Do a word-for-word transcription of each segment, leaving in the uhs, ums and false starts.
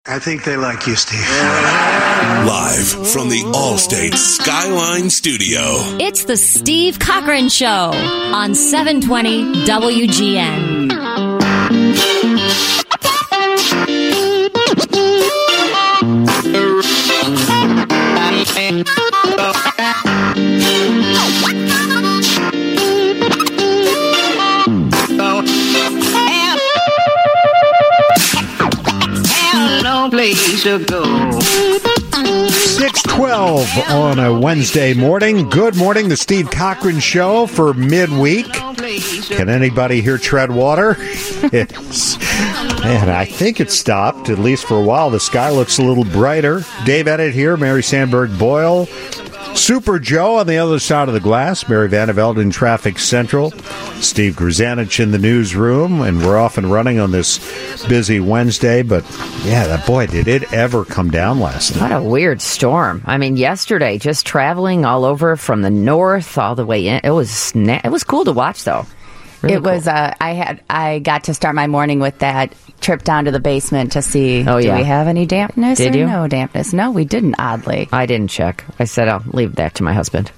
I think they like you, Steve. Live from the Allstate Skyline Studio. It's the Steve Cochran Show on seven twenty W G N. Place to go. six twelve on a Wednesday morning. Good morning, the Steve Cochran Show for midweek. Can anybody here tread water? It's, man, I think it stopped, at least for a while. The sky looks a little brighter. Dave Edit here, Mary Sandberg Boyle. Super Joe on the other side of the glass. Mary Vandervelde in Traffic Central. Steve Grzanich in the newsroom. And we're off and running on this busy Wednesday. But, yeah, that boy, did it ever come down last night. What a weird storm. I mean, yesterday, just traveling all over from the north all the way in. It was it was cool to watch, though. Really it was. cool. Uh, I had. I got to start my morning with that trip down to the basement to see. Oh, yeah. Do we have any dampness? Did or you? No dampness. No, we didn't. Oddly, I didn't check. I said I'll leave that to my husband.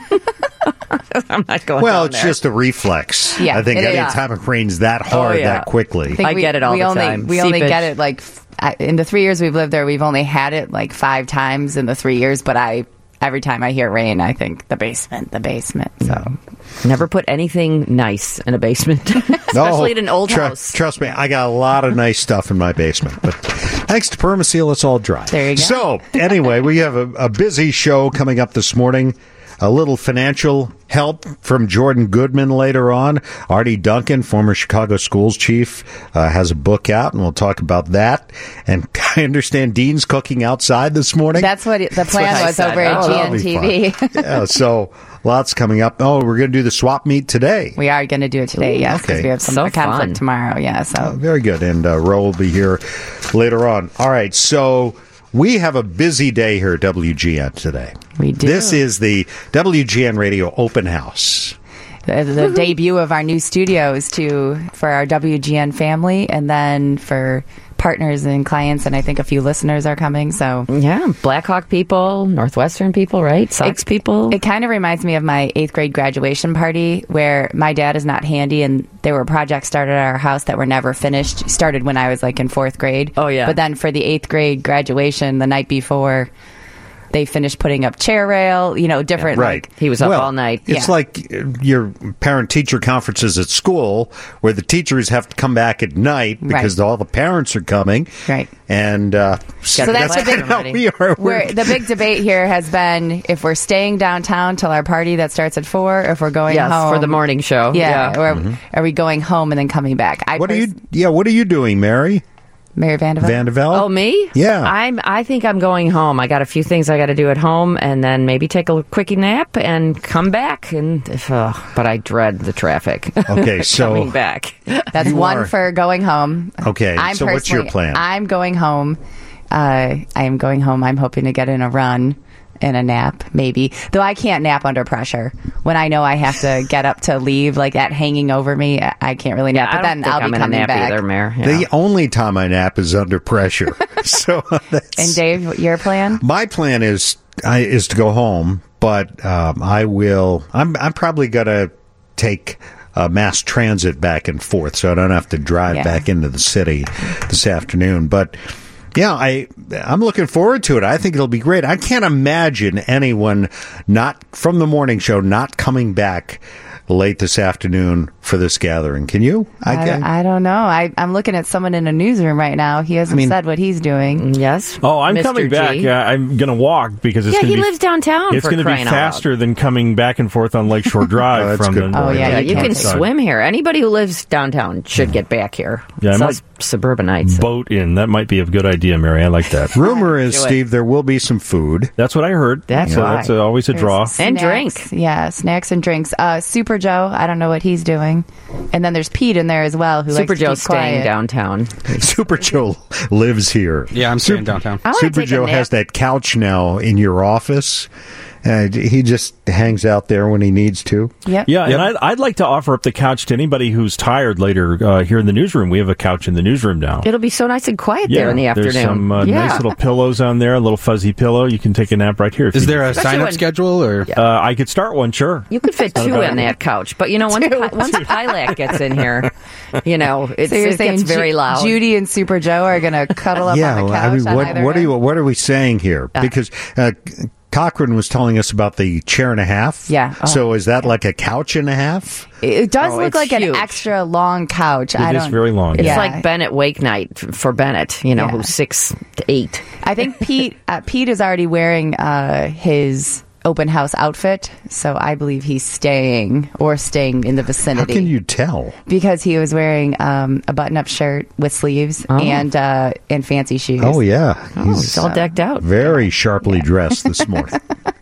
I'm not going. Well, down it's there. just a reflex. Yeah, I think it is. anytime it rains that hard, Oh, yeah. that quickly. I we, get it all we the only, time. We only Seepage. get it like f- I- in the three years we've lived there. We've only had it like five times in the three years. But I, every time I hear rain, I think the basement, the basement. So Never put anything nice in a basement, especially in an old tr- house. Trust me, I got a lot of nice stuff in my basement. But thanks to Permaseal, it's all dry. There you go. So, anyway, we have a, a busy show coming up this morning. A little financial help from Jordan Goodman later on. Artie Duncan, former Chicago schools chief, uh, has a book out, and we'll talk about that. And I understand Dean's cooking outside this morning. that's what it, the plan what I was said. over at Oh, that'll be G N T V. fun. Yeah, so lots coming up. Oh, we're going to do the swap meet today. We are going to do it today, yes, because okay. we have some So a conflict fun. tomorrow. Yeah, so Oh, very good. And uh, Ro will be here later on. All right, so we have a busy day here at W G N today. We do. This is the W G N Radio Open House. the, the debut of our new studios to for our W G N family, and then for partners and clients, and I think a few listeners are coming. So Yeah, Blackhawk people, Northwestern people, right? Sox people. it kind of reminds me of my eighth grade graduation party, where my dad is not handy, and there were projects started at our house that were never finished. Started when I was like in fourth grade. Oh, yeah. But then for the eighth grade graduation, the night before, they finished putting up chair rail. You know, different. Right. Like, He was up Well, all night. It's Yeah. like your parent-teacher conferences at school where the teachers have to come back at night because Right. all the parents are coming. Right. And uh, so So that's that's a kind big- of how we are. We're, the big debate here has been if we're staying downtown till our party that starts at four, or if we're going Yes, home for the morning show. Yeah, or Mm-hmm. are we going home and then coming back? I What are pers- you? Yeah, what are you doing, Mary Mary Vandervelde? Vandervelde? Oh, me? Yeah. I'm. I think I'm going home. I got a few things I got to do at home, and then maybe take a quickie nap and come back. And uh, but I dread the traffic. Okay, so coming back. That's You one are- for going home. Okay, I'm so what's your personally- plan? I'm going home. Uh, I am going home. I'm hoping to get in a run and a nap, maybe. Though I can't nap under pressure. When I know I have to get up to leave, like that hanging over me, I I can't really nap. I but don't then think I'll I'm be gonna coming nap back. either, Mayor. Yeah. The only time I nap is under pressure. so that's, And Dave, your plan? my plan is I, is to go home, but um, I will. I'm I'm probably gonna take uh, mass transit back and forth, so I don't have to drive Yeah. back into the city this afternoon. But yeah, I I'm looking forward to it. I think it'll be great. I can't imagine anyone not from the morning show not coming back late this afternoon for this gathering. Can you? I, can. I don't know. I, I'm looking at someone in a newsroom right now. He hasn't I mean- said what he's doing. Yes. Oh, I'm Mister coming back. G. Uh, I'm going to walk because it's Yeah, going he to be lives downtown. It's for going to be crying out loud. faster than coming back and forth on Lakeshore Drive Oh, that's from good the point. Oh, yeah, Yeah, you you can can't side. swim here. Anybody who lives downtown should get back here. Yeah, I It's might- us suburbanites. boat in. That might be a good idea, Mary. I like that. Rumor is, Do it. Steve, there will be some food. That's what I heard. That's so why. that's uh, always a draw. There's And snacks. drink. Yeah, snacks and drinks. Uh, Super Joe. I don't know what he's doing. And then there's Pete in there as well, who Super likes to Joe's keep quiet. staying downtown. Super Joe lives here. Yeah, I'm staying downtown. I wanna Super take a Joe nap. has that couch now in your office, and he just hangs out there when he needs to. Yep. Yeah, Yep. and I'd, I'd like to offer up the couch to anybody who's tired later uh, here in the newsroom. We have a couch in the newsroom now. It'll be so nice and quiet there in the afternoon. There's some uh, yeah. nice little pillows on there, a little fuzzy pillow. You can take a nap right here. if Is you there a Especially sign-up when- schedule? or? Uh, I could start one, sure. You could fit two in that couch, but you know, once, Pi- once Pilak gets in here, you know, it's, So you're it saying gets very Ju- loud. Judy and Super Joe are going to cuddle up yeah, on the couch I mean, on what either what are end? you what are we saying here? Because uh, Cochran was telling us about the chair and a half. Yeah. Oh. So is that like a couch and a half? It does Oh, look it's like huge. an extra long couch. It I is don't, very long. It's Yeah. like Bennett Wake Night for Bennett, you know, Yeah. who's six to eight. I think Pete uh, Pete is already wearing uh, his open house outfit, so I believe he's staying or staying in the How vicinity. can you tell? Because he was wearing um, a button-up shirt with sleeves Oh. and uh, and fancy shoes. Oh yeah, Oh, it's all decked out. very sharply dressed this morning.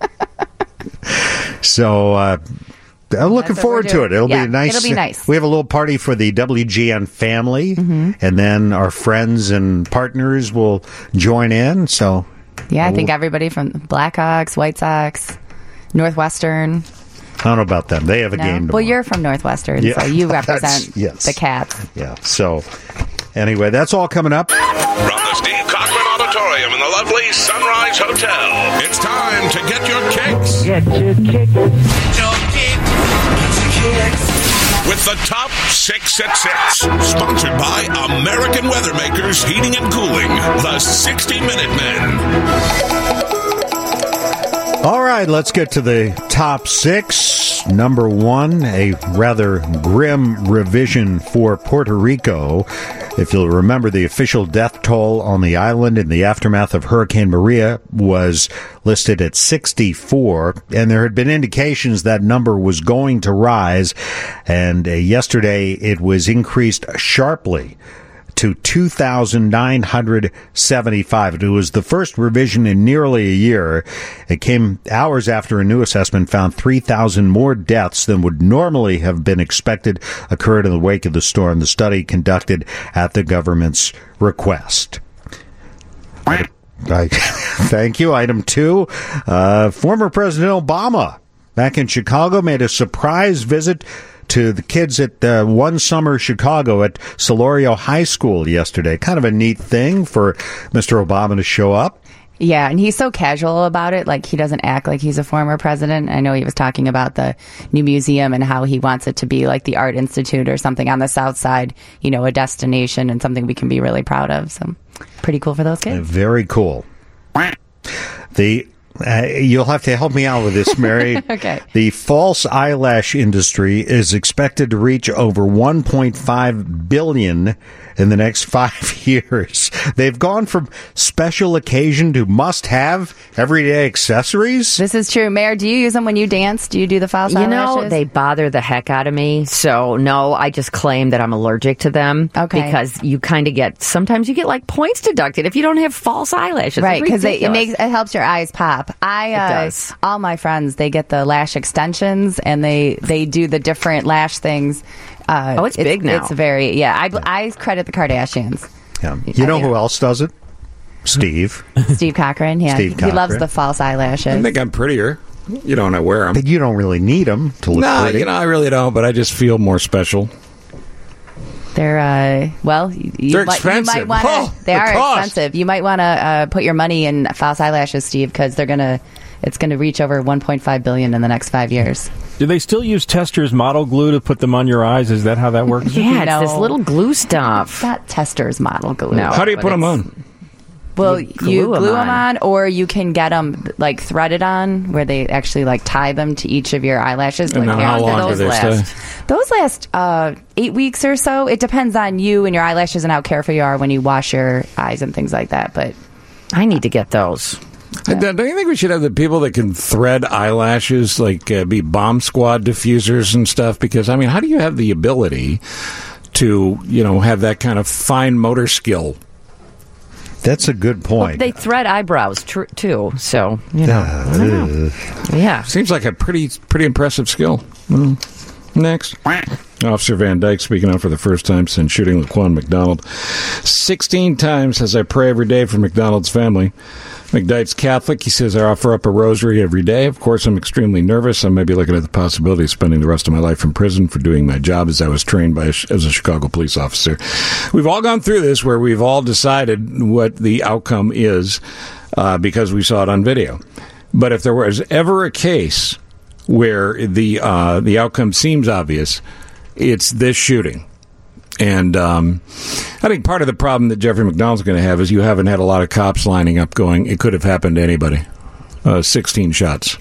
So uh, I'm looking That's what forward we're to it. doing. It'll Yeah, be nice. it'll be nice. We have a little party for the W G N family, Mm-hmm. and then our friends and partners will join in. So Yeah, I think everybody from Blackhawks, White Sox, Northwestern. I don't know about them. They have a No? game tomorrow. Well, you're from Northwestern, Yeah, so you that's- represent yes. the Cats. Yeah. So anyway, that's all coming up. From the Steve Cochran Auditorium in the lovely Sunrise Hotel, it's time to get your kicks. Get your kick. Get your kick. Get your kicks. With the top six at six, sponsored by American Weather Makers Heating and Cooling, the sixty minute Men. All right, let's get to the top six. Number one, a rather grim revision for Puerto Rico. If you'll remember, the official death toll on the island in the aftermath of Hurricane Maria was listed at sixty-four, and there had been indications that number was going to rise, and uh, yesterday it was increased sharply to two thousand nine hundred seventy-five. It was the first revision in nearly a year. It came hours after a new assessment found three thousand more deaths than would normally have been expected occurred in the wake of the storm. The study conducted at the government's request. I, I, thank you. Item two, uh, former President Obama back in Chicago made a surprise visit to the kids at uh, One Summer Chicago at Solorio High School yesterday. Kind of a neat thing for Mister Obama to show up. Yeah, and he's so casual about it. Like, he doesn't act like he's a former president. I know he was talking about the new museum and how he wants it to be like the Art Institute or something on the South Side, you know, a destination and something we can be really proud of. So, pretty cool for those kids. Very cool. The Uh, you'll have to help me out with this, Mary. Okay. The false eyelash industry is expected to reach over one point five billion dollars in the next five years. They've gone from special occasion to must-have everyday accessories. This is true. Mayor, do you use them when you dance? Do you do the false You know, eyelashes? they bother the heck out of me. So, no, I just claim that I'm allergic to them. Okay. Because you kind of get, sometimes you get like points deducted if you don't have false eyelashes. Right, because because it makes it helps your eyes pop. I uh, does. all my friends, they get the lash extensions and they they do the different lash things. Uh, Oh, it's big now. It's very yeah. I I credit the Kardashians. Yeah. You know who else does it? Steve. Steve Cochran. Yeah, Steve he loves Cochran. the false eyelashes. I think I'm prettier. You know, when I wear them. But you don't really need them to look No, pretty. you know, I really don't. But I just feel more special. They're uh, well, you, you They're might, expensive. You might want to. Oh, they the are cost. expensive. You might want to uh, put your money in false eyelashes, Steve, because they're gonna. It's going to reach over one point five billion in the next five years. Do they still use Tester's model glue to put them on your eyes? Is that how that works? Yeah, it's No. this little glue stuff. Not Tester's model glue. No. How do you but put them it's- on? Well, You you glue glue, 'em them on. on. or you can get them like threaded on, where they actually like tie them to each of your eyelashes. And like then how hair- long do those they last? stay? Those last uh, eight weeks or so. It depends on you and your eyelashes and how careful you are when you wash your eyes and things like that. But I need to get those. Uh, Don't you think we should have the people that can thread eyelashes, like uh, be bomb squad diffusers and stuff? Because, I mean, how do you have the ability to, you know, have that kind of fine motor skill? That's a good point. They thread eyebrows tr- too, so you know. I don't know. Yeah. Seems like a pretty pretty impressive skill. Next. Officer Van Dyke speaking out for the first time since shooting Laquan McDonald. sixteen times says, I pray every day for McDonald's family. McDyke's Catholic. He says, I offer up a rosary every day. Of course, I'm extremely nervous. I may be looking at the possibility of spending the rest of my life in prison for doing my job as I was trained by a, as a Chicago police officer. We've all gone through this where we've all decided what the outcome is uh, because we saw it on video. But if there was ever a case where the uh, the outcome seems obvious, it's this shooting. And um, I think part of the problem that Jeffrey McDonald's going to have is you haven't had a lot of cops lining up going, it could have happened to anybody. Uh, sixteen shots.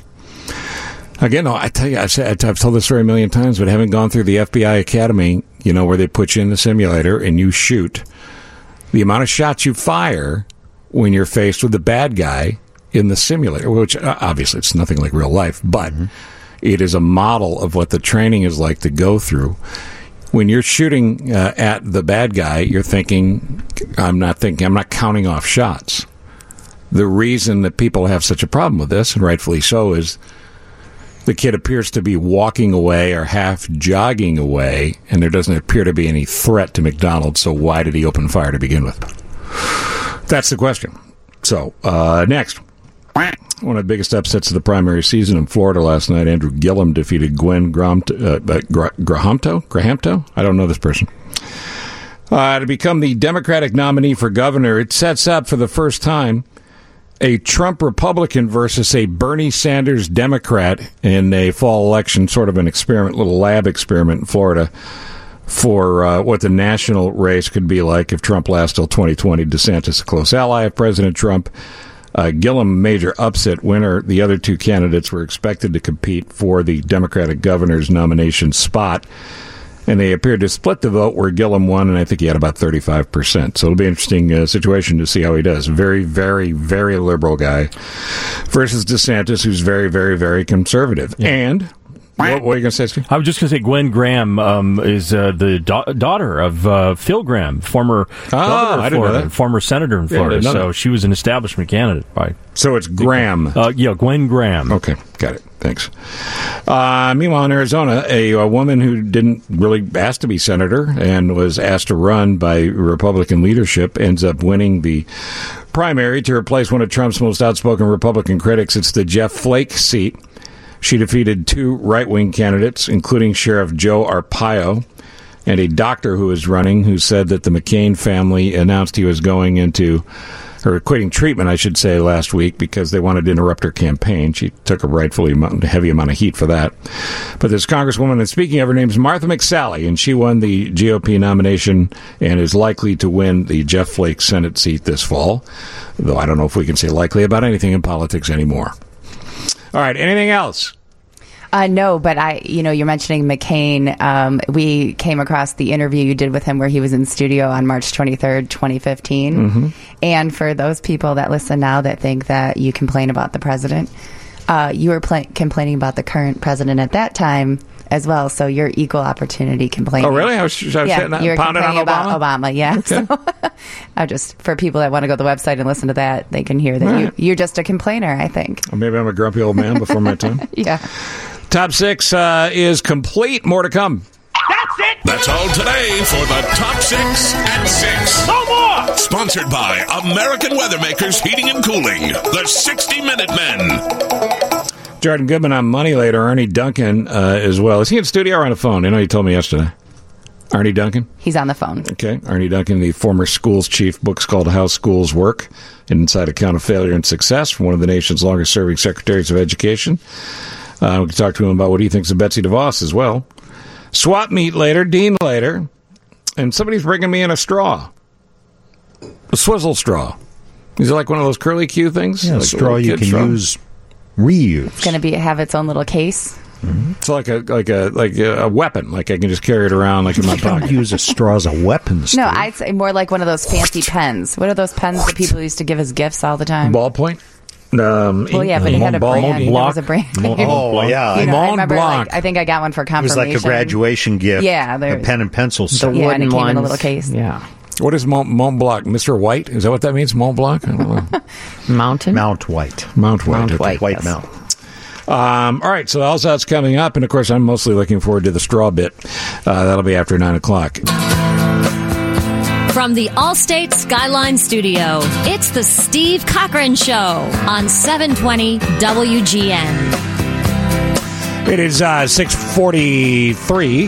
Again, I tell you, I've, said, I've told this story a million times, but having gone through the F B I Academy, you know, where they put you in the simulator and you shoot, the amount of shots you fire when you're faced with the bad guy in the simulator, which uh, obviously it's nothing like real life, but mm-hmm. it is a model of what the training is like to go through. When you're shooting uh, at the bad guy, you're thinking, I'm not thinking, I'm not counting off shots. The reason that people have such a problem with this, and rightfully so, is the kid appears to be walking away or half jogging away, and there doesn't appear to be any threat to McDonald's, so why did he open fire to begin with? That's the question. So, uh, next. One of the biggest upsets of the primary season in Florida last night, Andrew Gillum defeated Gwen Grahamto. Uh, Grahamto? Grahamto? I don't know this person. Uh, to become the Democratic nominee for governor, it sets up for the first time a Trump Republican versus a Bernie Sanders Democrat in a fall election, sort of an experiment, little lab experiment in Florida for uh, what the national race could be like if Trump lasts till twenty twenty. DeSantis, a close ally of President Trump. Uh, Gillum, major upset winner. The other two candidates were expected to compete for the Democratic governor's nomination spot, and they appeared to split the vote where Gillum won, and I think he had about thirty-five percent. So it'll be an interesting uh, situation to see how he does. Very, very, very liberal guy versus DeSantis, who's very, very, very conservative. Yeah. And... What, what are you going to say, Steve? I was just going to say Gwen Graham um, is uh, the da- daughter of uh, Phil Graham, former oh, governor I of didn't Florida, know that. former senator in Florida. Yeah, so she was an establishment candidate. Right? So it's Graham. Uh, yeah, Gwen Graham. Okay, got it. Thanks. Uh, meanwhile, in Arizona, a, a woman who didn't really ask to be senator and was asked to run by Republican leadership ends up winning the primary to replace one of Trump's most outspoken Republican critics. It's the Jeff Flake seat. She defeated two right-wing candidates, including Sheriff Joe Arpaio and a doctor who was running who said that the McCain family announced he was going into, or quitting treatment, I should say, last week because they wanted to interrupt her campaign. She took a rightfully heavy amount of heat for that. But this congresswoman, and speaking of, her name's Martha McSally, and she won the G O P nomination and is likely to win the Jeff Flake Senate seat this fall, though I don't know if we can say likely about anything in politics anymore. All right, anything else? Uh, no, but I, you know, you're mentioning McCain. Um, we came across the interview you did with him where he was in studio on March twenty-third, twenty fifteen. Mm-hmm. And for those people that listen now that think that you complain about the president, uh, you were pl- complaining about the current president at that time as well. So you're equal opportunity complaining. Oh, really? I was, I was yeah, saying that, you were pounding on complaining Obama? about Obama, yeah. Okay. So, I just, for people that want to go to the website and listen to that, they can hear that right. you, you're just a complainer, I think. Or maybe I'm a grumpy old man before my time. Yeah. Top six uh, is complete. More to come. That's it. That's all today for the Top Six at Six. No more. Sponsored by American Weathermakers Heating and Cooling, the sixty minute Men. Jordan Goodman on Money Later. Arnie Duncan uh, as well. Is he in studio or on the phone? I know you told me yesterday. Arnie Duncan? He's on the phone. Okay. Arnie Duncan, the former schools chief. Book's called How Schools Work, an inside account of failure and success from one of the nation's longest-serving secretaries of education. Uh, we can talk to him about what he thinks of Betsy DeVos as well. Swap meet later, Dean later, and somebody's bringing me in a straw. A swizzle straw. Is it like one of those curly Q things? Yeah, like a straw you can straw? use, reuse. It's going to be have its own little case. Mm-hmm. It's like a like a like a, a weapon. Like I can just carry it around like in my You don't pocket. use a straw as a weapon, Steve. No, I'd say more like one of those fancy pens. What are those pens that people used to give as gifts all the time? Ballpoint? Um, Well, yeah, but it had a Mont brand. It Blanc. was a brand. Oh, yeah. You know, I Mont remember, Blanc. like, I think I got one for It was confirmation. like a graduation gift. Yeah, a there's- pen and pencil set. Yeah, and it wooden came in a ones. little case. Yeah. What is Mont, Mont Blanc? Mister White? Is that what that means? Mont Blanc? I don't know. Mountain? Mount White. Mount White. Mount okay. White. White yes. Mount. Um, all right, so all that's coming up, and of course, I'm mostly looking forward to the straw bit. Uh, that'll be after nine o'clock. From the Allstate Skyline Studio, it's the Steve Cochran Show on seven twenty W G N. It is uh, six forty-three,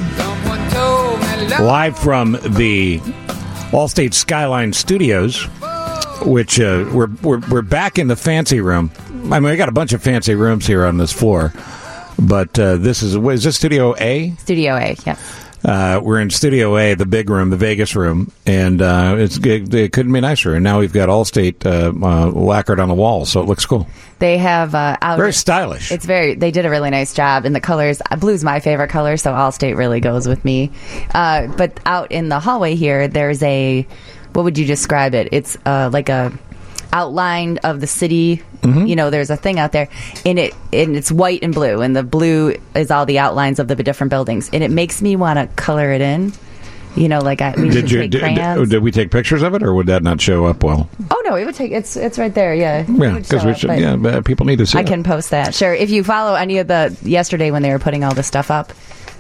live from the Allstate Skyline Studios, which uh, we're, we're we're back in the fancy room. I mean, we got a bunch of fancy rooms here on this floor, but uh, this is what is this Studio A? Studio A, yes. Uh, we're in Studio A, the big room, the Vegas room, and uh, it's it, it couldn't be nicer. And now we've got Allstate uh, uh, lacquered on the walls, so it looks cool. They have uh, out. Very stylish. It's very. They did a really nice job, and the colors. Blue's my favorite color, so Allstate really goes with me. Uh, but out in the hallway here, there's a. What would you describe it? It's uh, like a outline of the city. Mm-hmm. You know, there's a thing out there, and it and it's white and blue, and the blue is all the outlines of the different buildings, and it makes me want to color it in. You know, like I we did you take did, crayons. did we take pictures of it, or would that not show up well? Oh no, it would take. It's it's right there. Yeah, yeah, because we should. Up, yeah, but people need to see. I it. can post that. Sure, if you follow any of the yesterday when they were putting all the stuff up.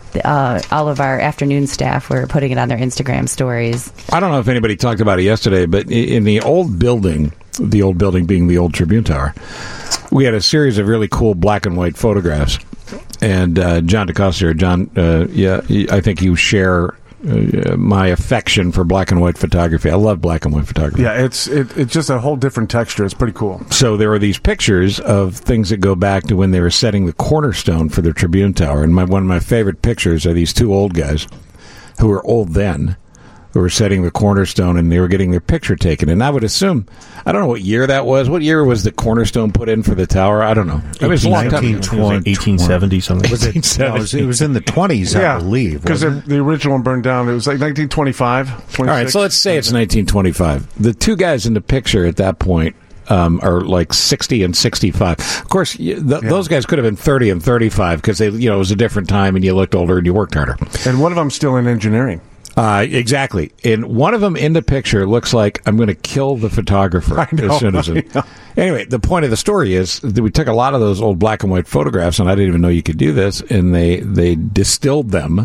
Uh, all of our afternoon staff were putting it on their Instagram stories. I don't know if anybody talked about it yesterday, but in the old building, the old building being the old Tribune Tower, we had a series of really cool black and white photographs. And uh, John DeCosta, John, uh, yeah, I think you share uh, my affection for black and white photography. I love black and white photography. Yeah, it's it, it's just a whole different texture. It's pretty cool. So there were these pictures of things that go back to when they were setting the cornerstone for the Tribune Tower. And my, one of my favorite pictures are these two old guys who were old then, who were setting the cornerstone, and they were getting their picture taken. And I would assume, I don't know what year that was. What year was the cornerstone put in for the tower? I don't know. It was a long time ago. eighteen seventy something. Was it, no, it, was, it was in the twenties, yeah, I believe. Because the original one burned down. It was like nineteen twenty-five, twenty-six. All right, so let's say it's nineteen twenty-five. The two guys in the picture at that point um, are like sixty and sixty-five. Of course, th- yeah. those guys could have been thirty and thirty-five because they, you know, it was a different time, and you looked older and you worked harder. And one of them's still in engineering. Uh, exactly. And one of them in the picture looks like I'm going to kill the photographer I know, as soon as it. Anyway, the point of the story is that we took a lot of those old black and white photographs, and I didn't even know you could do this, and they, they distilled them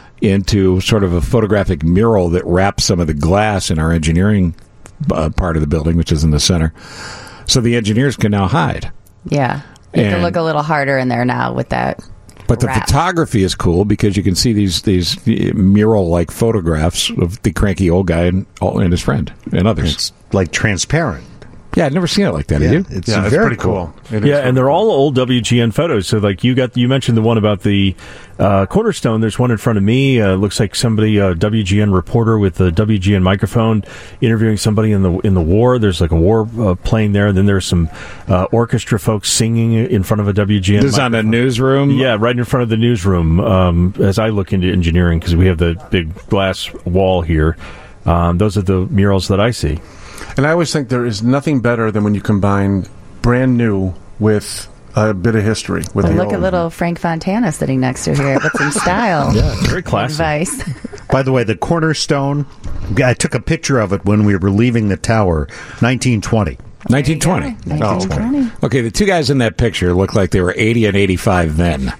into sort of a photographic mural that wraps some of the glass in our engineering uh, part of the building, which is in the center. So the engineers can now hide. Yeah. You have to look a little harder in there now with that. But the wrap. photography is cool because you can see these these mural-like photographs of the cranky old guy and, and his friend and others. It's like transparent. Yeah, I've never seen it like that. Yeah, Have you? It's yeah, it's very pretty cool. cool. Yeah, and they're all old W G N photos. So, like you got, you mentioned the one about the uh, cornerstone. There's one in front of me. Uh, looks like somebody, a W G N reporter with a W G N microphone, interviewing somebody in the in the war. There's like a war uh, playing there. And then there's some uh, orchestra folks singing in front of a W G N. This is on the newsroom. Yeah, right in front of the newsroom. Um, as I look into engineering, because we have the big glass wall here. Um, those are the murals that I see. And I always think there is nothing better than when you combine brand new with a bit of history. With well, the look old. at little Frank Fontana sitting next to here with some style. Yeah, very classy. Advice. By the way, the cornerstone, I took a picture of it when we were leaving the tower, nineteen twenty. nineteen twenty. nineteen twenty. Oh, okay, the two guys in that picture look like they were eighty and eighty-five then.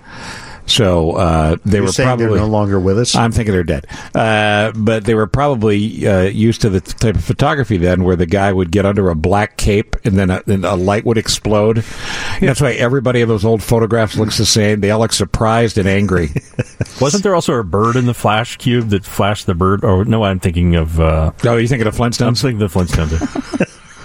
So uh, they You're were saying probably they're no longer with us. I'm thinking they're dead, uh, but they were probably uh, used to the type of photography then, where the guy would get under a black cape and then a, and a light would explode. That's why everybody in those old photographs looks the same. They all look surprised and angry. Wasn't there also a bird in the flash cube that flashed the bird? Or no, I'm thinking of. Uh, oh, you thinking of Flintstones? I'm thinking of the Flintstones.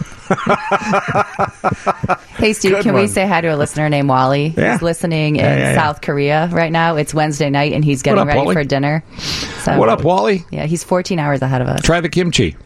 Hey, Steve, Good can one. we say hi to a listener named Wally? Yeah. He's listening in Yeah, yeah, yeah. South Korea right now. It's Wednesday night, and he's getting up, ready Wally? for dinner. So, What up, Wally? Yeah, he's fourteen hours ahead of us. Try the kimchi.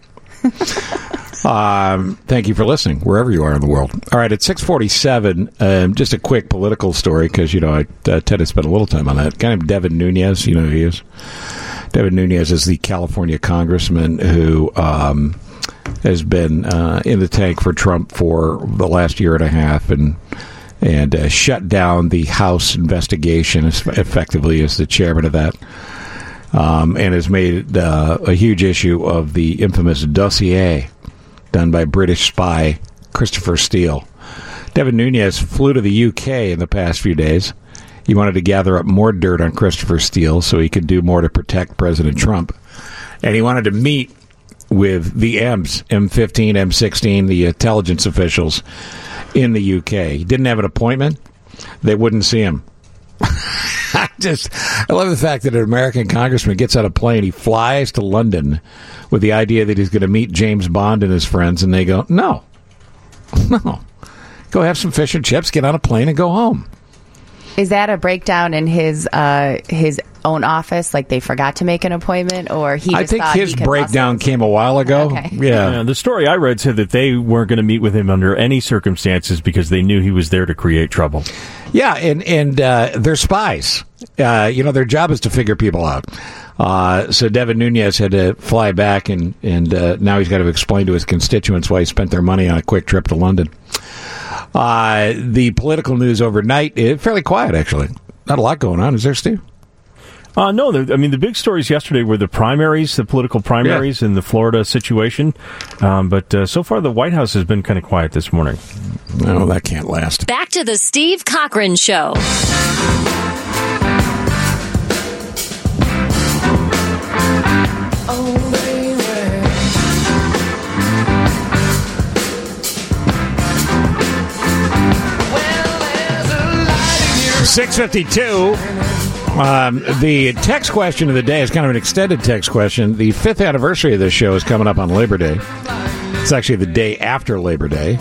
um, thank you for listening, wherever you are in the world. All right, at six forty-seven, um, just a quick political story, because, you know, I uh, tend to spend a little time on that. A guy named Devin Nunes, you know who he is? Devin Nunes is the California congressman who um, has been uh, in the tank for Trump for the last year and a half, and and uh, shut down the House investigation as effectively as the chairman of that. Um, and has made uh, a huge issue of the infamous dossier done by British spy Christopher Steele. Devin Nunes flew to the U K in the past few days. He wanted to gather up more dirt on Christopher Steele so he could do more to protect President Trump. And he wanted to meet with the M's, M fifteen, M sixteen, the intelligence officials in the U K. He didn't have an appointment. They wouldn't see him. I just, I love the fact that an American congressman gets on a plane, he flies to London with the idea that he's going to meet James Bond and his friends, and they go, no, no. Go have some fish and chips, get on a plane, and go home. Is that a breakdown in his uh, his own office? Like they forgot to make an appointment, or he? Just I think thought his he could breakdown muscle? came a while ago. Okay. Yeah. Yeah, the story I read said that they weren't going to meet with him under any circumstances because they knew he was there to create trouble. Yeah, and and uh, they're spies. Uh, you know, their job is to figure people out. Uh, so Devin Nunes had to fly back, and and uh, now he's got to explain to his constituents why he spent their money on a quick trip to London. Uh, the political news overnight is fairly quiet, actually. Not a lot going on, is there, Steve? Uh, no, the, I mean, the big stories yesterday were the primaries, the political primaries, Yeah. and the Florida situation. Um, but uh, so far, the White House has been kind of quiet this morning. No, that can't last. Back to the Steve Cochran Show. six fifty-two. Um, the text question of the day is kind of an extended text question. The fifth anniversary of this show is coming up on Labor Day. It's actually the day after Labor Day.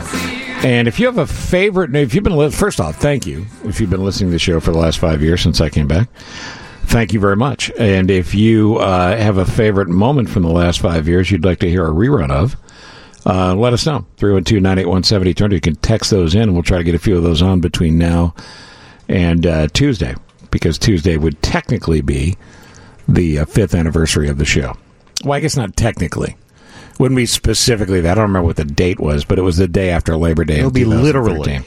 And if you have a favorite, if you've been li- first off, thank you. If you've been listening to the show for the last five years since I came back, thank you very much. And if you uh, have a favorite moment from the last five years you'd like to hear a rerun of, uh, let us know. three one two, nine eight one, seven zero two zero. You can text those in, and we'll try to get a few of those on between now and uh, Tuesday, because Tuesday would technically be the uh, fifth anniversary of the show. Well, I guess not technically. Wouldn't be specifically that. I don't remember what the date was, but it was the day after Labor Day. It'll be literally.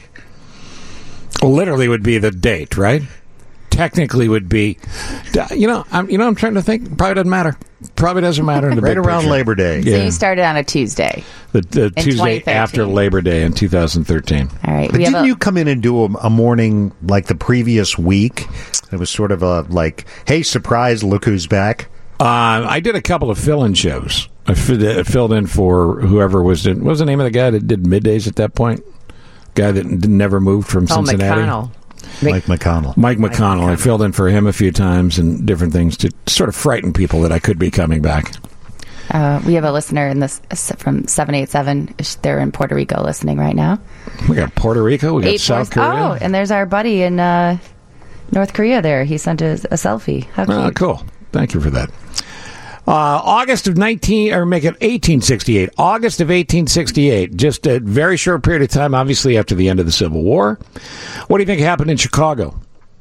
Literally would be the date, right? Technically would be, you know, I'm, you know, I'm trying to think. Probably doesn't matter. Probably doesn't matter in the Right big around picture. Labor Day. So Yeah. you started on a Tuesday. The, the In Tuesday twenty thirteen. after Labor Day in two thousand thirteen. All right. But We have didn't a, you come in and do a, a morning like the previous week? It was sort of a like, hey, surprise, look who's back. Uh, I did a couple of fill-in shows. I f- filled in for whoever was in. What was the name of the guy that did middays at that point? Guy that d- never moved from Oh, Cincinnati. McConnell. Mike McConnell. Mike McConnell. I filled in for him a few times and different things to sort of frighten people that I could be coming back. uh, we have a listener in this from seven eight seven. They're in Puerto Rico listening right now. We got Puerto Rico. We got Eight South four- Korea. Oh, and there's our buddy in uh, North Korea there. He sent us a selfie. How cute. Oh, cool. Thank you for that. Uh, August of nineteen, or make it eighteen sixty-eight. August of eighteen sixty-eight. Just a very short period of time, obviously, after the end of the Civil War. What do you think happened in Chicago?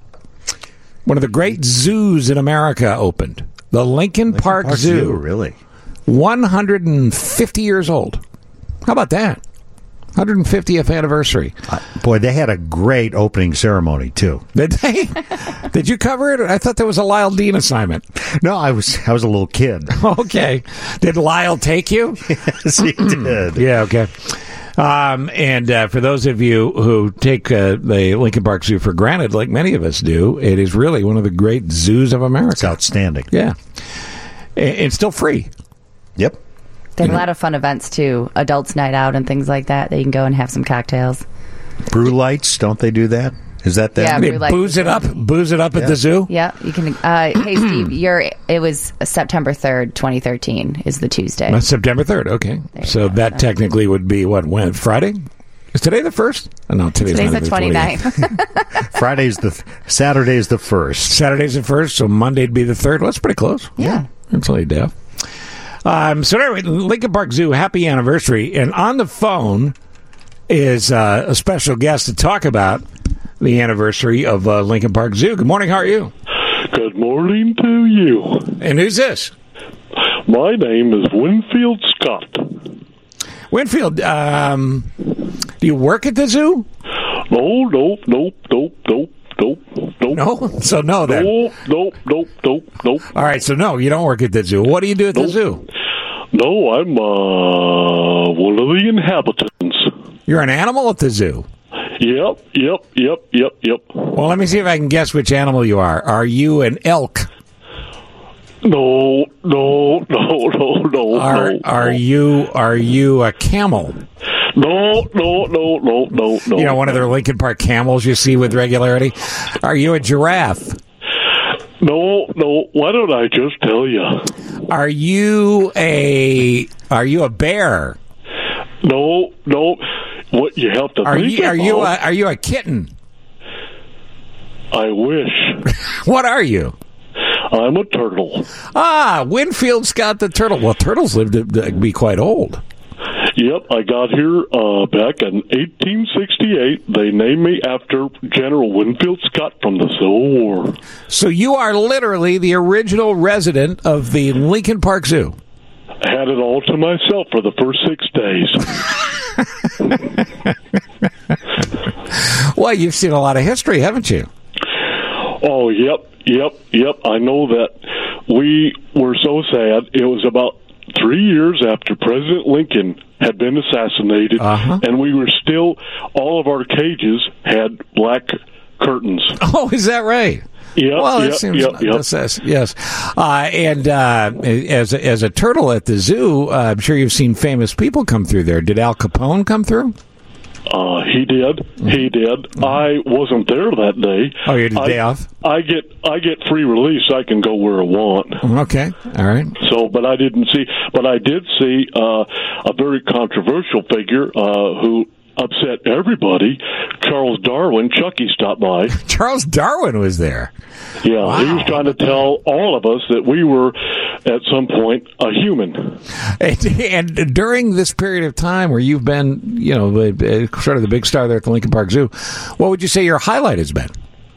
One of the great zoos in America opened. The Lincoln, Park, Park Zoo. Zoo, really? one hundred fifty years old. How about that? one hundred fiftieth anniversary. Uh, boy, they had a great opening ceremony too. Did they? Did you cover it? I thought that was a Lyle Dean assignment. No, I was I was a little kid. Okay. Did Lyle take you? Yes, he did. Yeah, okay. Um, and uh, for those of you who take uh, the Lincoln Park Zoo for granted, like many of us do, it is really one of the great zoos of America. It's outstanding. Yeah. And it's still free. Yep. They have a lot of fun events too. Adults night out and things like that. They can go and have some cocktails. Brew lights, don't they do that? Is that that? Yeah, They brew lights. booze it up, booze it up at Yeah. the zoo. Yeah, you can. Uh, hey, Steve, you're. It was September third, twenty thirteen, is the Tuesday. That's September third. Okay, There so you go. that technically would be what? When Friday? Is today the first? Oh, no, today's, Today's not the even twenty-ninth. Friday's the th- Saturday's the first. Saturday's the first, so Monday'd be the third. Well, that's pretty close. Yeah. That's all you do. Um, so anyway, Lincoln Park Zoo, happy anniversary. And on the phone is uh, a special guest to talk about the anniversary of uh, Lincoln Park Zoo. Good morning, how are you? Good morning to you. And who's this? My name is Winfield Scott. Winfield, um, do you work at the zoo? No, nope, nope, nope, nope, nope, nope. No? So no then. Nope, nope, nope, nope, nope. All right, so no, you don't work at the zoo. What do you do at the Nope. zoo? No, I'm uh, one of the inhabitants. You're an animal at the zoo. Yep, yep, yep, yep, yep. Well, let me see if I can guess which animal you are. Are you an elk? No, no, no, no, no. Are no, are no. you are you a camel? No, no, no, no, no, no. You know, one of the Lincoln Park camels you see with regularity. Are you a giraffe? No, no. Why don't I just tell you? Are you a are you a bear? No, no. What you have to Are think you are about, you a, are you a kitten? I wish. What are you? I'm a turtle. Ah, Winfield Scott the turtle. Well, turtles live to, to be quite old. Yep, I got here uh, back in eighteen sixty-eight. They named me after General Winfield Scott from the Civil War. So you are literally the original resident of the Lincoln Park Zoo. I had it all to myself for the first six days. Well, you've seen a lot of history, haven't you? Oh, yep, yep, yep. I know that we were so sad. It was about three years after President Lincoln had been assassinated, uh-huh. and we were still, all of our cages had black curtains. Oh, is that right? Yep, well, that yep, seems yep, yep. that's- that's- yes. Uh, and uh, as a, as a turtle at the zoo, uh, I'm sure you've seen famous people come through there. Did Al Capone come through? Uh, he did. He did. Mm-hmm. I wasn't there that day. Oh, you had a I, day off? I get I get free release. I can go where I want. Okay. All right. So, but I didn't see. But I did see uh, a very controversial figure uh, who upset everybody. Charles Darwin. Chucky stopped by. Charles Darwin was there. Yeah, Wow. he was trying to tell all of us that we were, at some point, a human. And, and during this period of time where you've been, you know, uh, sort of the big star there at the Lincoln Park Zoo, what would you say your highlight has been?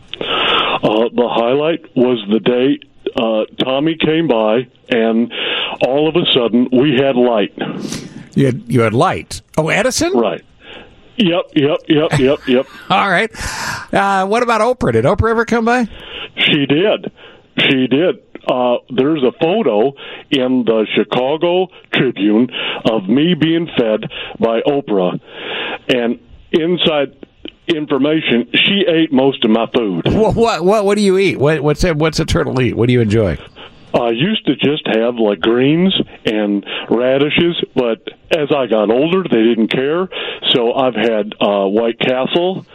Uh, the highlight was the day uh, Tommy came by, and all of a sudden we had light. You had, you had light. Oh, Edison? Right. Yep, yep, yep, yep, yep. All right. Uh, what about Oprah? Did Oprah ever come by? She did. She did. Uh, there's a photo in the Chicago Tribune of me being fed by Oprah, and inside information, she ate most of my food. What what what, what do you eat? What, what's a, what's a turtle eat? What do you enjoy? I used to just have like greens and radishes, but as I got older, they didn't care. So I've had uh, White Castle.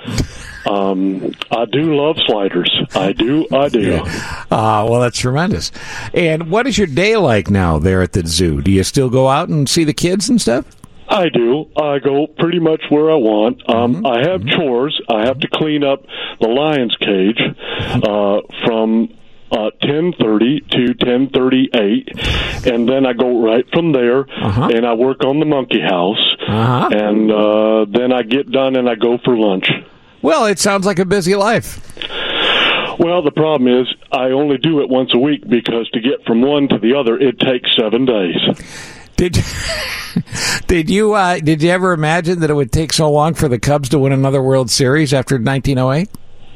Um, I do love sliders. I do. I do. Uh, well, that's tremendous. And what is your day like now there at the zoo? Do you still go out and see the kids and stuff? I do. I go pretty much where I want. Um, Mm-hmm. I have chores. I have to clean up the lion's cage uh, from uh, ten thirty to ten thirty-eight, and then I go right from there, Uh-huh. and I work on the monkey house, Uh-huh. and uh, then I get done and I go for lunch. Well, it sounds like a busy life. Well, the problem is I only do it once a week because to get from one to the other, it takes seven days. Did you, did you uh, did you ever imagine that it would take so long for the Cubs to win another World Series after nineteen oh eight?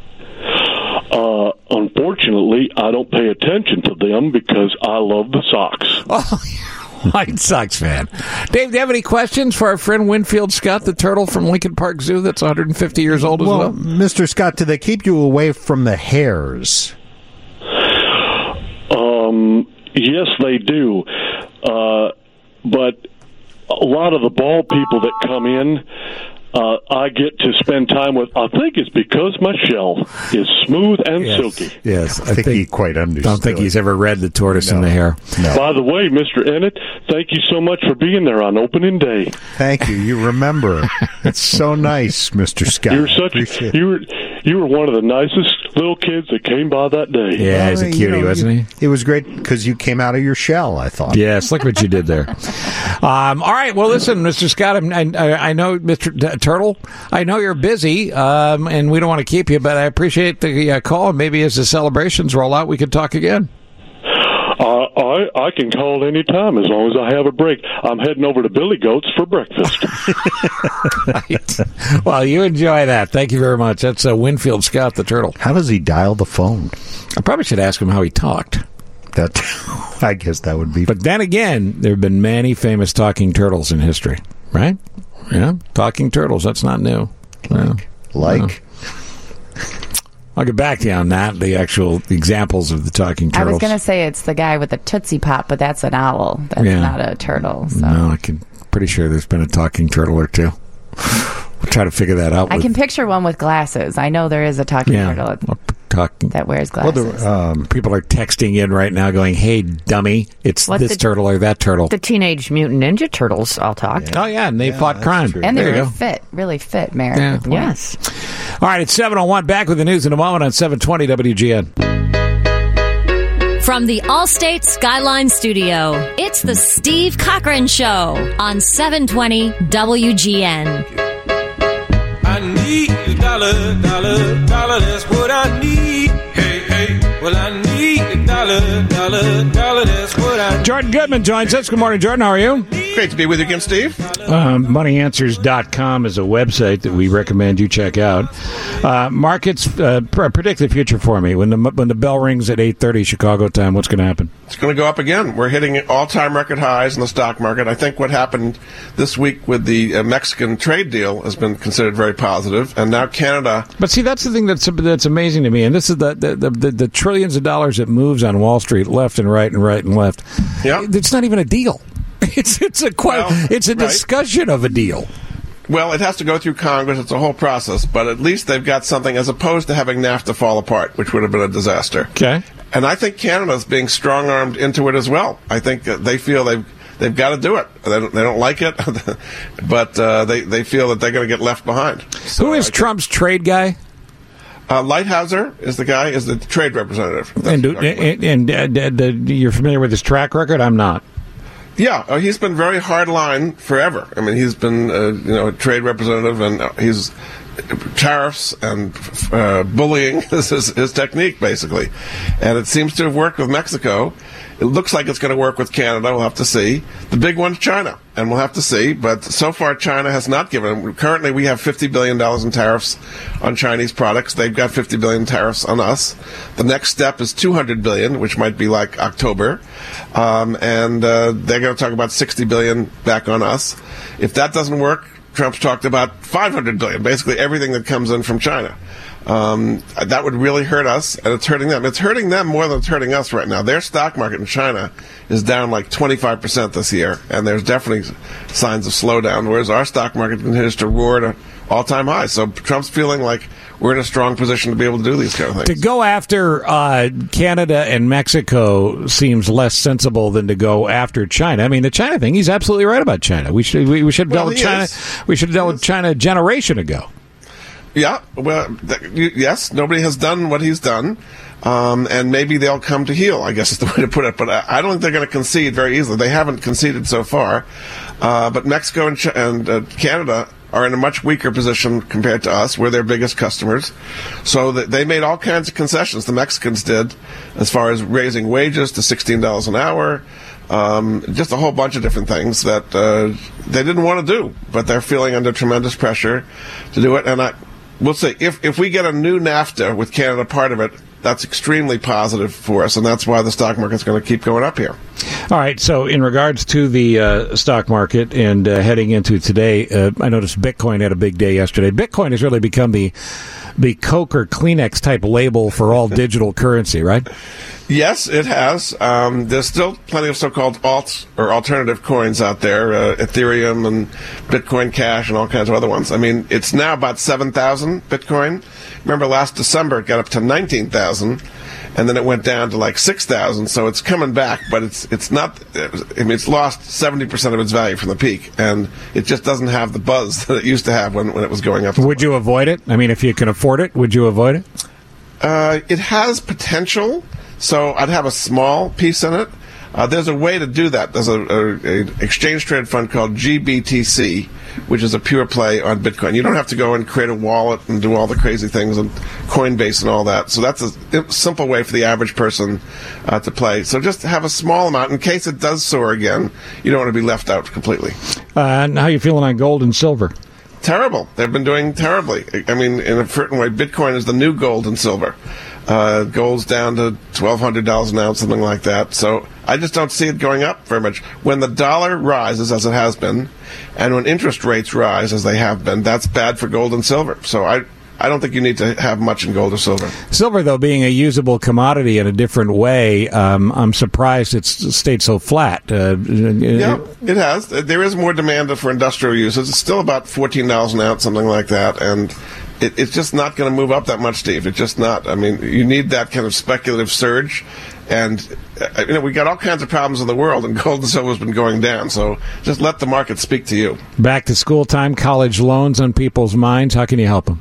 Uh, unfortunately, I don't pay attention to them because I love the Sox. Oh, White Sox fan. Dave, do you have any questions for our friend Winfield Scott, the turtle from Lincoln Park Zoo that's one hundred fifty years old as Well, well? Mister Scott, do they keep you away from the hares? Um, yes, they do. Uh, but a lot of the ball people that come in, uh, I get to spend time with. I think it's because my shell is smooth and Yes. silky. Yes, I think he quite understood. don't think he's ever read The Tortoise and the Hare. No. By the way, Mister Ennett, thank you so much for being there on opening day. Thank you. You remember. It's so nice, Mister Scott. You're such Appreciate a, it. you were you were one of the nicest little kids that came by that day. Yeah, he's a Well, you cutie, know, wasn't you- he? It was great because you came out of your shell, I thought. Yes, look what you did there. Um, all right, well, listen, Mister Scott, I'm, I, I know, Mister T- Turtle, I know you're busy, um, and we don't want to keep you, but I appreciate the uh, call, and maybe as the celebrations roll out, we could talk again. Uh, I I can call any time as long as I have a break. I'm heading over to Billy Goat's for breakfast. Right. Well, you enjoy that. Thank you very much. That's uh, Winfield Scott, the turtle. How does he dial the phone? I probably should ask him how he talked. That I guess that would be. But then again, there have been many famous talking turtles in history, right? Yeah, talking turtles. That's not new. Like, Yeah. like. I'll get back to you on that, the actual examples of the talking I turtles. was going to say it's the guy with the Tootsie Pop, but that's an owl. That's Yeah. not a turtle. So. No, I can pretty sure there's been a talking turtle or two. We'll try to figure that out. I with, can picture one with glasses. I know there is a talking yeah, turtle talking. that wears Well, glasses. the, um, people are texting in right now going, hey, dummy, it's What's this the- turtle or that turtle. The Teenage Mutant Ninja Turtles all talk. Oh, yeah, and they fought crime. and there they you were go. fit, really fit, Mary. Yeah. Good point. Yes. All right, it's seven oh one. Back with the news in a moment on seven twenty W G N. From the Allstate Skyline Studio, it's the Steve Cochran Show on seven twenty W G N. I need a dollar, dollar, dollar, that's what I need. Hey, hey, well, I need a dollar, dollar, dollar, that's what I need. Jordan Goodman joins us. Good morning, Jordan. How are you? Great to be with you again, Steve. Um, money answers dot com is a website that we recommend you check out. Uh, markets, uh, pr- predict the future for me. When the when the bell rings at eight thirty Chicago time, what's going to happen? It's going to go up again. We're hitting all-time record highs in the stock market. I think what happened this week with the uh, Mexican trade deal has been considered very positive, and now Canada. But see, that's the thing that's that's amazing to me, and this is the the, the, the, the trillions of dollars it moves on Wall Street, left and right and right and left. Yeah, it's not even a deal. It's it's a quite, well, it's a right. discussion of a deal. Well, it has to go through Congress. It's a whole process, but at least they've got something as opposed to having NAFTA fall apart, which would have been a disaster. Okay. And I think Canada's being strong-armed into it as well. I think that they feel they've they've got to do it. They don't, they don't like it, but uh, they they feel that they're going to get left behind. So Who is I Trump's trade guy? Uh, Lighthouser is the guy, is the trade representative. That's And, what you're talking and, and, and uh, the, you're familiar with his track record? I'm not. Yeah, uh, he's been very hard line forever. I mean, he's been uh, you know a trade representative, and uh, he's tariffs and uh, bullying is his, his technique basically, and it seems to have worked with Mexico. It looks like it's going to work with Canada. We'll have to see. The big one's China, and we'll have to see. But so far, China has not given. Currently, we have fifty billion dollars in tariffs on Chinese products. They've got fifty billion dollars tariffs on us. The next step is two hundred billion dollars, which might be like October. Um, and uh, they're going to talk about sixty billion dollars back on us. If that doesn't work, Trump's talked about five hundred billion dollars, basically everything that comes in from China. Um, that would really hurt us, and it's hurting them. It's hurting them more than it's hurting us right now. Their stock market in China is down like twenty-five percent this year, and there's definitely signs of slowdown, whereas our stock market continues to roar to all-time highs. So Trump's feeling like we're in a strong position to be able to do these kind of things. To go after uh, Canada and Mexico seems less sensible than to go after China. I mean, the China thing, he's absolutely right about China. We should we, we should have Well, dealt with he China. is. We should have dealt with China a generation ago. Yeah, well, th- you- yes, nobody has done what he's done, um, and maybe they'll come to heel, I guess is the way to put it. But I, I don't think they're going to concede very easily. They haven't conceded so far. Uh, but Mexico and, Ch- and uh, Canada are in a much weaker position compared to us. We're their biggest customers. So th- they made all kinds of concessions, the Mexicans did, as far as raising wages to sixteen dollars an hour, um, just a whole bunch of different things that uh, they didn't want to do, but they're feeling under tremendous pressure to do it. And I... We'll see. If if we get a new NAFTA with Canada part of it, that's extremely positive for us, and that's why the stock market's going to keep going up here. All right. So, in regards to the uh, stock market and uh, heading into today, uh, I noticed Bitcoin had a big day yesterday. Bitcoin has really become the the Coke or Kleenex type label for all digital currency, right? Yes, it has. Um, there's still plenty of so-called alts or alternative coins out there, uh, Ethereum and Bitcoin Cash and all kinds of other ones. I mean, it's now about seven thousand Bitcoin. Remember last December it got up to nineteen thousand, and then it went down to like six thousand, so it's coming back, but it's it's not, I mean, it's lost seventy percent of its value from the peak, and it just doesn't have the buzz that it used to have when, when it was going up. Would you avoid it? I mean, if you can afford it, would you avoid it? Uh, it has potential. So I'd have a small piece in it. Uh, there's a way to do that. There's a, a, a exchange trade fund called G B T C, which is a pure play on Bitcoin. You don't have to go and create a wallet and do all the crazy things and Coinbase and all that. So that's a simple way for the average person uh, to play. So just have a small amount in case it does soar again. You don't want to be left out completely. Uh, and how are you feeling on gold and silver? Terrible. They've been doing terribly. I mean, in a certain way, Bitcoin is the new gold and silver. Uh, gold's down to twelve hundred dollars an ounce, something like that. So I just don't see it going up very much. When the dollar rises, as it has been, and when interest rates rise, as they have been, that's bad for gold and silver. So I I don't think you need to have much in gold or silver. Silver, though, being a usable commodity in a different way, um, I'm surprised it's stayed so flat. Uh, yeah, it has. There is more demand for industrial uses. It's still about fourteen dollars an ounce, something like that, and it, it's just not going to move up that much, Steve. It's just not. I mean, you need that kind of speculative surge, and uh, you know, we got all kinds of problems in the world, and gold and silver has been going down. So just let the market speak to you. Back to school time, college loans on people's minds. How can you help them?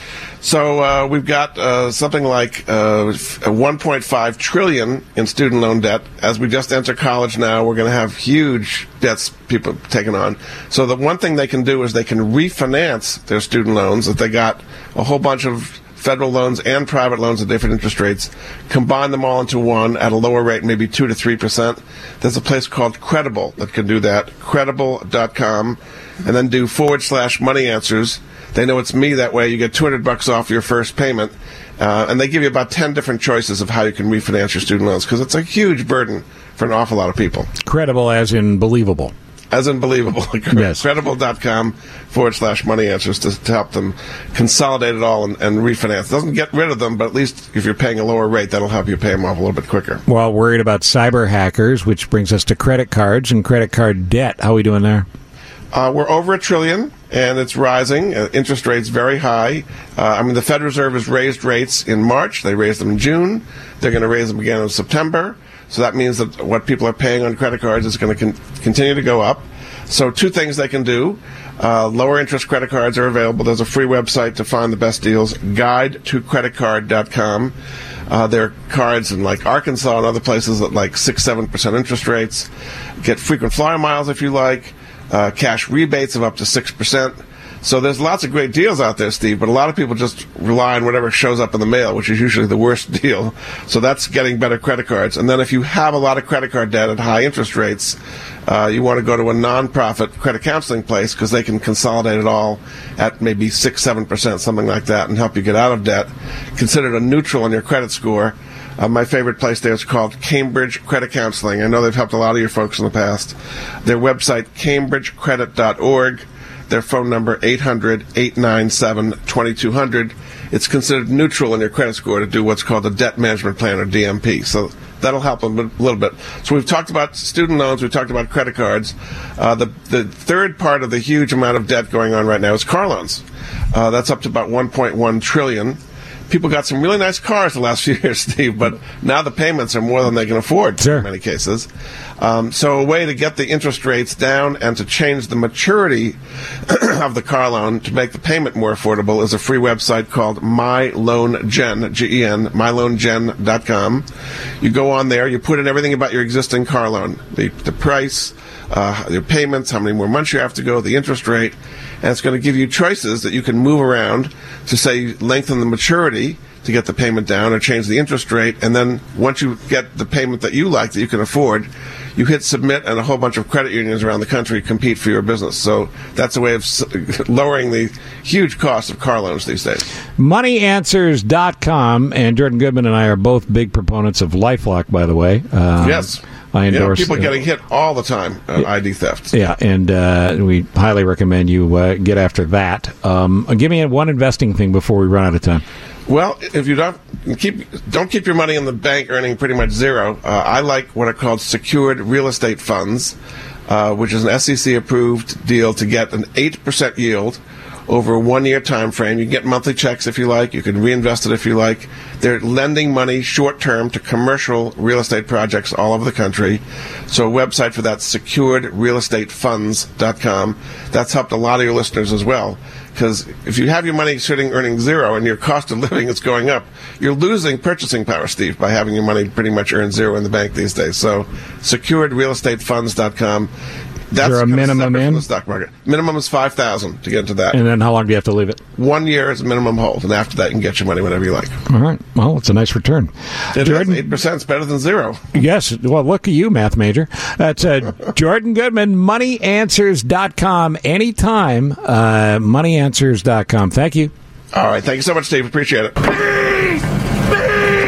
So uh, we've got uh, something like uh, one point five trillion dollars in student loan debt. As we just enter college now, we're going to have huge debts people taking on. So the one thing they can do is they can refinance their student loans if they got a whole bunch of federal loans and private loans at different interest rates, combine them all into one at a lower rate, maybe two to three percent. There's a place called Credible that can do that, credible dot com, and then do forward slash money answers. They know it's me that way. You get two hundred bucks off your first payment, uh, and they give you about ten different choices of how you can refinance your student loans because it's a huge burden for an awful lot of people. Credible as in believable. As unbelievable. Yes. credible dot com forward slash money answers to, to help them consolidate it all and, and refinance. It doesn't get rid of them, but at least if you're paying a lower rate, that'll help you pay them off a little bit quicker. Well, worried about cyber hackers, which brings us to credit cards and credit card debt. How are we doing there? Uh, we're over a trillion, and it's rising. Uh, interest rates very high. Uh, I mean, the Fed Reserve has raised rates in March. They raised them in June. They're going to raise them again in September. So that means that what people are paying on credit cards is going to con- continue to go up. So two things they can do. Uh, lower interest credit cards are available. There's a free website to find the best deals, guide to credit card dot com. Uh, there are cards in like Arkansas and other places at like six, seven percent interest rates. Get frequent flyer miles if you like. Uh, cash rebates of up to six percent. So there's lots of great deals out there, Steve, but a lot of people just rely on whatever shows up in the mail, which is usually the worst deal. So that's getting better credit cards. And then if you have a lot of credit card debt at high interest rates, uh, you want to go to a non-profit credit counseling place because they can consolidate it all at maybe six, seven percent, something like that, and help you get out of debt. Considered a neutral on your credit score. Uh, my favorite place there is called Cambridge Credit Counseling. I know they've helped a lot of your folks in the past. Their website, cambridge credit dot org. Their phone number, eight hundred, eight nine seven, two two zero zero. It's considered neutral in your credit score to do what's called a debt management plan, or D M P. So that'll help them a little bit. So we've talked about student loans. We've talked about credit cards. Uh, the, the third part of the huge amount of debt going on right now is car loans. Uh, that's up to about one point one trillion dollars. People got some really nice cars the last few years, Steve, but now the payments are more than they can afford sure. in many cases. Um, so a way to get the interest rates down and to change the maturity of the car loan to make the payment more affordable is a free website called MyLoanGen, G E N, my loan gen dot com. You go on there, you put in everything about your existing car loan, the, the price, uh, your payments, how many more months you have to go, the interest rate, and it's going to give you choices that you can move around to, say, lengthen the maturity to get the payment down or change the interest rate. And then once you get the payment that you like, that you can afford, you hit submit, and a whole bunch of credit unions around the country compete for your business. So that's a way of s- lowering the huge cost of car loans these days. money answers dot com, and Jordan Goodman and I are both big proponents of LifeLock, by the way. Um, yes. I endorse, you know, people getting hit all the time, uh, I D thefts. Yeah, and uh, we highly recommend you uh, get after that. Um, give me one investing thing before we run out of time. Well, if you don't keep don't keep your money in the bank earning pretty much zero, uh, I like what are called secured real estate funds, uh, which is an S E C-approved deal to get an eight percent yield over a one-year time frame. You can get monthly checks if you like. You can reinvest it if you like. They're lending money short-term to commercial real estate projects all over the country. So a website for that, secured real estate funds dot com. That's helped a lot of your listeners as well. Because if you have your money sitting earning zero and your cost of living is going up, you're losing purchasing power, Steve, by having your money pretty much earn zero in the bank these days. So secured real estate funds dot com. That's is there a minimum in the stock market? Minimum is five thousand dollars to get into that. And then how long do you have to leave it? One year is minimum hold, and after that you can get your money whenever you like. All right. Well, it's a nice return. It Jordan, is. eight percent is better than zero. Yes. Well, look at you, math major. That's uh, Jordan Goodman, money answers dot com. Anytime, uh, money answers dot com. Thank you. All right. Thank you so much, Steve. Appreciate it.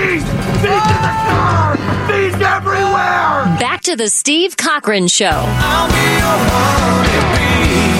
to the Steve Cochran Show. I'll be your honeybee.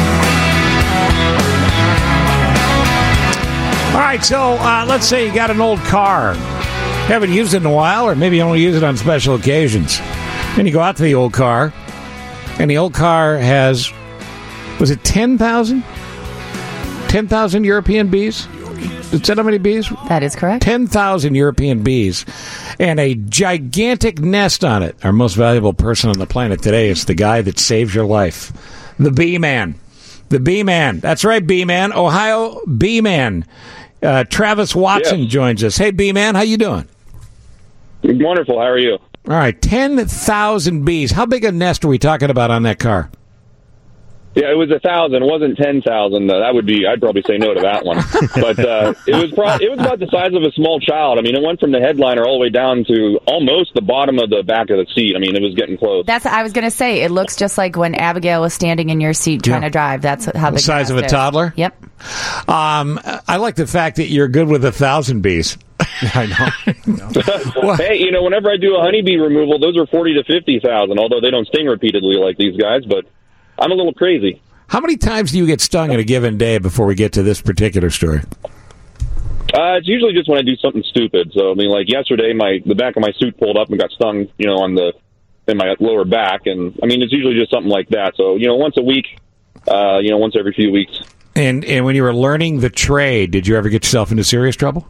All right, so uh, let's say you got an old car. Haven't used it in a while, or maybe you only use it on special occasions. Then you go out to the old car, and the old car has, was it ten thousand? ten thousand European bees? Is that how many bees? That is correct. ten thousand European bees and a gigantic nest on it. Our most valuable person on the planet today is the guy that saves your life. The Bee Man. The Bee Man. That's right, Bee Man. Ohio Bee Man. Uh, Travis Watson yes. joins us. Hey, Bee Man, how you doing? Wonderful. How are you? All right, ten thousand bees. How big a nest are we talking about on that car? Yeah, it was a thousand. It wasn't ten thousand. Uh, that would be. I'd probably say no to that one. But uh, it was. Pro- it was about the size of a small child. I mean, it went from the headliner all the way down to almost the bottom of the back of the seat. I mean, it was getting close. That's. I was going to say. It looks just like when Abigail was standing in your seat trying Yeah. to drive. That's how The big size the of a nest is. toddler? Yep. Um, I like the fact that you're good with a thousand bees. I know. Hey, you know, whenever I do a honeybee removal, those are forty to fifty thousand. Although they don't sting repeatedly like these guys, but I'm a little crazy. How many times do you get stung in a given day before we get to this particular story? Uh, it's usually just when I do something stupid. So I mean, like yesterday, my the back of my suit pulled up and got stung, you know, on the in my lower back, and I mean, it's usually just something like that. So you know, once a week, uh, you know, once every few weeks. And and when you were learning the trade, did you ever get yourself into serious trouble?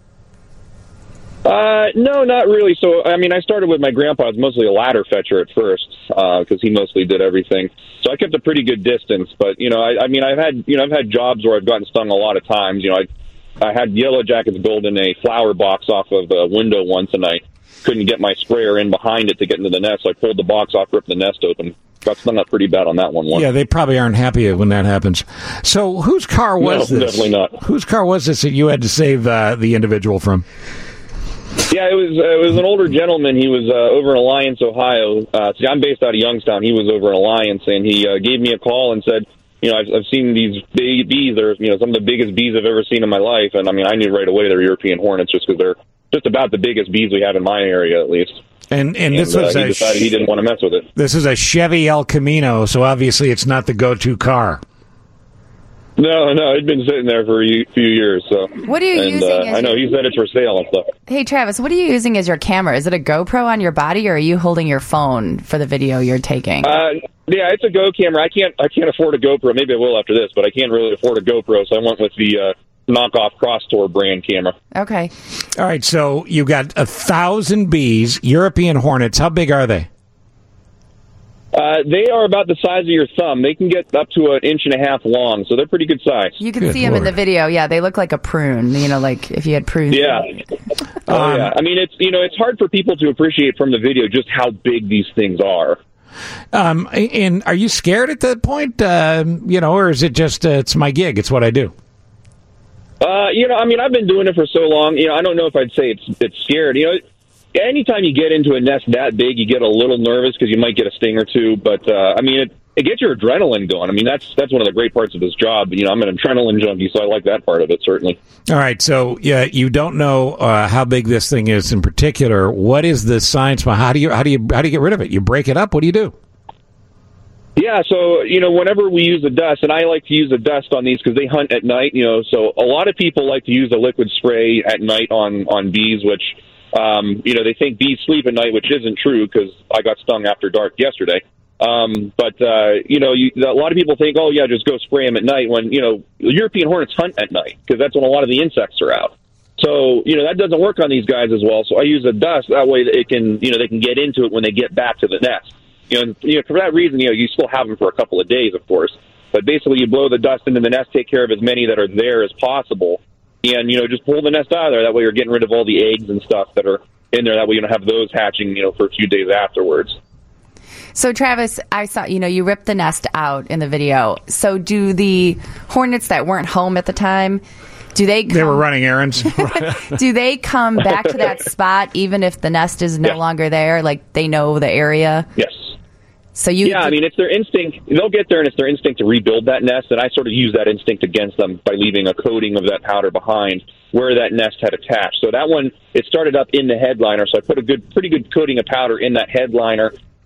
Uh, no, not really. So, I mean, I started with my grandpa. I was mostly a ladder fetcher at first, because uh, he mostly did everything. So I kept a pretty good distance. But, you know, I, I mean, I've had, you know, I've had jobs where I've gotten stung a lot of times. You know, I, I had Yellow Jackets Gold in a flower box off of a window once, and I couldn't get my sprayer in behind it to get into the nest. So I pulled the box off, ripped the nest open. Got stung up pretty bad on that one. Once. Yeah, they probably aren't happy when that happens. So whose car was No, this? definitely not. Whose car was this that you had to save uh, the individual from? Yeah, it was uh, it was an older gentleman. He was uh, over in Alliance, Ohio. Uh, see, I'm based out of Youngstown. He was over in Alliance, and he uh, gave me a call and said, you know, I've, I've seen these big bees. They're, you know, some of the biggest bees I've ever seen in my life. And, I mean, I knew right away they're European hornets just because they're just about the biggest bees we have in my area, at least. And and, And this was uh, he a decided he didn't want to mess with it. This is a Chevy El Camino, so obviously it's not the go-to car. No, no, it'd been sitting there for a few years. So What are you and, using Uh, as I know your- he said it's for sale and stuff. Hey, Travis, what are you using as your camera? Is it a GoPro on your body, or are you holding your phone for the video you're taking? Uh, yeah, it's a Go camera. I can't, I can't afford a GoPro. Maybe I will after this, but I can't really afford a GoPro, so I went with the uh, knockoff Crosstour brand camera. Okay. All right, so you got a thousand bees, European hornets. How big are they? Uh, they are about the size of your thumb. They can get up to an inch and a half long, so they're pretty good size. You can Good see them in Lord. the video. Yeah, they look like a prune. You know, like if you had prunes. Yeah. Oh, Um, yeah. I mean, it's you know, it's hard for people to appreciate from the video just how big these things are. Um, and are you scared at that point? Um, you know, or is it just uh, it's my gig? It's what I do. Uh, you know, I mean, I've been doing it for so long. You know, I don't know if I'd say it's it's scared. You know, anytime you get into a nest that big, you get a little nervous because you might get a sting or two. But uh, I mean, it, it gets your adrenaline going. I mean, that's that's one of the great parts of this job. You know, I'm an adrenaline junkie, so I like that part of it certainly. All right, so yeah, you don't know uh, how big this thing is in particular. What is the science behind? How do you how do you how do you get rid of it? You break it up. What do you do? Yeah, so, you know, whenever we use the dust, and I like to use the dust on these because they hunt at night, you know, so a lot of people like to use a liquid spray at night on, on bees, which, um, you know, they think bees sleep at night, which isn't true because I got stung after dark yesterday. Um, but, uh, you know, you, a lot of people think, oh, yeah, just go spray them at night when, you know, European hornets hunt at night because that's when a lot of the insects are out. So, you know, that doesn't work on these guys as well. So I use the dust. That way it can, you know, they can get into it when they get back to the nest. You know, you know, for that reason, you know, you still have them for a couple of days, of course. But basically, you blow the dust into the nest, take care of as many that are there as possible, and, you know, just pull the nest out of there. That way you're getting rid of all the eggs and stuff that are in there. That way you don't have those hatching, you know, for a few days afterwards. So, Travis, I saw, you know, you ripped the nest out in the video. So do the hornets that weren't home at the time, do they come, They were running errands. do they come back to that spot even if the nest is no Yeah. longer there? Like, they know the area? Yes. So you Yeah, I mean, it's their instinct. They'll get there, and it's their instinct to rebuild that nest, and I sort of use that instinct against them by leaving a coating of that powder behind where that nest had attached. So that one, it started up in the headliner, so I put a good, pretty good coating of powder in that headliner,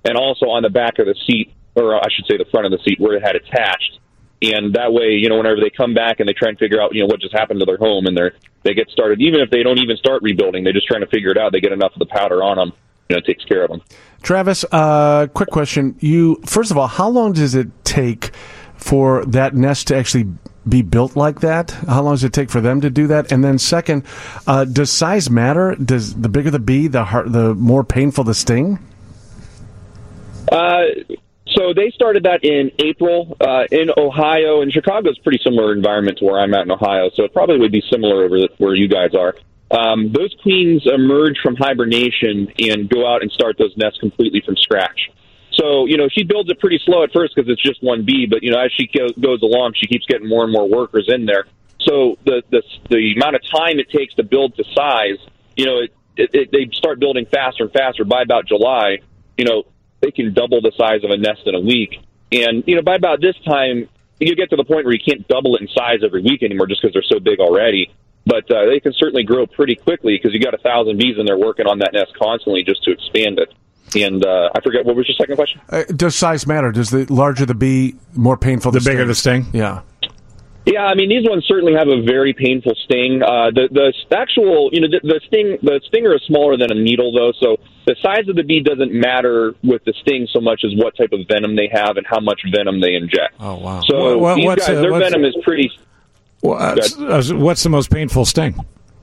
and also on the back of the seat, or I should say the front of the seat, where it had attached. And that way, you know, whenever they come back and they try and figure out, you know, what just happened to their home, and they're they get started, even if they don't even start rebuilding, they're just trying to figure it out. They get enough of the powder on them, you know, it takes care of them. Travis, uh, quick question. You first of all, how long does it take for that nest to actually be built like that? How long does it take for them to do that? And then second, uh, does size matter? Does the bigger the bee, the hard, the more painful the sting? Uh. So they started that in April uh, in Ohio, and Chicago's a pretty similar environment to where I'm at in Ohio, so it probably would be similar over where you guys are. Um, those queens emerge from hibernation and go out and start those nests completely from scratch. So, you know, she builds it pretty slow at first because it's just one bee, but, you know, as she goes along, she keeps getting more and more workers in there. So the the, the amount of time it takes to build to size, you know, it, it, it, they start building faster and faster. By about July, you know, they can double the size of a nest in a week. And, you know, by about this time, you get to the point where you can't double it in size every week anymore just because they're so big already. But uh, they can certainly grow pretty quickly because you got a thousand bees in there working on that nest constantly just to expand it. And uh, I forget, what was your second question? Uh, does size matter? Does the larger the bee, more painful the, the bigger sting? the sting? Yeah. Yeah, I mean, these ones certainly have a very painful sting. Uh, the the actual, you know, the, the sting, the stinger is smaller than a needle, though, so the size of the bee doesn't matter with the sting so much as what type of venom they have and how much venom they inject. Oh, wow. So what, what, these what's, guys, uh, their what's, venom is pretty... What's, what's the most painful sting?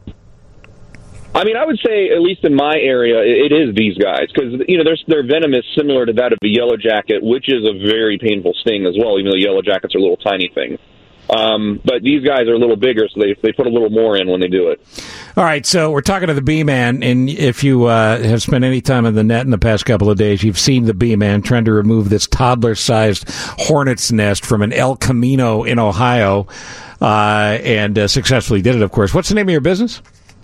I mean, I would say, at least in my area, it is these guys, because, you know, their, their venom is similar to that of a yellow jacket, which is a very painful sting as well, even though yellow jackets are little tiny things. Um, but these guys are a little bigger, so they they put a little more in when they do it. All right, so we're talking to the Bee Man, and if you uh, have spent any time in the net in the past couple of days, you've seen the Bee Man trying to remove this toddler-sized hornet's nest from an El Camino in Ohio, uh, and uh, successfully did it, of course. What's the name of your business?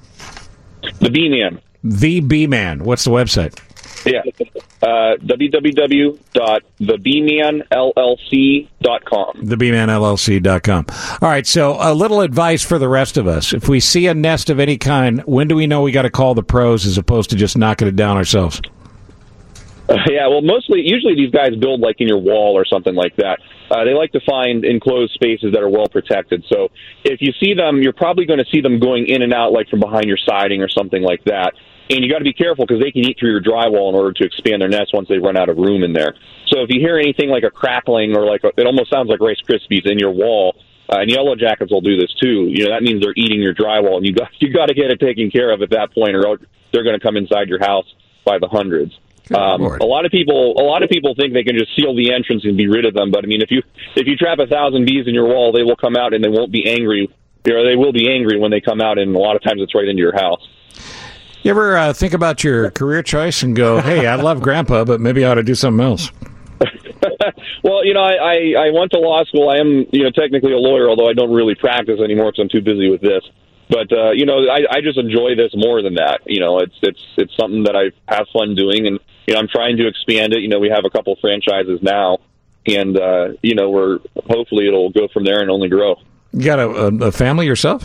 The Bee Man. The Bee Man. What's the website? Yeah, uh, w w w dot the bee man l l c dot com. the bee man l l c dot com. All right, so a little advice for the rest of us. If we see a nest of any kind, when do we know we got to call the pros as opposed to just knocking it down ourselves? Uh, yeah, well, mostly, usually these guys build like in your wall or something like that. Uh, they like to find enclosed spaces that are well protected. So if you see them, you're probably going to see them going in and out like from behind your siding or something like that. And you got to be careful because they can eat through your drywall in order to expand their nest once they run out of room in there. So if you hear anything like a crackling or like a, it almost sounds like Rice Krispies in your wall, uh, and yellow jackets will do this too. You know, that means they're eating your drywall, and you got you got to get it taken care of at that point, or they're going to come inside your house by the hundreds. Um, a lot of people, a lot of people think they can just seal the entrance and be rid of them. But I mean, if you if you trap a thousand bees in your wall, they will come out and they won't be angry. You know, they will be angry when they come out, and a lot of times it's right into your house. You ever uh, think about your career choice and go, hey, I love Grandpa, but maybe I ought to do something else? Well, you know, I, I, I went to law school. I am, you know, technically a lawyer, although I don't really practice anymore because I'm too busy with this. But, uh, you know, I, I just enjoy this more than that. You know, it's it's it's something that I have fun doing, and, you know, I'm trying to expand it. You know, we have a couple franchises now, and, uh, you know, we're hopefully it'll go from there and only grow. You got a, a, a family yourself?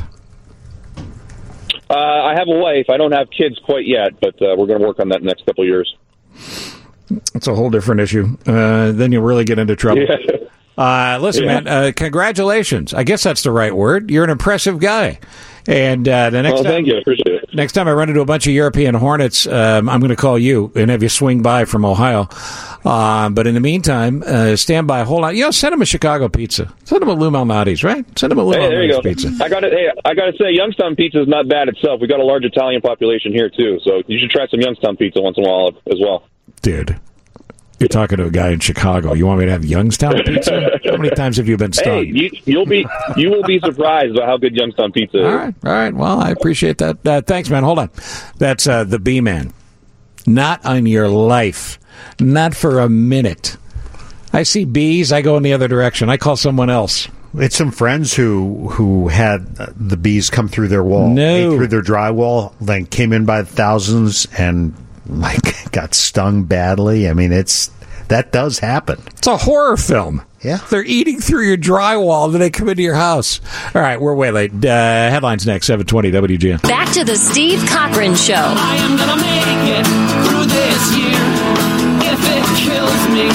Uh, I have a wife. I don't have kids quite yet, but uh, we're going to work on that in the next couple of years. That's a whole different issue. Uh, then you'll really get into trouble. Yeah. Uh, listen, Yeah. man, uh, congratulations. I guess that's the right word. You're an impressive guy. And uh, the next well, time, thank you. I appreciate it. next time I run into a bunch of European hornets, um, I'm going to call you and have you swing by from Ohio. Uh, but in the meantime, uh, stand by, hold on. You know, send them a Chicago pizza. Send them a Lou Malnati's, right? Send them a Lou Hey, there you Malnati's go. pizza. I got to. Hey, I got to say, Youngstown pizza is not bad itself. We got a large Italian population here too, so you should try some Youngstown pizza once in a while as well. Dude, you're talking to a guy in Chicago. You want me to have Youngstown pizza? How many times have you been stung? Hey, you, you'll be you will be surprised by how good Youngstown pizza is. All right, all right. Well, I appreciate that. Uh, thanks, man. Hold on. That's uh, the Bee Man. Not on your life. Not for a minute. I see bees, I go in the other direction. I call someone else. It's some friends who who had the bees come through their wall, No. ate through their drywall, then came in by the thousands and like got stung badly. I mean, it's that does happen. It's a horror film. Yeah. They're eating through your drywall, then they come into your house. All right, we're way late. Uh, headlines next, seven twenty W G N. Back to the Steve Cochran Show. I am gonna make it through this year. if it kills me.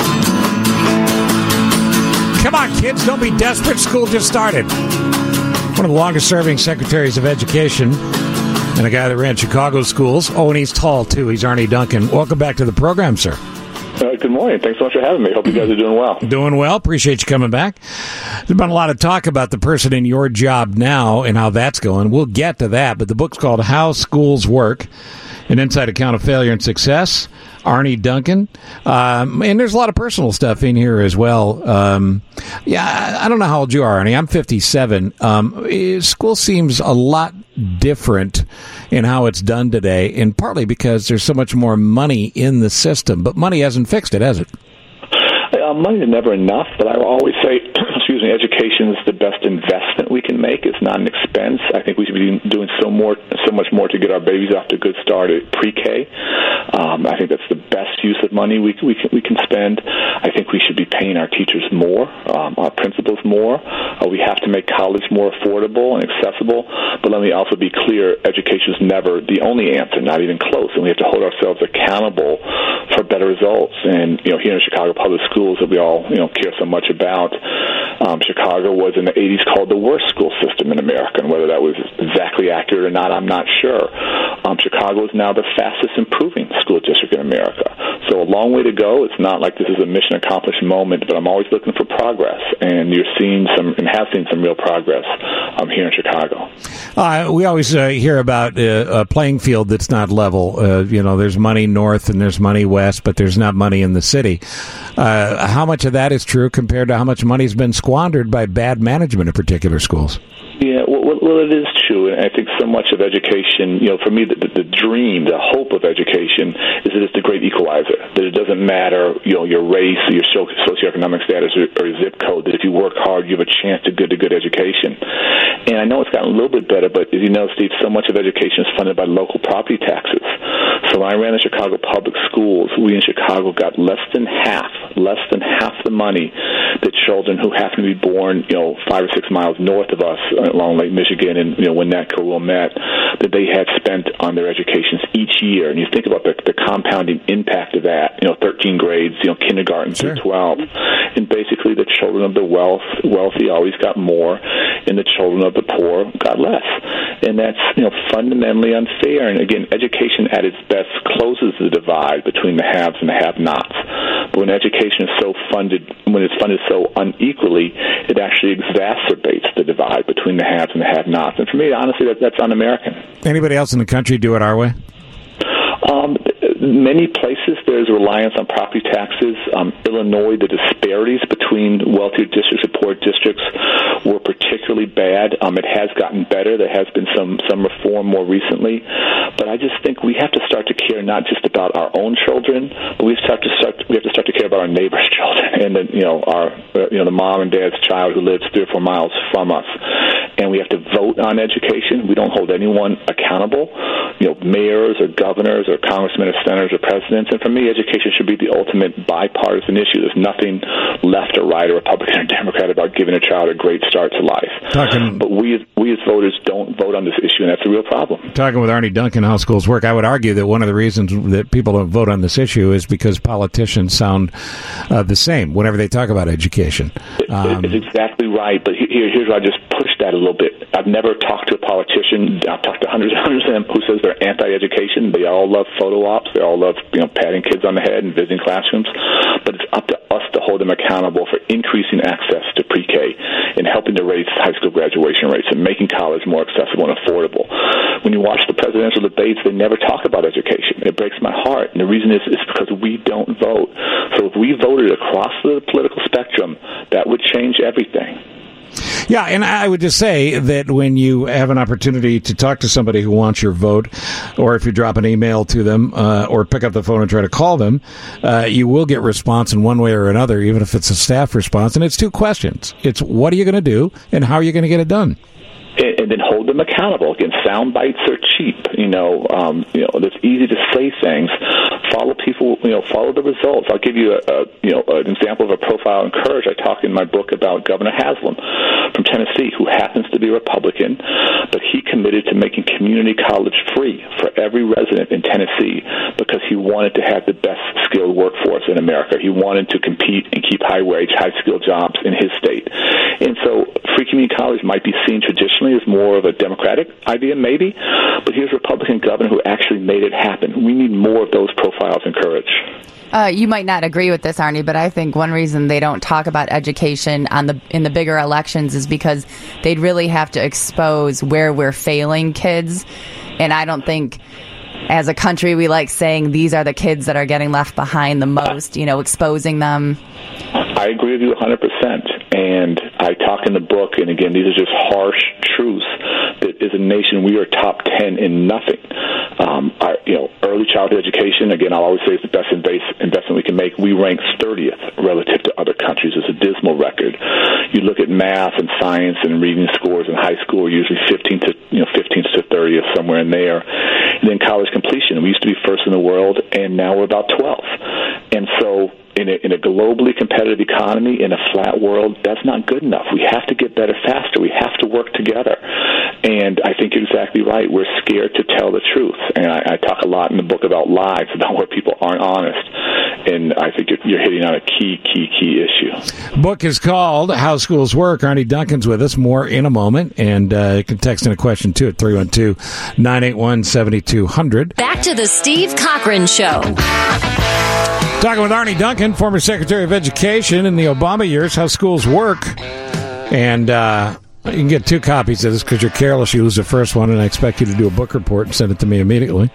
Come on, kids, don't be desperate. School just started. One of the longest-serving secretaries of education and a guy that ran Chicago schools. Oh, and he's tall, too. He's Arnie Duncan. Welcome back to the program, sir. Uh, good morning. Thanks so much for having me. Hope you guys are doing well. Doing well. Appreciate you coming back. There's been a lot of talk about the person in your job now and how that's going. We'll get to that, but the book's called How Schools Work, an inside account of failure and success. Arnie Duncan. Um, and there's a lot of personal stuff in here as well. Um, yeah, I don't know how old you are, Arnie. I'm fifty-seven. Um, school seems a lot different in how it's done today, and partly because there's so much more money in the system. But money hasn't fixed it, has it? Uh, money is never enough, but I will always say, excuse me, education is the best investment we can make. It's not an expense. I think we should be doing so more, so much more to get our babies off to a good start at pre-K. Um, I think that's the best use of money we, we, can, we can spend. I think we should be paying our teachers more, um, our principals more. Uh, we have to make college more affordable and accessible. But let me also be clear, education is never the only answer, not even close. And we have to hold ourselves accountable for better results. And, you know, here in Chicago Public Schools that we all, you know, care so much about, um, Chicago was in the eighties called the worst school system in America. And whether that was exactly accurate or not, I'm not sure. Um, Chicago is now the fastest improving school district in America. So a long way to go. It's not like this is a mission accomplished moment, but I'm always looking for progress. And you're seeing some, and have seen some real progress um, here in Chicago. Uh, we always uh, hear about uh, a playing field that's not level. Uh, you know, there's money north and there's money west, but there's not money in the city. Uh, how much of that is true compared to how much money has been squandered by bad management of particular schools? Yeah, well, well, it is true, and I think so much of education, you know, for me, the, the, the dream, the hope of education is that it's the great equalizer, that it doesn't matter, you know, your race, or your socioeconomic status, or, or your zip code, that if you work hard, you have a chance to get a good education. And I know it's gotten a little bit better, but as you know, Steve, so much of education is funded by local property taxes. So when I ran the Chicago Public Schools, we in Chicago got less than half, less than half the money that children who happen to be born, you know, five or six miles north of us, along Lake Michigan and, you know, Winnett, Wilmette, that they had spent on their educations each year. And you think about the, the compounding impact of that, you know, thirteen grades, you know, kindergarten sure. through twelve. And basically the children of the wealth, wealthy always got more, and the children of the poor got less. And that's, you know, fundamentally unfair. And again, education at its best closes the divide between the haves and the have-nots. But when education is so funded, when it's funded so unequally, it actually exacerbates the divide between the haves and the have-nots. And for me, honestly, that, that's un-American. Anybody else in the country do it our way? Um, many places there's reliance on property taxes. Um, Illinois, the disparities between wealthier districts and poor districts were particularly bad. Um, it has gotten better. There has been some, some reform more recently. But I just think we have to start to care not just about our own children, but we have to start, we have to start to care about our neighbors' children and, the, you know, our, uh, you know, the mom and dad's child who lives three or four miles from us. And we have to vote on education. We don't hold anyone accountable, you know, mayors or governors or congressmen or senators or presidents. And for me, education should be the ultimate bipartisan issue. There's nothing left or right or Republican or Democrat about giving a child a great start to life. Talking, but we as, we as voters don't vote on this issue, and that's a real problem. Talking with Arnie Duncan, How Schools Work, I would argue that one of the reasons that people don't vote on this issue is because politicians sound uh, the same whenever they talk about education. Um, it's exactly right, but here, here's where I just push that a little bit. I've never talked to a politician. I've talked to hundreds and hundreds of them who says they're anti-education. They all love photo ops. They all love, you know, patting kids on the head and visiting classrooms. But it's up to us to hold them accountable for increasing access to pre-K and helping to raise high school graduation rates and making college more accessible and affordable. When you watch the presidential debates, they never talk about education. It breaks my heart. And the reason is, is because we don't vote. So if we voted across the political spectrum, that would change everything. Yeah, and I would just say that when you have an opportunity to talk to somebody who wants your vote, or if you drop an email to them, uh, or pick up the phone and try to call them, uh, you will get response in one way or another, even if it's a staff response. And it's two questions. It's what are you going to do, and how are you going to get it done? And then hold them accountable. Again, sound bites are cheap. You know, um, you know, it's easy to say things. Follow people. You know, follow the results. I'll give you a, a you know an example of a profile in Courage. I talk in my book about Governor Haslam from Tennessee, who happens to be a Republican, but he committed to making community college free for every resident in Tennessee because he wanted to have the best skilled workforce in America. He wanted to compete and keep high-wage, high-skilled jobs in his state. And so free community college might be seen traditionally as more of a Democratic idea, maybe, but here's a Republican governor who actually made it happen. We need more of those profiles and courage. Uh, you might not agree with this, Arnie, but I think one reason they don't talk about education on the in the bigger elections is because they'd really have to expose where we're failing kids. And I don't think, as a country, we like saying these are the kids that are getting left behind the most, you know, exposing them. I agree with you one hundred percent. And I talk in the book, and again, these are just harsh truths, that as a nation, we are top ten in nothing. Um, our, you know, early childhood education, again, I'll always say it's the best investment we can make. We rank thirtieth relative to other countries. It's a dismal record. You look at math and science and reading scores in high school, usually fifteen to you know fifteenth to thirtieth, somewhere in there. And then college completion, we used to be first in the world, and now we're about twelfth. And so in a, in a globally competitive economy, in a flat world, that's not good enough. We have to get better faster. We have to work together. And I think you're exactly right. We're scared to tell the truth. And I, I talk a lot in the book about lies, about where people aren't honest. And I think you're, you're hitting on a key, key, key issue. Book is called How Schools Work. Arnie Duncan's with us. More in a moment. And uh, you can text in a question, too, at three one two, nine eight one, seven two zero zero. Back to the Steve Cochran Show. Talking with Arnie Duncan, former Secretary of Education in the Obama years, How Schools Work. And uh, you can get two copies of this because you're careless. You lose the first one, and I expect you to do a book report and send it to me immediately.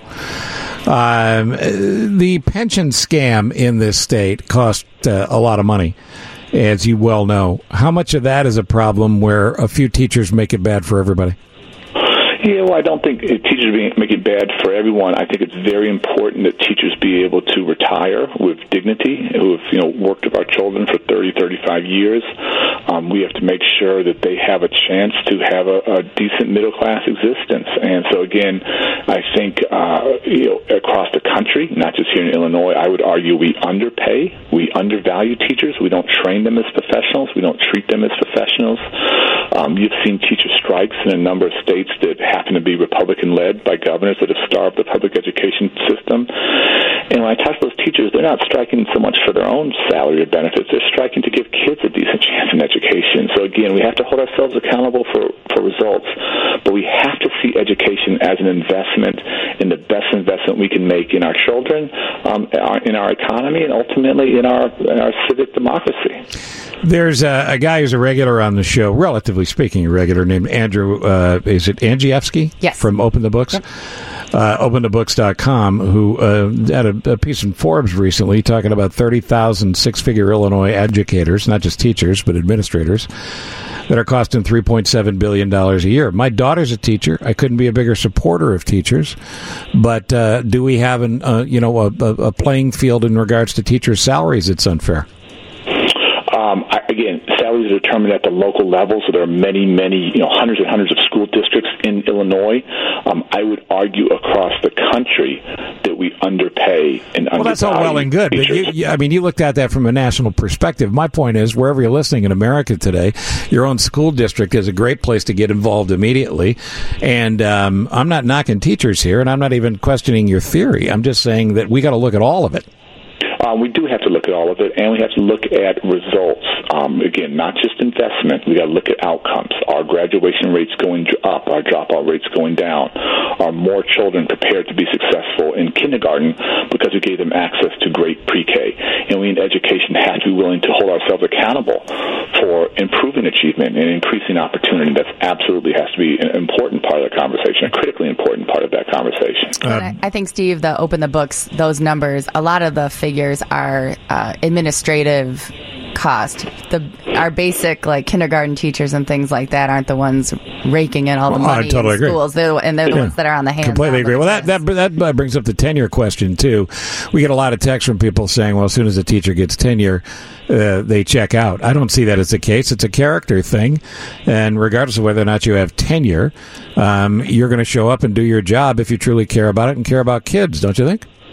Um, the pension scam in this state cost uh, a lot of money, as you well know. How much of that is a problem where a few teachers make it bad for everybody? Yeah, well, I don't think teachers make it bad for everyone. I think it's very important that teachers be able to retire with dignity, who have, you know, worked with our children for thirty, thirty-five years. Um, we have to make sure that they have a chance to have a, a decent middle-class existence. And so, again, I think, uh, you know, across the country, not just here in Illinois, I would argue we underpay, we undervalue teachers. We don't train them as professionals. We don't treat them as professionals. Um, you've seen teacher strikes in a number of states that happen to be Republican-led by governors that have starved the public education system. And when I talk to those teachers, they're not striking so much for their own salary or benefits. They're striking to give kids a decent chance in education. So, again, we have to hold ourselves accountable for, for results. But we have to see education as an investment, in the best investment we can make in our children, um, in our economy, and ultimately in our, in our civic democracy. There's a, a guy who's a regular on the show, relatively speaking, a regular, named Andrew, uh, is it Angievsky? Yes. From Open the Books? Yep. Uh, open the books dot com, who uh, had a, a piece in Forbes recently talking about thirty thousand six-figure Illinois educators, not just teachers, but administrators, that are costing three point seven billion dollars a year. My daughter's a teacher. I couldn't be a bigger supporter of teachers. But uh, do we have an, uh, you know, a, a playing field in regards to teachers' salaries that's unfair? Um, I, again, salaries are determined at the local level, so there are many, many, you know, hundreds and hundreds of school districts in Illinois. Um, I would argue across the country that we underpay and undervalue. Well, that's all well and good, teachers. but you, you, I mean, you looked at that from a national perspective. My point is, wherever you're listening in America today, your own school district is a great place to get involved immediately. And um, I'm not knocking teachers here, and I'm not even questioning your theory. I'm just saying that we got to look at all of it. Um, we do have to look at all of it, and we have to look at results. Um, again, not just investment. We got to look at outcomes. Are graduation rates going up? Are dropout rates going down? Are more children prepared to be successful in kindergarten because we gave them access to great pre-K? And we in education have to be willing to hold ourselves accountable for improving achievement and increasing opportunity. That absolutely has to be an important part of the conversation, a critically important part of that conversation. Um, I, I think, Steve, the Open the Books, those numbers, a lot of the figures are uh, administrative cost. The our basic like kindergarten teachers and things like that aren't the ones raking in all the well, money I totally in agree. schools. They're, and they're the yeah. ones that are on the hands. Completely agree. Well, that, that that brings up the tenure question too. We get a lot of texts from people saying, "Well, as soon as a teacher gets tenure, uh, they check out." I don't see that as the case. It's a character thing, and regardless of whether or not you have tenure, um, you're going to show up and do your job if you truly care about it and care about kids. Don't you think?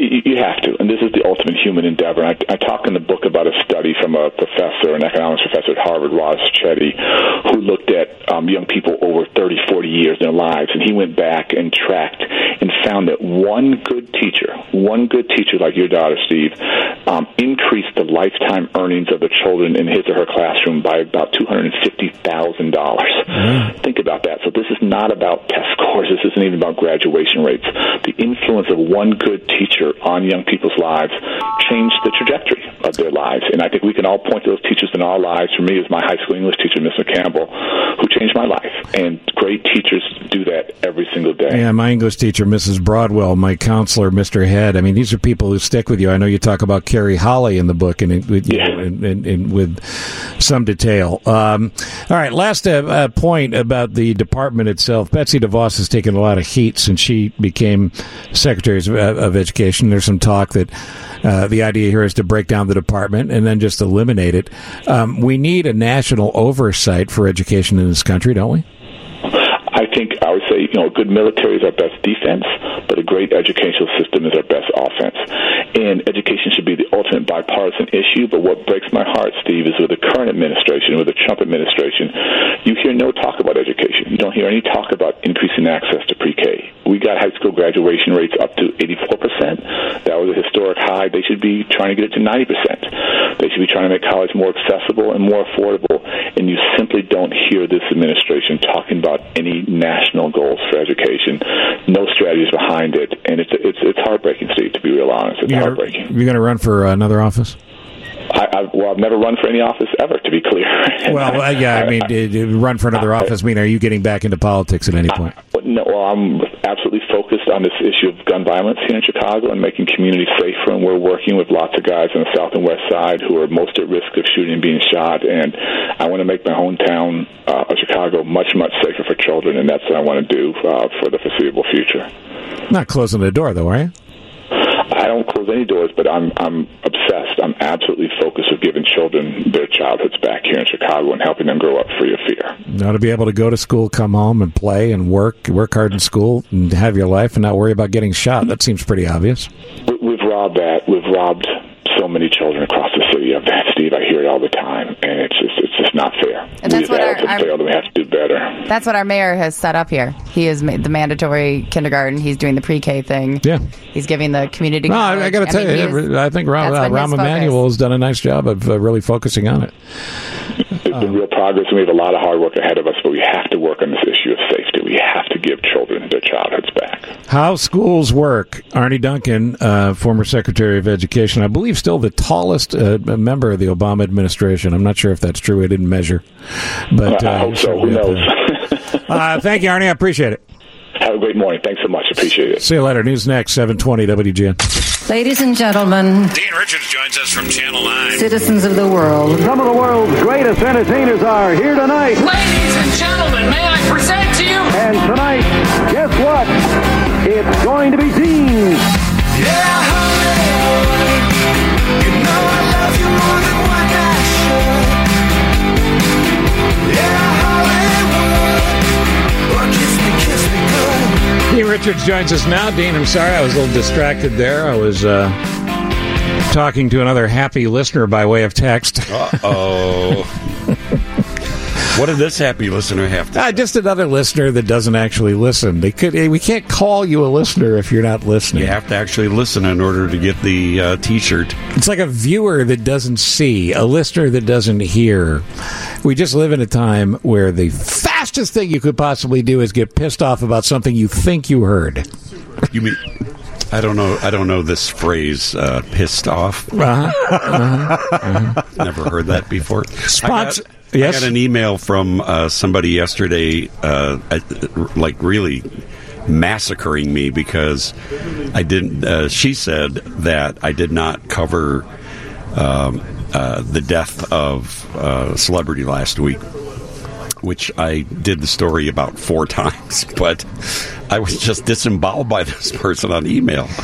You, you have to, and this is the ultimate human endeavor. I, I talk in the book about a study from a professor, an economics professor at Harvard, Ross Chetty, who looked at um, young people over thirty, forty years in their lives, and he went back and tracked and found that one good teacher, one good teacher like your daughter, Steve, um, increased the lifetime earnings of the children in his or her classroom by about two hundred fifty thousand dollars. Mm-hmm. Think about that. So this is not about test scores. This isn't even about graduation rates. The influence of one good teacher on young people's lives changed the trajectory of their lives. And I think we can all point to those teachers in our lives. For me, it was my high school English teacher, Miss McCampbell, who changed my life. And great teachers do that every single day. Yeah, my English teacher, Missus Broadwell, my counselor, Mister Head. I mean, these are people who stick with you. I know you talk about Carrie Holly in the book and, and, you yeah. know, and, and, and with some detail. Um, all right, last uh, uh, point about the department itself. Betsy DeVos has taken a lot of heat since she became Secretary of, of Education. There's some talk that uh, the idea here is to break down the department and then just eliminate it. Um, we need a national oversight for education in this country, don't we? I think I would say, you know, a good military is our best defense, but a great educational system is our best offense. And education should be the ultimate bipartisan issue, but what breaks my heart, Steve, is with the current administration, with the Trump administration, you hear no talk about education. You don't hear any talk about increasing access to pre-K. We got high school graduation rates up to eighty-four percent. That was a historic high. They should be trying to get it to ninety percent. They should be trying to make college more accessible and more affordable, and you simply don't hear this administration talking about any national goals for education. No strategies behind it, and it's it's it's heartbreaking, Steve, to be real honest. It's you're heartbreaking. You're going to run for another office? I, I, well, I've never run for any office ever, to be clear. Well, uh, yeah, I mean, I, I, run for another office mean, are you getting back into politics at any point? I, no, well, I'm absolutely focused on this issue of gun violence here in Chicago and making communities safer, and we're working with lots of guys on the south and west side who are most at risk of shooting and being shot, and I want to make my hometown uh, of Chicago much, much safer for children, and that's what I want to do uh, for the foreseeable future. Not closing the door, though, are you? I don't close any doors, but I'm I'm obsessed. I'm absolutely focused with giving children their childhoods back here in Chicago and helping them grow up free of fear. Now, to be able to go to school, come home, and play and work, work hard in school, and have your life, and not worry about getting shot. That seems pretty obvious. We've robbed that. We've robbed so many children across the city of that, Steve. I hear it all the time, and it's just it's just not fair. And that's we what our, have our, failed, and we have to do better. That's what our mayor has set up here. He has made the mandatory kindergarten. He's doing the pre-K thing. Yeah, he's giving the community. No, college. I, I got to tell mean, you, is, I think Rahm, uh, Rahm Emanuel has done a nice job of uh, really focusing on it. There's been real progress, and we have a lot of hard work ahead of us, but we have to work on this issue of safety. We have to give children their childhoods back. How schools work. Arnie Duncan, uh, former Secretary of Education, I believe still the tallest uh, member of the Obama administration. I'm not sure if that's true. I didn't measure. But, uh, I hope so. Who knows? uh, thank you, Arnie. I appreciate it. Have a great morning. Thanks so much. Appreciate it. See you later. News next, seven twenty W G N. Ladies and gentlemen, Dean Richards joins us from Channel nine. Citizens of the world. Some of the world's greatest entertainers are here tonight. Ladies and gentlemen, may I present to you? And tonight, guess what? It's going to be Dean. Yeah, honey, you know I love you more than what I should. Yeah, Hollywood, or kiss me, kiss me good. Dean Richards joins us now. Dean, I'm sorry, I was a little distracted there. I was uh, talking to another happy listener by way of text. Uh-oh. What did this happy listener have to say? Uh, just another listener that doesn't actually listen. They could. We can't call you a listener if you're not listening. You have to actually listen in order to get the uh, T-shirt. It's like a viewer that doesn't see, a listener that doesn't hear. We just live in a time where the fastest thing you could possibly do is get pissed off about something you think you heard. You mean... I don't know. I don't know this phrase, uh, "pissed off." Uh-huh. Uh-huh. Uh-huh. Never heard that before. Spons- I, got, yes? I got an email from uh, somebody yesterday, uh, like really massacring me because I didn't. Uh, she said that I did not cover um, uh, the death of uh, a celebrity last week, which I did the story about four times, but I was just disemboweled by this person on email.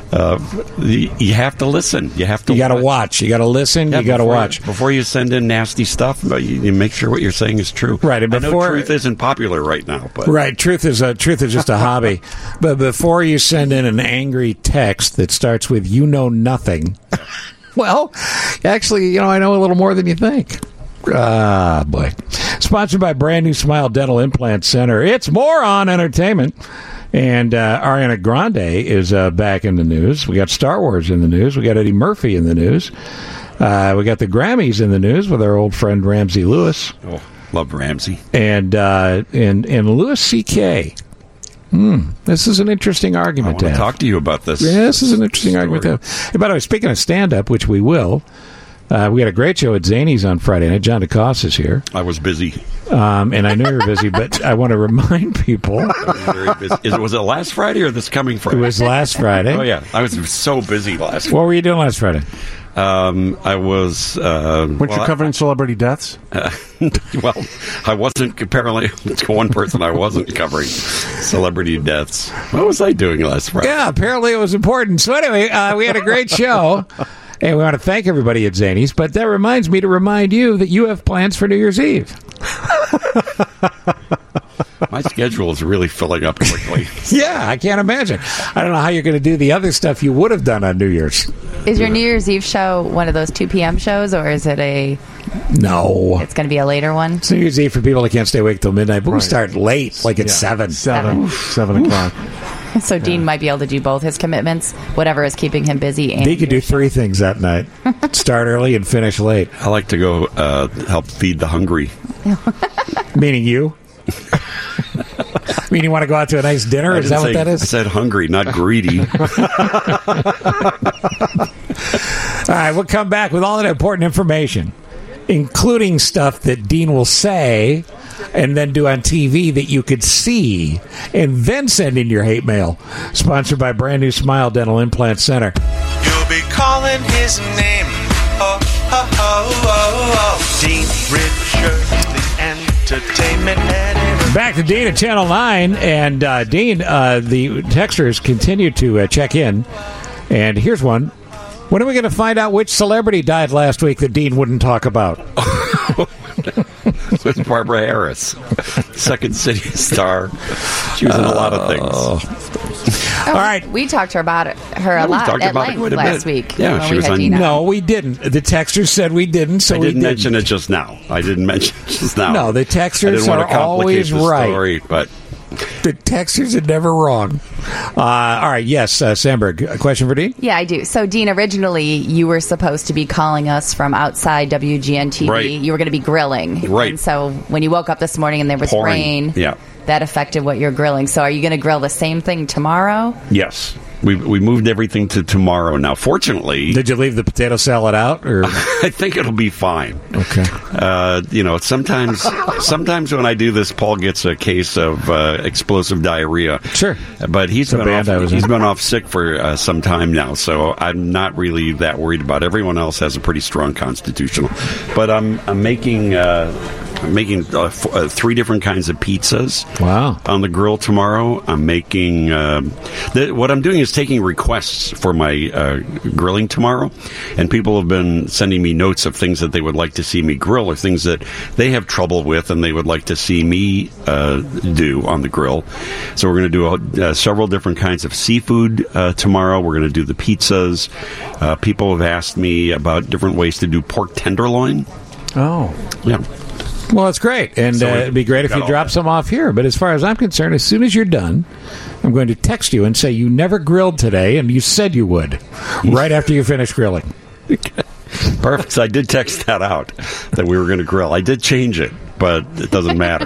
Uh, you, you have to listen. You have to. You got to watch. watch. You got to listen. Yeah, you got to before watch you, before you send in nasty stuff. But you, you make sure what you're saying is true. Right. And I know before truth isn't popular right now, but right, truth is a truth is just a hobby. But before you send in an angry text that starts with "you know nothing," well, actually, you know, I know a little more than you think. Ah, boy. Sponsored by Brand New Smile Dental Implant Center. It's more on entertainment. And uh, Ariana Grande is uh, back in the news. We got Star Wars in the news. We got Eddie Murphy in the news. Uh, we got the Grammys in the news with our old friend Ramsey Lewis. Oh, love Ramsey. And uh, and and Louis C K. Hmm, this is an interesting argument I want to to have. talk to you about this. Yeah, this is an interesting story. argument to have. And by the way, speaking of stand-up, which we will, uh, we had a great show at Zany's on Friday night. John DeCoste is here. I was busy. Um, and I know you're busy, but I want to remind people. I was very busy. Is it, was it last Friday or this coming Friday? It was last Friday. Oh, yeah. I was so busy last Friday. What were you doing last Friday? Um, I was. Uh, Weren't well, you covering celebrity deaths? Uh, well, I wasn't. Apparently, it's one person I wasn't covering celebrity deaths. What was I doing last Friday? Yeah, apparently it was important. So anyway, uh, we had a great show. And we want to thank everybody at Zany's. But that reminds me to remind you that you have plans for New Year's Eve. My schedule is really filling up quickly. Yeah, I can't imagine. I don't know how you're going to do the other stuff you would have done on New Year's. Is your New Year's Eve show one of those two p.m. shows, or is it a... No. It's going to be a later one? It's New Year's Eve for people that can't stay awake till midnight, but we Right. start late, like at Yeah. seven. Seven. Seven o'clock. So Dean might be able to do both his commitments, whatever is keeping him busy. And He could do three things that night. Start early and finish late. I like to go uh, help feed the hungry. Meaning you? Meaning you want to go out to a nice dinner? I Is that didn't what say- that is? I said hungry, not greedy. All right, we'll come back with all that important information, including stuff that Dean will say and then do on T V that you could see, and then send in your hate mail. Sponsored by Brand New Smile Dental Implant Center. You'll be calling his name. Oh, oh, oh, oh, oh. Dean Richard, the entertainment editor. Back to Dean at Channel nine. And uh, Dean, uh, the texters continue to uh, check in. And here's one. When are we going to find out which celebrity died last week that Dean wouldn't talk about? It was Barbara Harris, Second City star. She was in a lot of things. Oh, All right. We talked to her about it, her Yeah, a we lot talked at about it length quite a last bit. week. Yeah, when she we was had on- Dean on. No, we didn't. The texters said we didn't, so I we didn't didn't. mention it just now. I didn't mention it just now. No, the I texters didn't want are to complicate always the right. story, but The texters are never wrong. Uh, all right, yes, uh, Sandberg, a question for Dean? Yeah, I do. So, Dean, originally you were supposed to be calling us from outside W G N T V. Right. You were going to be grilling. Right. And so when you woke up this morning and there was Pouring. rain, Yeah. that affected what you're grilling. So are you going to grill the same thing tomorrow? yes. We we moved everything to tomorrow now. Fortunately, Did you leave the potato salad out? Or I think it'll be fine. Okay. Uh, you know, sometimes sometimes when I do this, Paul gets a case of uh, explosive diarrhea. Sure. But he's It's a been band off, I was he's in. been off sick for uh, some time now, so I'm not really that worried about it. Everyone else has a pretty strong constitutional. But I'm I'm making uh, I'm making uh, f- uh, three different kinds of pizzas. Wow. On the grill tomorrow. I'm making um, the, what I'm doing is taking requests for my uh, grilling tomorrow, and people have been sending me notes of things that they would like to see me grill or things that they have trouble with and they would like to see me uh, do on the grill. So we're going to do uh, several different kinds of seafood uh, tomorrow. We're going to do the pizzas. Uh, people have asked me about different ways to do pork tenderloin. Oh. Yeah. Well, it's great, and So uh, we- it'd be great if got you all drop that. some off here. But as far as I'm concerned, as soon as you're done, I'm going to text you and say you never grilled today, and you said you would, right after you finish grilling. Perfect. So I did text that out that we were going to grill. I did change it, but it doesn't matter.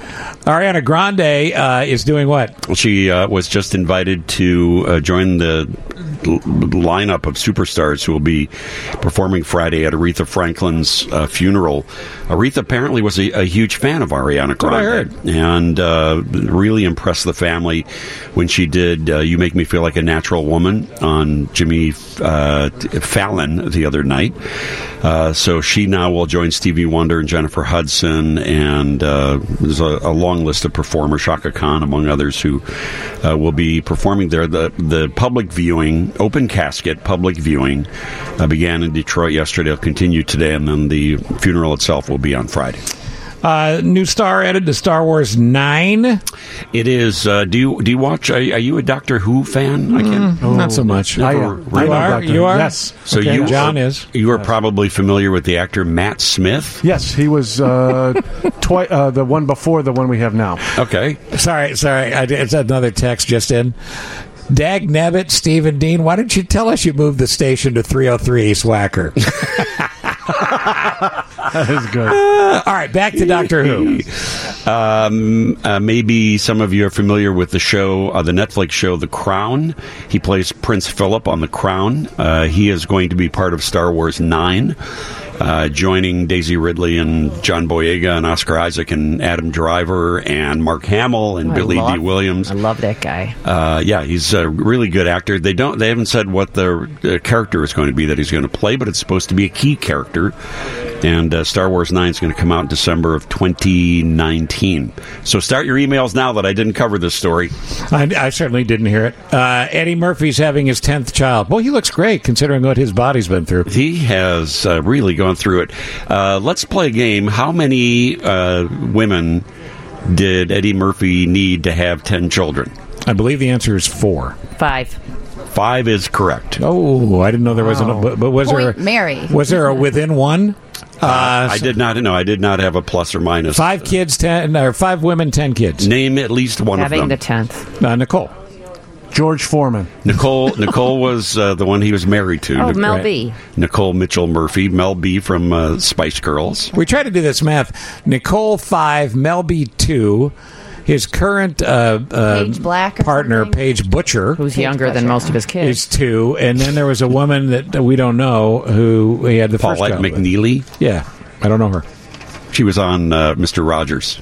Ariana Grande uh, is doing what? She uh, was just invited to uh, join the l- lineup of superstars who will be performing Friday at Aretha Franklin's uh, funeral. Aretha apparently was a, a huge fan of Ariana what I Grande, heard. and uh, really impressed the family when she did uh, "You Make Me Feel Like a Natural Woman" on Jimmy uh, Fallon the other night. Uh, so she now will join Stevie Wonder and Jennifer Hudson, and uh, there's a, a long list of performers, Shaka Khan among others, who uh, will be performing there. The the public viewing open casket public viewing. Uh, began in Detroit yesterday. It'll continue today, and then the funeral itself will be on Friday. Uh, new star added to Star Wars nine. It is. Uh, do you do you watch? Are, are you a Doctor Who fan? I can't. Mm, not so much. Never, I, uh, really? you are. You are. Yes. So okay, you, John are, is. You are probably familiar with the actor Matt Smith. Yes, he was uh, twi- uh, the one before the one we have now. Okay. Sorry, sorry. I, it's another text just in. Dag Nabbit, Stephen Dean, why didn't you tell us you moved the station to three oh three East Wacker? That is good. Uh, all right, back to Doctor Who. Um, uh, maybe some of you are familiar with the show, uh, the Netflix show, The Crown. He plays Prince Philip on The Crown. Uh, he is going to be part of Star Wars nine. Uh, joining Daisy Ridley and John Boyega and Oscar Isaac and Adam Driver and Mark Hamill and I Billy love, D. Williams. I love that guy. Uh, yeah, he's a really good actor. They don't. They haven't said what the uh, character is going to be that he's going to play, but it's supposed to be a key character. And uh, Star Wars nine is going to come out in December of twenty nineteen. So start your emails now that I didn't cover this story. I, I certainly didn't hear it. Uh, Eddie Murphy's having his tenth child. Well, he looks great considering what his body's been through. He has uh, really gone through it. Uh, let's play a game. How many uh, women did Eddie Murphy need to have ten children? I believe the answer is four. Five. Five is correct. Oh, I didn't know there was Wow. an. But, but was Point there? Mary. Was there a within one? Uh, I did not know. I did not have a plus or minus. Five kids, ten, or five women, ten kids. Name at least one Having of them. the tenth. Uh, Nicole. George Foreman. Nicole Nicole was uh, the one he was married to. Oh, Nic- Mel B. Nicole Mitchell Murphy. Mel B from uh, Spice Girls. We tried to do this math. Nicole five, Mel B two. His current uh, uh, Paige Black or partner, something? Paige Butcher, Who's Paige younger than Butcher. most of his kids. is two, and then there was a woman that we don't know who he had the first Paulette child with. McNeely. Yeah, I don't know her. She was on uh, Mister Rogers.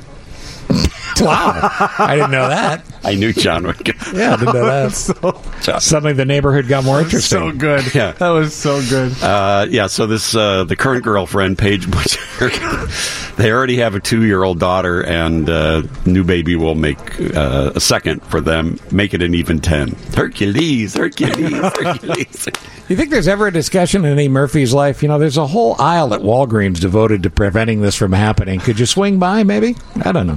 Wow, I didn't know that. I knew John would get Yeah, I didn't know that. so, Suddenly the neighborhood got more interesting. so good. Yeah. That was so good. Uh, yeah, so this uh, the current girlfriend, Paige Butcher, they already have a two-year-old daughter, and uh, new baby will make uh, a second for them, make it an even ten. Hercules, Hercules, Hercules. You think there's ever a discussion in Eddie Murphy's life? You know, there's a whole aisle at Walgreens devoted to preventing this from happening. Could you swing by, maybe? I don't know.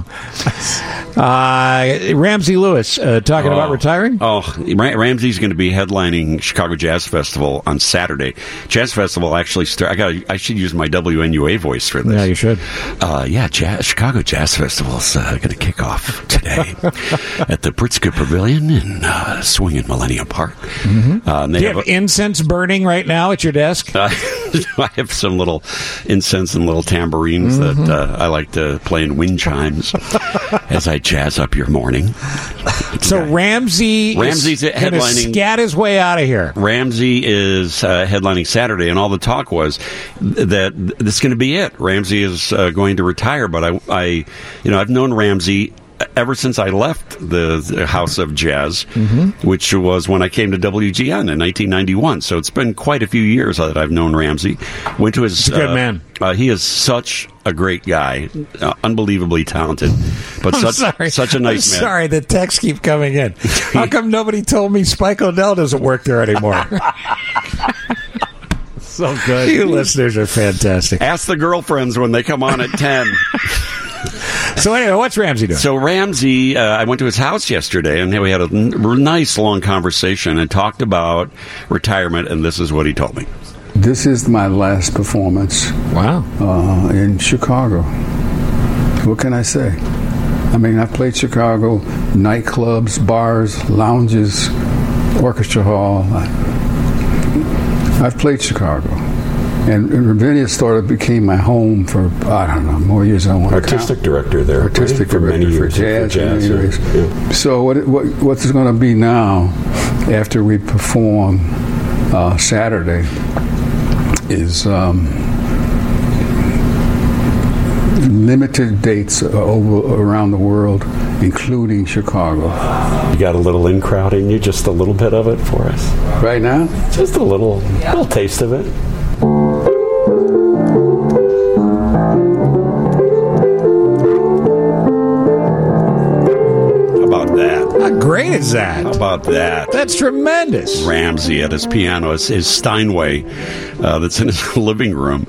Uh, Ramsey Lewis uh, talking Oh. about retiring. Oh, Ra- Ramsey's going to be headlining Chicago Jazz Festival on Saturday. Jazz Festival actually start. I got. I should use my W N U A voice for this. Yeah, you should. Uh, yeah, jazz, Chicago Jazz Festival is uh, going to kick off today at the Pritzker Pavilion in uh, swinging Millennium Park. Mm-hmm. Uh, and they Do you have have a- incense burning right now at your desk? Uh, I have some little incense and little tambourines Mm-hmm. that uh, I like to play in wind chimes as I jazz up your morning. So Ramsey Ramsey's is going to headlining- scat his way out of here. Ramsey is uh, headlining Saturday, and all the talk was that this is going to be it. Ramsey is uh, going to retire, but I, I, you know, I've known Ramsey ever since I left the, the House of Jazz, Mm-hmm. which was when I came to W G N in nineteen ninety-one. So it's been quite a few years that I've known Ramsey. Went to his He's a good uh, man. Uh, he is such a great guy, uh, unbelievably talented, but I'm such sorry. such a nice I'm man. sorry, the texts keep coming in. How come nobody told me Spike O'Dell doesn't work there anymore? So good. You listeners are fantastic. Ask the girlfriends when they come on at ten. So anyway, what's Ramsey doing? So Ramsey, uh, I went to his house yesterday, and we had a n- nice long conversation and talked about retirement, and this is what he told me. This is my last performance. Wow. Uh, in Chicago. What can I say? I mean, I played Chicago, nightclubs, bars, lounges, orchestra hall. I, I've played Chicago. And, and Ravinia sort of became my home for, I don't know, more years than I want to Artistic count. director there. Artistic right? For director many years. for jazz. For jazz, many yeah. years. Yeah. So what, what what's going to be now, after we perform uh, Saturday, is um, limited dates over around the world, including Chicago. You got a little in crowd in you, just a little bit of it for us. Right now? Just a little, little taste of it. How about that? How great is that? How about that? That's tremendous. Ramsey at his piano, his, his Steinway, uh, that's in his living room.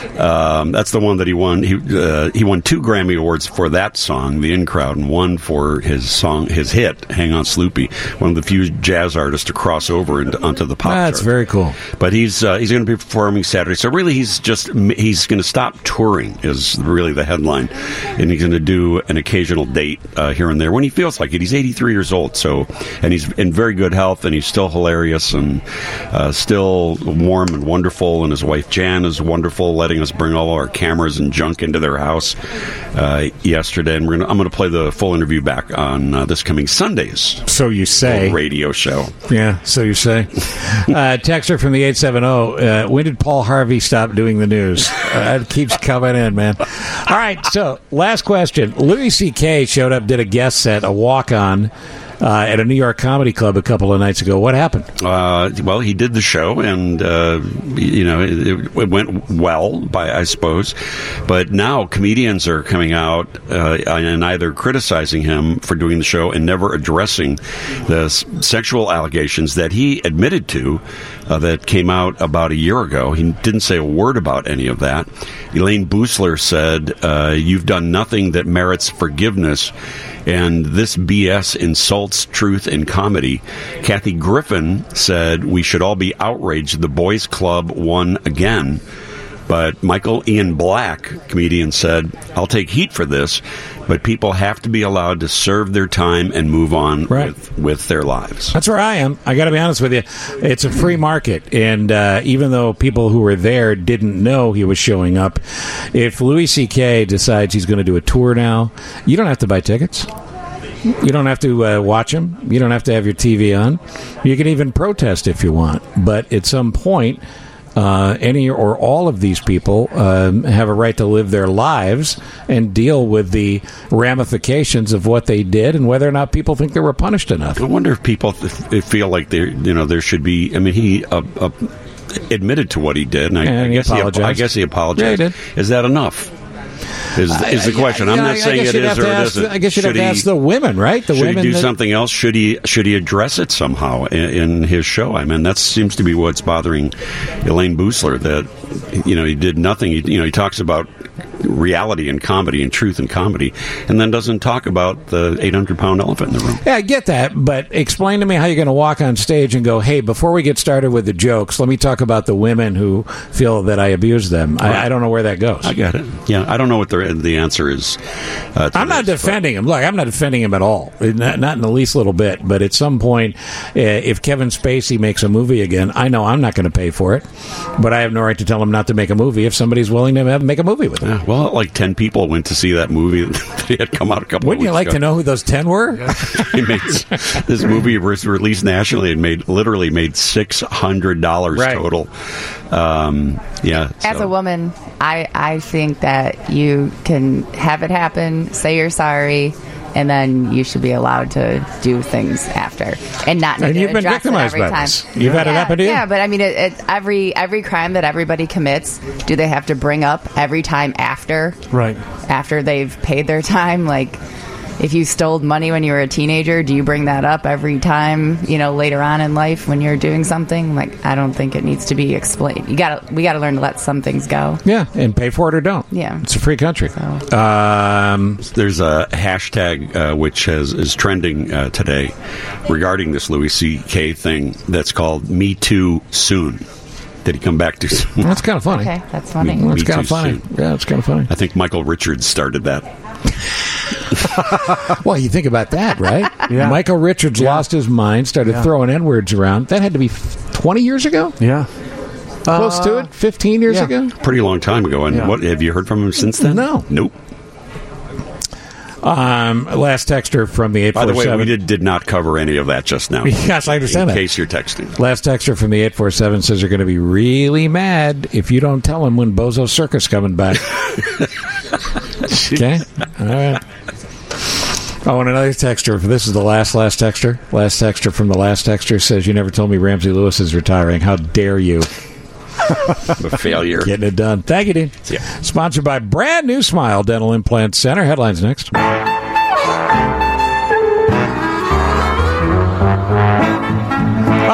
Um, that's the one that he won. He uh, he won two Grammy Awards for that song, "The In Crowd," and one for his song, his hit, "Hang On Sloopy." One of the few jazz artists to cross over into, onto the pop. That's chart. very cool. But he's uh, he's going to be performing Saturday, so really he's just he's going to stop touring is really the headline, and he's going to do an occasional date uh, here and there when he feels like it. He's eighty-three years old, so and he's in very good health, and he's still hilarious and uh, still warm and wonderful. And his wife Jan is wonderful, letting us bring all our cameras and junk into their house uh, yesterday. And we're gonna, I'm going to play the full interview back on uh, this coming Sunday's. So you say radio show. Yeah, so you say. uh, texter from the eight seven zero. Uh, when did Paul Harvey stop doing the news? Uh, it keeps coming in, man. All right, so last question. Louis C K showed up, did a guest set, a walk-on. Uh, at a New York comedy club a couple of nights ago. What happened? Uh, well, he did the show, and uh, you know it, it went well, by I suppose. But now comedians are coming out uh, and either criticizing him for doing the show and never addressing the s- sexual allegations that he admitted to uh, that came out about a year ago. He didn't say a word about any of that. Elaine Boosler said, uh, "You've done nothing that merits forgiveness." And this B S insults truth and comedy. Kathy Griffin said we should all be outraged the boys club won again. But Michael Ian Black, comedian, said, I'll take heat for this, but people have to be allowed to serve their time and move on right. with, with their lives. That's where I am. I got to be honest with you. It's a free market. And uh, even though people who were there didn't know he was showing up, if Louis C K decides he's going to do a tour now, you don't have to buy tickets. You don't have to uh, watch him. You don't have to have your T V on. You can even protest if you want. But at some point, uh, any or all of these people um, have a right to live their lives and deal with the ramifications of what they did and whether or not people think they were punished enough. I wonder if people th- feel like there, you know, there should be. I mean, he uh, uh, admitted to what he did, and I, and I he guess apologized. he, I guess he apologized. Yeah, he did. Is that enough? Is, is the question? I'm Yeah, not I saying guess it you'd is have or to it ask isn't. the- I guess you'd Should have to he- ask the women, right? The should women he do that- something else? Should he should he address it somehow in, in his show? I mean, that seems to be what's bothering Elaine Boosler. That you know he did nothing. He, you know he talks about reality and comedy and truth and comedy, and then doesn't talk about the eight hundred pound elephant in the room. Yeah, I get that, but explain to me how you're going to walk on stage and go, hey, before we get started with the jokes, let me talk about the women who feel that I abused them. Right. I, I don't know where that goes. I get it. Yeah, I don't know what the the answer is. Uh, to I'm not this, defending him. Look, I'm not defending him at all. Not, not in the least little bit. But at some point, uh, if Kevin Spacey makes a movie again, I know I'm not going to pay for it. But I have no right to tell him not to make a movie if somebody's willing to have, make a movie with him. Yeah, well, like ten people went to see that movie that had come out a couple. Wouldn't of you weeks like ago. to know who those ten were? He made, this movie was released nationally and made literally made six hundred dollars Right. total. Um, yeah, As so- a woman, I, I think that you can have it happen, say you're sorry, and then you should be allowed to do things after, and not need And to you've been address it victimized every by time. this. You've had it Yeah, happen to you? Yeah, but I mean, it, it, every every crime that everybody commits, do they have to bring up every time after? Right. After they've paid their time, like. If you stole money when you were a teenager, do you bring that up every time, you know, later on in life when you're doing something? Like, I don't think it needs to be explained. You gotta, we gotta learn to let some things go. Yeah, and pay for it or don't. Yeah. It's a free country. Um, There's a hashtag uh, which has, is trending uh, today regarding this Louis C K thing that's called Me Too Soon. Did he come back too soon? That's kind of funny. Okay, that's funny. Me- That's Me kind of Too funny. Soon. Yeah, it's kind of funny. I think Michael Richards started that. Well, you think about that, right? Yeah. Michael Richards Yeah. lost his mind, started Yeah. throwing N-words around. That had to be f- twenty years ago? Yeah. Close to it? fifteen years yeah. ago? Pretty long time ago. And Yeah. what have you heard from him since then? No. Nope. Um, last texter from the eight By four the way, seven. we did, did not cover any of that just now. Yes, I understand In that. case you're texting. Last texter from the eight four seven says you're going to be really mad if you don't tell him when Bozo Circus coming back. Okay? All right. Oh, and another texter. This is the last, last texter. Last texter from the last texter says, you never told me Ramsey Lewis is retiring. How dare you? A failure. Getting it done. Thank you, Dean. Yeah. Sponsored by Brand New Smile Dental Implant Center. Headlines next.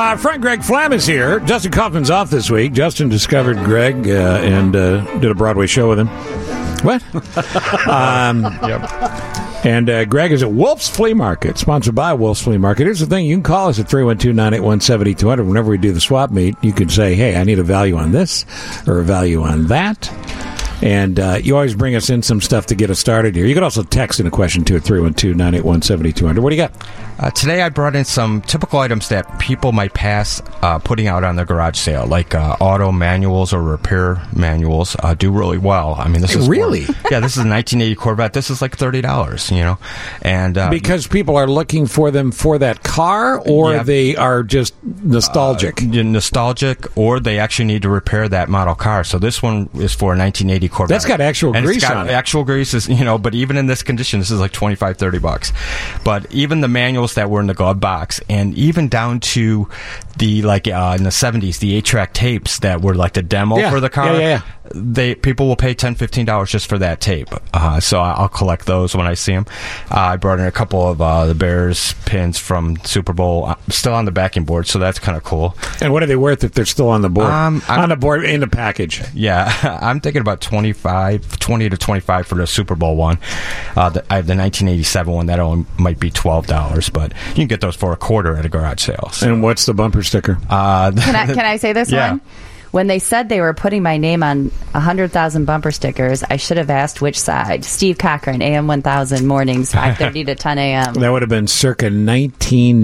Uh, friend Greg Flam is here. Justin Kaufman's off this week. Justin discovered Greg uh, and uh, did a Broadway show with him. What? um, yep. And uh, Greg is at Wolf's Flea Market, sponsored by Wolf's Flea Market. Here's the thing. You can call us at three one two, nine eight one, seven two zero zero. Whenever we do the swap meet, you can say, hey, I need a value on this or a value on that. And uh, you always bring us in some stuff to get us started here. You can also text in a question, too, at three one two, nine eight one, seven two zero zero. What do you got? Uh, today I brought in some typical items that people might pass uh, putting out on their garage sale, like uh, auto manuals or repair manuals uh, do really well. I mean, this is really? For, yeah, this is a nineteen eighty Corvette. This is like thirty dollars, you know. And uh, because people are looking for them for that car, or yeah, they are just nostalgic? Uh, nostalgic, or they actually need to repair that model car. So this one is for a nineteen eighty Corvette. That's got actual and grease it's got on it. Actual grease is, you know, but even in this condition, this is like twenty-five, thirty bucks. But even the manuals that were in the glove box, and even down to the, like, uh, in the seventies, the eight-track tapes that were like the demo yeah. for the car. Yeah, yeah, yeah. They people will pay ten dollars, fifteen dollars just for that tape. Uh, so I'll collect those when I see them. Uh, I brought in a couple of uh, the Bears pins from Super Bowl, uh, still on the backing board, so that's kind of cool. And what are they worth if they're still on the board? Um, on the board, in the package. Yeah, I'm thinking about twenty-five, twenty to twenty-five for the Super Bowl one. Uh, the, I have the nineteen eighty-seven one, that only might be twelve dollars, but you can get those for a quarter at a garage sale. So. And what's the bumper sticker? Uh, can, I, can I say this yeah. one? When they said they were putting my name on one hundred thousand bumper stickers, I should have asked which side. Steve Cochran, A M one thousand, mornings, five thirty to ten a.m. That would have been circa nineteen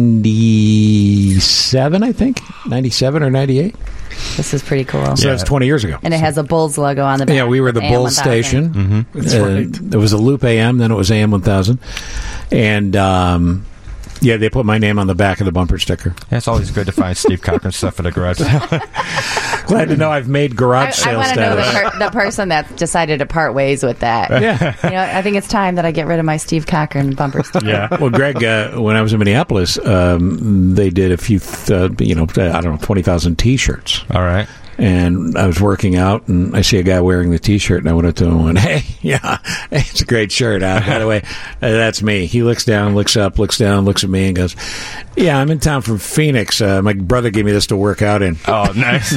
ninety-seven, I think. ninety-seven or ninety-eight. This is pretty cool. So yeah. That's twenty years ago. And it has a Bulls logo on the back. Yeah, we were the Bulls station. Mm-hmm. That's uh, right. It was a Loop A M, then it was A M one thousand. And... Um, yeah, they put my name on the back of the bumper sticker. Yeah, it's always good to find Steve Cochran stuff at a garage sale. Glad to know I've made garage I, sale I want to status. know the, per, the person that decided to part ways with that. Yeah. You know, I think it's time that I get rid of my Steve Cochran bumper sticker. Yeah. Well, Greg, uh, when I was in Minneapolis, um, they did a few, th- uh, you know, I don't know, twenty thousand T-shirts. All right. And I was working out, and I see a guy wearing the T-shirt, and I went up to him and went, hey, yeah, it's a great shirt. Uh, by the way, uh, that's me. He looks down, looks up, looks down, looks at me, and goes, yeah, I'm in town from Phoenix. Uh, my brother gave me this to work out in. Oh, nice.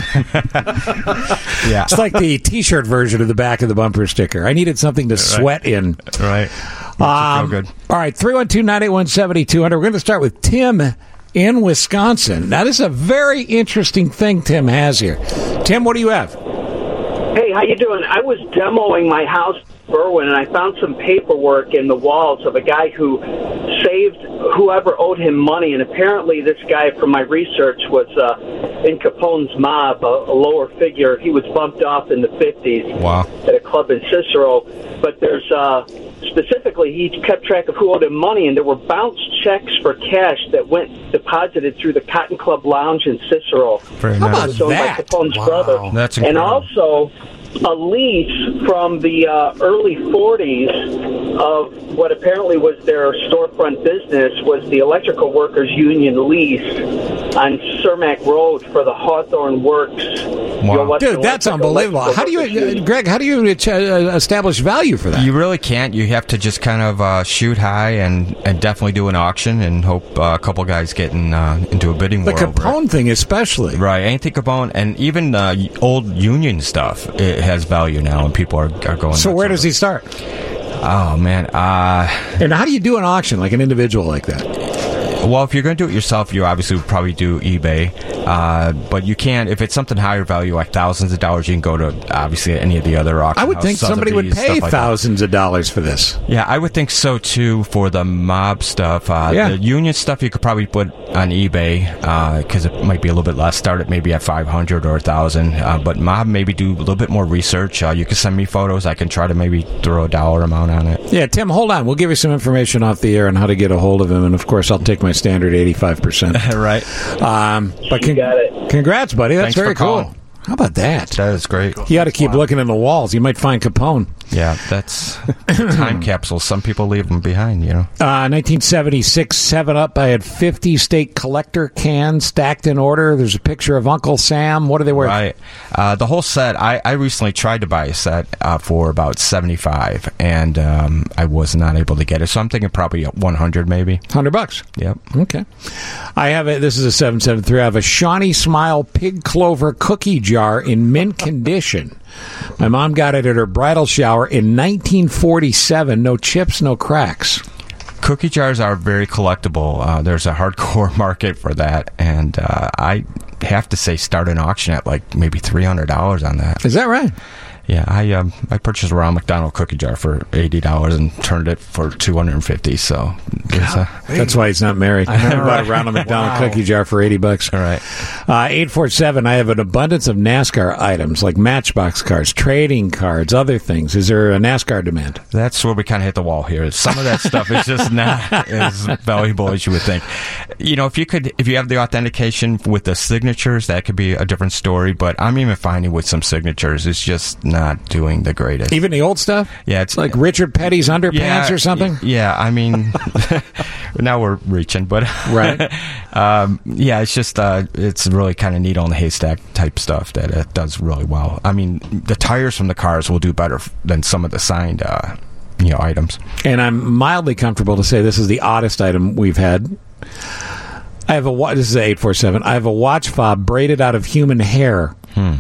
Yeah. It's like the T-shirt version of the back of the bumper sticker. I needed something to right. sweat in. Right. Um, good. All right, three one two, nine eight one, seven two zero zero. We're going to start with Tim in Wisconsin. Now, this is a very interesting thing Tim has here. Tim, what do you have? Hey, how you doing? I was demoing my house in Berwyn, and I found some paperwork in the walls of a guy who saved whoever owed him money, and apparently this guy, from my research, was uh, in Capone's mob, a, a lower figure. He was bumped off in the fifties wow. at a club in Cicero. But there's... Uh, Specifically, he kept track of who owed him money, and there were bounced checks for cash that went deposited through the Cotton Club Lounge in Cicero. Very nice. How about that? By Capone's wow. brother. That's and incredible. also a lease from the uh, early forties of what apparently was their storefront business was the Electrical Workers Union lease on Cermak Road for the Hawthorne Works. Wow. Dude, that's unbelievable. How do you, uh, Greg, how do you uh, establish value for that? You really can't. You have to just kind of uh, shoot high and, and definitely do an auction and hope uh, a couple guys get in, uh, into a bidding the war. The Capone thing especially. Right, anything Capone, and even uh, old Union stuff, it has value now, and people are, are going So where does he start? Oh, man. Uh, and how do you do an auction, like an individual like that? Well, if you're going to do it yourself, you obviously would probably do eBay. Uh, but you can, if it's something higher value, like thousands of dollars, you can go to, obviously, any of the other auction I would think somebody would pay like thousands that. of dollars for this. Yeah, I would think so, too, for the mob stuff. Uh, yeah. The union stuff you could probably put on eBay, because uh, it might be a little bit less. Start it maybe at five hundred dollars or one thousand dollars. Uh, but mob, maybe do a little bit more research. Uh, you can send me photos. I can try to maybe throw a dollar amount on it. Yeah, Tim, hold on. We'll give you some information off the air on how to get a hold of him. And, of course, I'll take my standard eighty-five percent. Right. Um, but con- got it. Congrats, buddy. That's Thanks very for cool. calling. How about that? That is great. You ought to keep looking in the walls. You might find Capone. Yeah, that's time capsules. Some people leave them behind, you know. Uh, nineteen seventy-six, seven up. I had fifty state collector cans stacked in order. There's a picture of Uncle Sam. What are they worth? Right. Uh, the whole set, I, I recently tried to buy a set uh, for about seventy-five, and um, I was not able to get it. So I'm thinking probably one hundred maybe. one hundred bucks. Yep. Okay. I have a, this is a seven seven three. I have a Shawnee Smile Pig Clover cookie jar in mint condition. My mom got it at her bridal shower in nineteen forty-seven. No chips, no cracks. Cookie jars are very collectible. Uh, there's a hardcore market for that, and uh, I have to say start an auction at like maybe three hundred dollars on that. Is that right? Yeah, I um, I purchased a Ronald McDonald cookie jar for eighty dollars and turned it for two hundred fifty dollars. So there's a, that's why he's not married. I know, bought right? a Ronald McDonald Wow. cookie jar for eighty bucks. All right. Uh, eight four seven, I have an abundance of NASCAR items like Matchbox cars, trading cards, other things. Is there a NASCAR demand? That's where we kind of hit the wall here. Some of that stuff is just not as valuable as you would think. You know, if you could, if you have the authentication with the signatures, that could be a different story. But I'm even finding with some signatures, it's just not doing the greatest. Even the old stuff? Yeah, it's like Richard Petty's underpants yeah, or something? Yeah, I mean, now we're reaching, but right. um, yeah, it's just uh, it's really kind of needle in the haystack type stuff that it does really well. I mean, the tires from the cars will do better f- than some of the signed, uh, you know, items. And I'm mildly comfortable to say this is the oddest item we've had. I have a wa- this is eight four seven. I have a watch fob braided out of human hair. Hmm.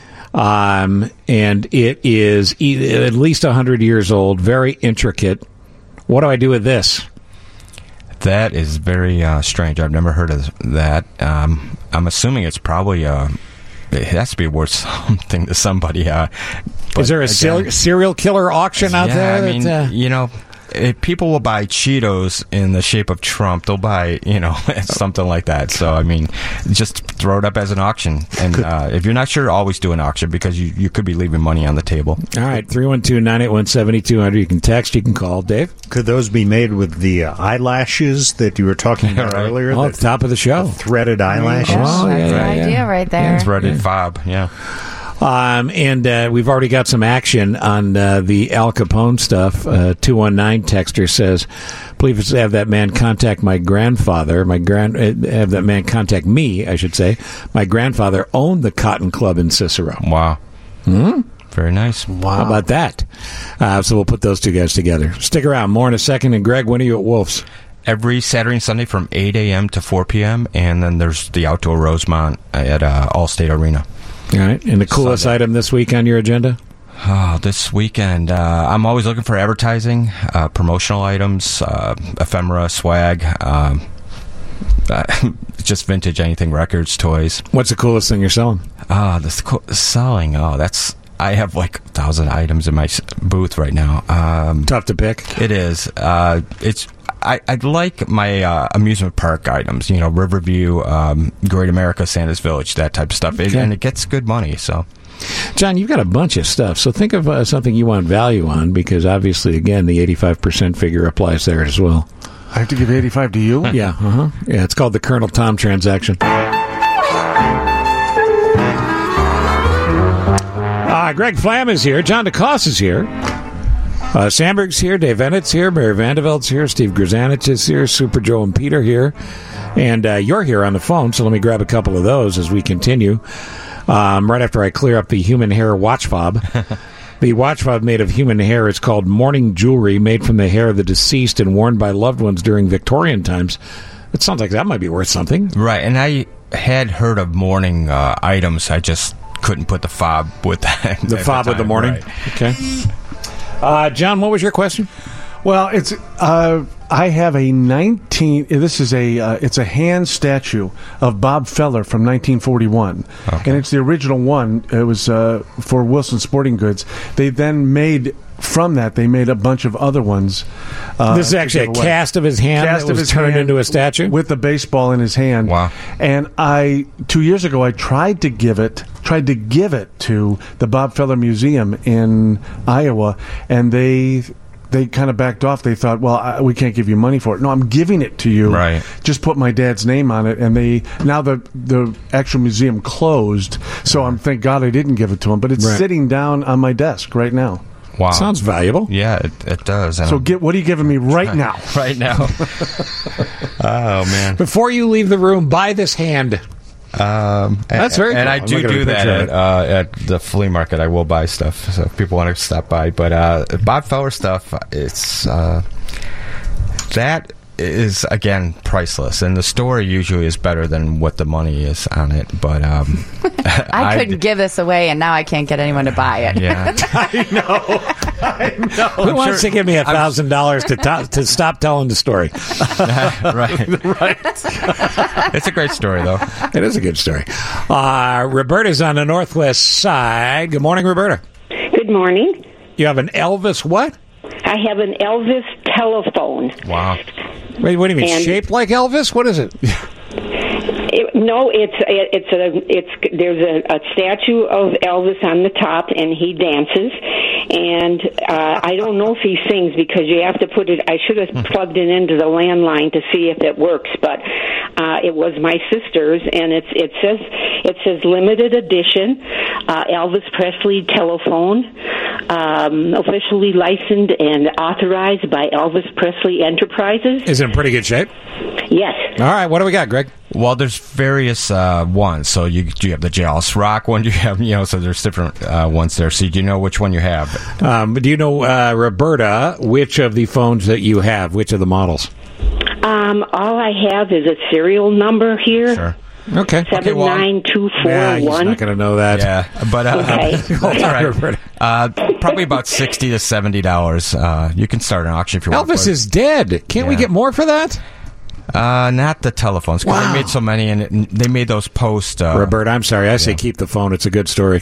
Um, and it is e- at least one hundred years old, very intricate. What do I do with this? That is very uh, strange. I've never heard of that. Um, I'm assuming it's probably uh, it has to be worth something to somebody. Uh, Is there a again, serial serial killer auction out yeah, there? I mean, that, uh, you know, if people will buy Cheetos in the shape of Trump, they'll buy, you know, something like that. So, I mean, just throw it up as an auction. And uh, if you're not sure, always do an auction because you, you could be leaving money on the table. All right, three one two, nine eight one, seven two zero zero. You can text, you can call. Dave? Could those be made with the uh, eyelashes that you were talking about Right. earlier? Oh, at the top of the show. Threaded eyelashes? Oh, yeah, That's yeah, an yeah. idea right there. It's threaded fob, yeah. Um, and uh, we've already got some action on uh, the Al Capone stuff. Uh, two one nine texter says, please have that man contact my grandfather. My grand uh, Have that man contact me, I should say. My grandfather owned the Cotton Club in Cicero. Wow. Hmm? Very nice. Wow. How about that? Uh, so we'll put those two guys together. Stick around. More in a second. And Greg, when are you at Wolf's? Every Saturday and Sunday from eight a.m. to four p.m. And then there's the Outdoor Rosemont at uh, Allstate Arena. All right. And the coolest Sunday. item this week on your agenda? Oh, this weekend, uh, I'm always looking for advertising, uh, promotional items, uh, ephemera, swag, um, uh, just vintage anything, records, toys. What's the coolest thing you're selling? Ah, uh, the co- selling. Oh, that's. I have like a thousand items in my s- booth right now. Um, Tough to pick. It is. Uh, it's. I, I like my uh, amusement park items, you know, Riverview, um, Great America, Santa's Village, that type of stuff. It, Okay. and it gets good money, so. John, you've got a bunch of stuff. So think of uh, something you want value on because obviously, again, the eighty-five percent figure applies there as well. I have to give eighty-five to you? Yeah, uh-huh. Yeah, it's called the Colonel Tom transaction. Uh, Greg Flam is here. John DeCoste is here. Uh, Sandberg's here. Dave Ennett's here. Mary Vandervelt's here. Steve Grzanich is here. Super Joe and Peter here. And uh, you're here on the phone, so let me grab a couple of those as we continue. Um, right after I clear up the human hair watch fob. The watch fob made of human hair is called mourning jewelry, made from the hair of the deceased and worn by loved ones during Victorian times. It sounds like that might be worth something. Right, and I had heard of mourning uh, items. I just couldn't put the fob with that. The at fob with the time, mourning? right. Okay. Uh, John, what was your question? Well, it's uh, I have a nineteen. This is a uh, it's a hand statue of Bob Feller from nineteen forty-one, Okay. and it's the original one. It was uh, for Wilson Sporting Goods. They then made from that they made a bunch of other ones. Uh, This is actually to a give away. cast of his hand Cast that of was his turned hand into a statue? with the baseball in his hand. Wow! And I two years ago I tried to give it tried to give it to the Bob Feller Museum in Iowa, and they they kind of backed off. They thought, well, I, we can't give you money for it. No, I'm giving it to you. Right. Just put my dad's name on it. And they now the the actual museum closed, so I'm thank God I didn't give it to him. But it's Right. sitting down on my desk right now. Wow. Sounds valuable. Yeah, it, it does. And So I'm- get what are you giving me right now? right now. Oh, man. Before you leave the room, buy this hand. Um, That's very and cool. I I'm do looking at do a that picture of at, it. uh, at the flea market. I will buy stuff, so if people want to stop by. But uh, Bob Feller stuff, it's uh, that is again priceless, and the story usually is better than what the money is on it. But um, I couldn't give this away, and now I can't get anyone to buy it. Yeah. I know. I know. Who wants to give me a thousand dollars to to to stop telling the story? right, right. It's a great story, though. It is a good story. Uh, Roberta's on the northwest side. Good morning, Roberta. Good morning. You have an Elvis what? I have an Elvis telephone. Wow. Wait, what do you mean? And- Shaped like Elvis? What is it? It, no, it's it, it's a it's there's a, a statue of Elvis on the top, and he dances. And uh, I don't know if he sings because you have to put it. I should have plugged it into the landline to see if it works, but uh, it was my sister's, and it's it says it says limited edition uh, Elvis Presley telephone, um, officially licensed and authorized by Elvis Presley Enterprises. Is it in pretty good shape? Yes. All right, what do we got, Greg? Well, there's various uh, ones. So you you have the Jailhouse Rock one. You have you know. So there's different uh, ones there. So do you know which one you have? Um, do you know, uh, Roberta, which of the phones that you have? Which of the models? Um, all I have is a serial number here. Sure. Okay. Seven nine two four Yeah, he's one. not going to know that. Yeah, but uh, Okay. that's all right. Uh, probably about sixty to seventy dollars. Uh, you can start an auction if you want. Elvis is dead. Can't we Yeah. get more for that? Uh, not the telephones. 'Cause Wow. They made so many, and it, they made those posts. Uh, Roberta, I'm sorry. I say keep the phone. It's a good story.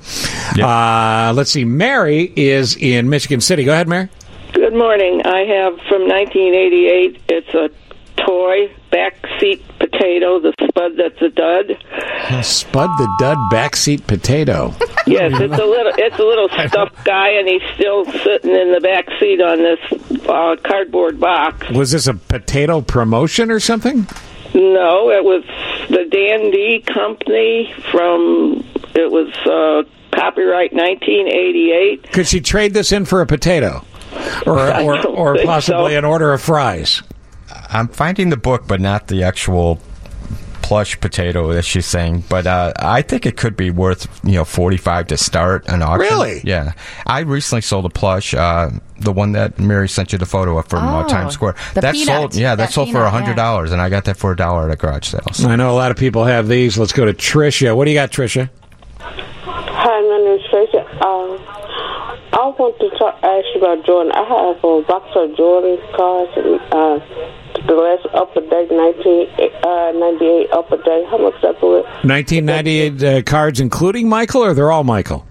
Uh, let's see. Mary is in Michigan City. Go ahead, Mary. Good morning. I have from nineteen eighty-eight. It's a toy backseat potato, the Spud that's a dud. Spud the Dud backseat potato. Yes, it's a little it's a little stuffed guy, and he's still sitting in the back seat on this uh, cardboard box. Was this a potato promotion or something? No, it was the Dan D Company from. It was uh, copyright nineteen eighty-eight. Could she trade this in for a potato? Or, I or, don't or think possibly so. an order of fries? I'm finding the book, but not the actual plush potato that she's saying. But uh, I think it could be worth you know forty-five to start an auction. Really? Yeah. I recently sold a plush, uh, the one that Mary sent you the photo of from uh, Oh, Times Square. the that peanut. sold, yeah, that, That sold for peanut, a hundred dollars, and I got that for a dollar at a garage sale. So. I know a lot of people have these. Let's go to Tricia. What do you got, Tricia? Hi, my name is Tracy. Um, I want to talk, ask you about Jordan. I have a box of Jordan cards, and, uh, the last Upper Deck, nineteen ninety-eight Upper Deck. How much that for it? nineteen ninety-eight uh, cards, including Michael, or they're all Michael?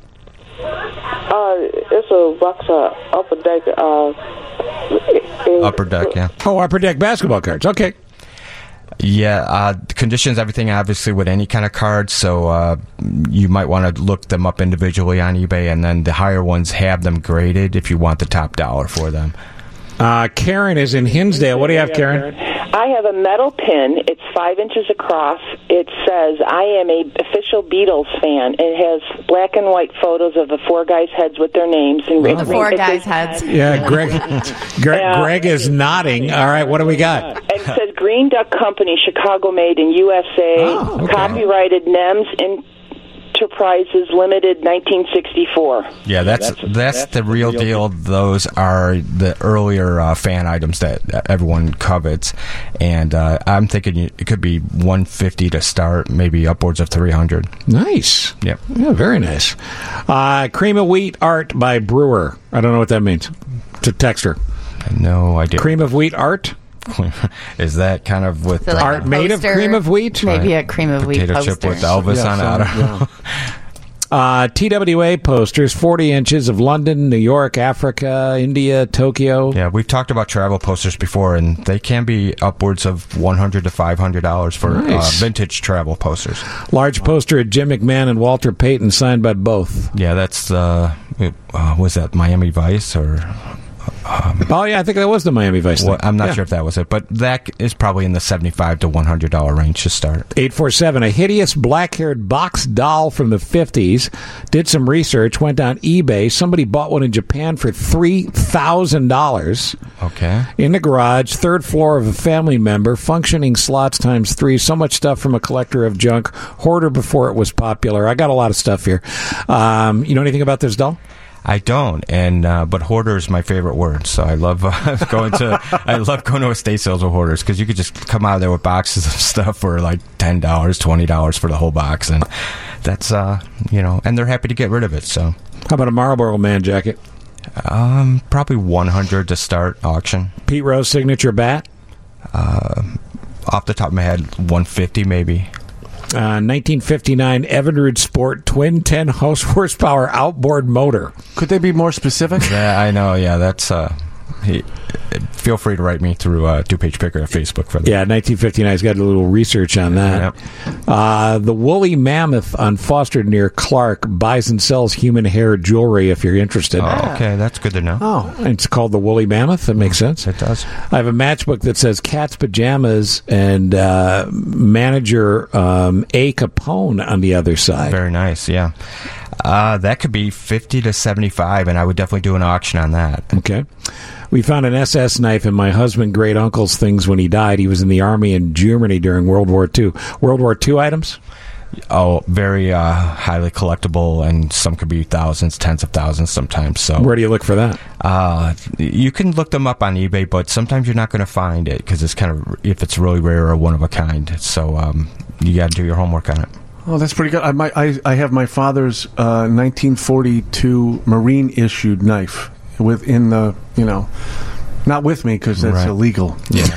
Uh, it's a box of Upper Deck. Uh, in, Upper Deck, yeah. Oh, Upper Deck basketball cards. Okay. Yeah, uh, conditions, everything, obviously, with any kind of card. So uh, you might want to look them up individually on eBay, and then the higher ones have them graded if you want the top dollar for them. Uh, Karen is in Hinsdale. What do you have, Karen? I have a metal pin. It's five inches across. It says, I am a official Beatles fan. It has black and white photos of the four guys' heads with their names. And The four guys' heads. Yeah, Greg. Greg, Yeah. Greg is nodding. All right, what do we got? And it says Green Duck Company, Chicago made in U S A, Oh, okay. copyrighted N E M S Enterprises Limited, nineteen sixty-four. Yeah, that's that's, the real deal. Those are the earlier uh, fan items that everyone covets, and uh, I'm thinking it could be one fifty to start, maybe upwards of three hundred. Nice. Yep. Yeah, very nice. Uh, Cream of Wheat Art by Brewer. I don't know what that means. It's a texter. No idea. Cream of Wheat Art? Is that kind of with So like art a made of poster, cream of wheat? Maybe a cream of wheat potato poster. chip with Elvis Yeah, on some- it? I don't know. Uh, T W A posters, forty inches of London, New York, Africa, India, Tokyo. Yeah, we've talked about travel posters before, and they can be upwards of one hundred to five hundred dollars for Nice. uh, vintage travel posters. Large poster of Jim McMahon and Walter Payton, signed by both. Yeah, that's uh, it, uh was that Miami Vice or Um, oh yeah, I think that was the Miami Vice well, thing. I'm not Yeah. sure if that was it, but that is probably in the seventy-five to one hundred dollars range to start. eight four seven, a hideous black-haired box doll from the fifties. Did some research, went on eBay. Somebody bought one in Japan for three thousand dollars. Okay. In the garage, third floor of a family member, functioning slots times three. So much stuff from a collector of junk. Hoarder before it was popular. I got a lot of stuff here. Um, you know anything about this doll? I don't, and uh, but hoarder is my favorite word. So I love uh, going to I love going to estate sales with hoarders because you could just come out of there with boxes of stuff for like ten dollars, twenty dollars for the whole box, and that's uh you know, and they're happy to get rid of it. So how about a Marlboro Man jacket? Um, probably one hundred to start auction. Pete Rose signature bat. Uh, off the top of my head, one fifty maybe. Uh, nineteen fifty-nine Evinrude Sport twin ten horse horsepower outboard motor. Could they be more specific? Yeah, I know. Yeah, that's. Uh, he, feel free to write me through uh, two-page picker at Facebook for that. Yeah, nineteen fifty-nine. He's got a little research on that. Yep. Uh, the Woolly Mammoth on Foster near Clark buys and sells human hair jewelry if you're interested. Oh, okay, that's good to know. Oh, it's called the Woolly Mammoth. That makes sense. It does. I have a matchbook that says Cat's Pajamas and uh, manager um, A. Capone on the other side. Very nice, yeah. Uh, that could be fifty to seventy-five, and I would definitely do an auction on that. Okay. We found an S S knife in my husband great uncle's things when he died. He was in the army in Germany during World War Two. World War Two items? Oh, very uh, highly collectible, and some could be thousands, tens of thousands sometimes. So, where do you look for that? Uh, you can look them up on eBay, but sometimes you're not going to find it because it's kind of if it's really rare or one of a kind. So um, you got to do your homework on it. Oh, that's pretty good. I might, I, I have my father's uh, nineteen forty-two Marine issued knife within the, you know, not with me because that's Right. illegal. Yeah.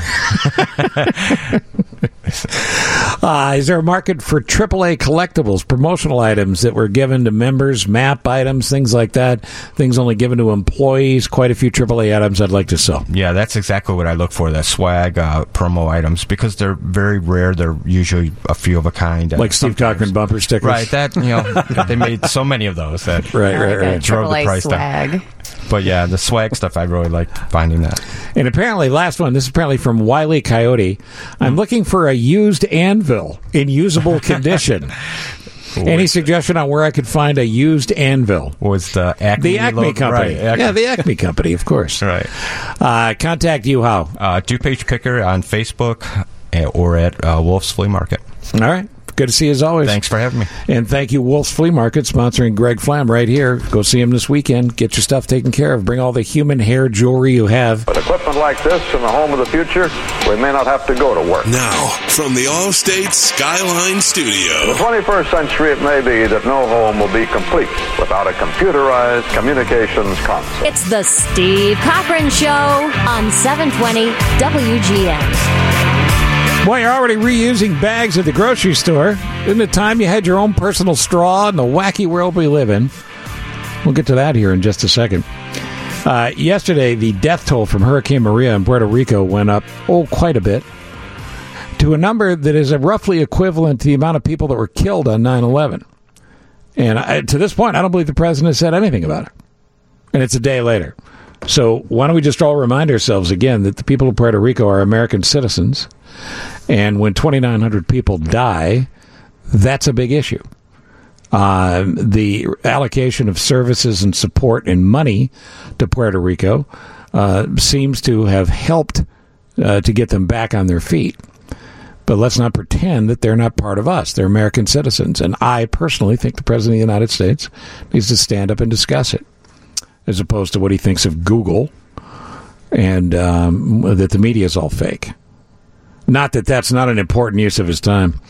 uh, is there a market for triple A collectibles, promotional items that were given to members, map items, things like that? Things only given to employees. Quite a few triple A items I'd like to sell. Yeah, that's exactly what I look for, that swag, uh, promo items, because they're very rare. They're usually a few of a kind. Like Steve Cochran bumper stickers? Right, that, you know, they made so many of those that right, right, right. drove the price swag. down. But yeah, the swag stuff, I really like finding that. And apparently, last one, this is apparently from Wiley Coyote. I'm looking for a used anvil in usable condition. Any suggestion on where I could find a used anvil? Was the Acme The Acme logo? Company. Right, Acme. Yeah, the Acme Company, of course. Right. Uh, contact you how? Uh, DuPage Picker on Facebook or at uh, Wolf's Flea Market. All right. Good to see you as always. Thanks for having me. And thank you, Wolf's Flea Market, sponsoring Greg Flam right here. Go see him this weekend. Get your stuff taken care of. Bring all the human hair jewelry you have. With equipment like this in the home of the future, we may not have to go to work. Now, from the Allstate Skyline Studio. In the twenty-first century, it may be that no home will be complete without a computerized communications console. It's the Steve Cochran Show on seven twenty W G N. Boy, you're already reusing bags at the grocery store. Isn't it time you had your own personal straw in the wacky world we live in? We'll get to that here in just a second. Uh, yesterday, the death toll from Hurricane Maria in Puerto Rico went up, oh, quite a bit, to a number that is roughly equivalent to the amount of people that were killed on nine eleven. And I, to this point, I don't believe the president has said anything about it. And it's a day later. So why don't we just all remind ourselves again that the people of Puerto Rico are American citizens, and when twenty-nine hundred people die, that's a big issue. Uh, the allocation of services and support and money to Puerto Rico uh, seems to have helped uh, to get them back on their feet. But let's not pretend that they're not part of us. They're American citizens. And I personally think the President of the United States needs to stand up and discuss it, as opposed to what he thinks of Google and um, that the media is all fake. Not that that's not an important use of his time.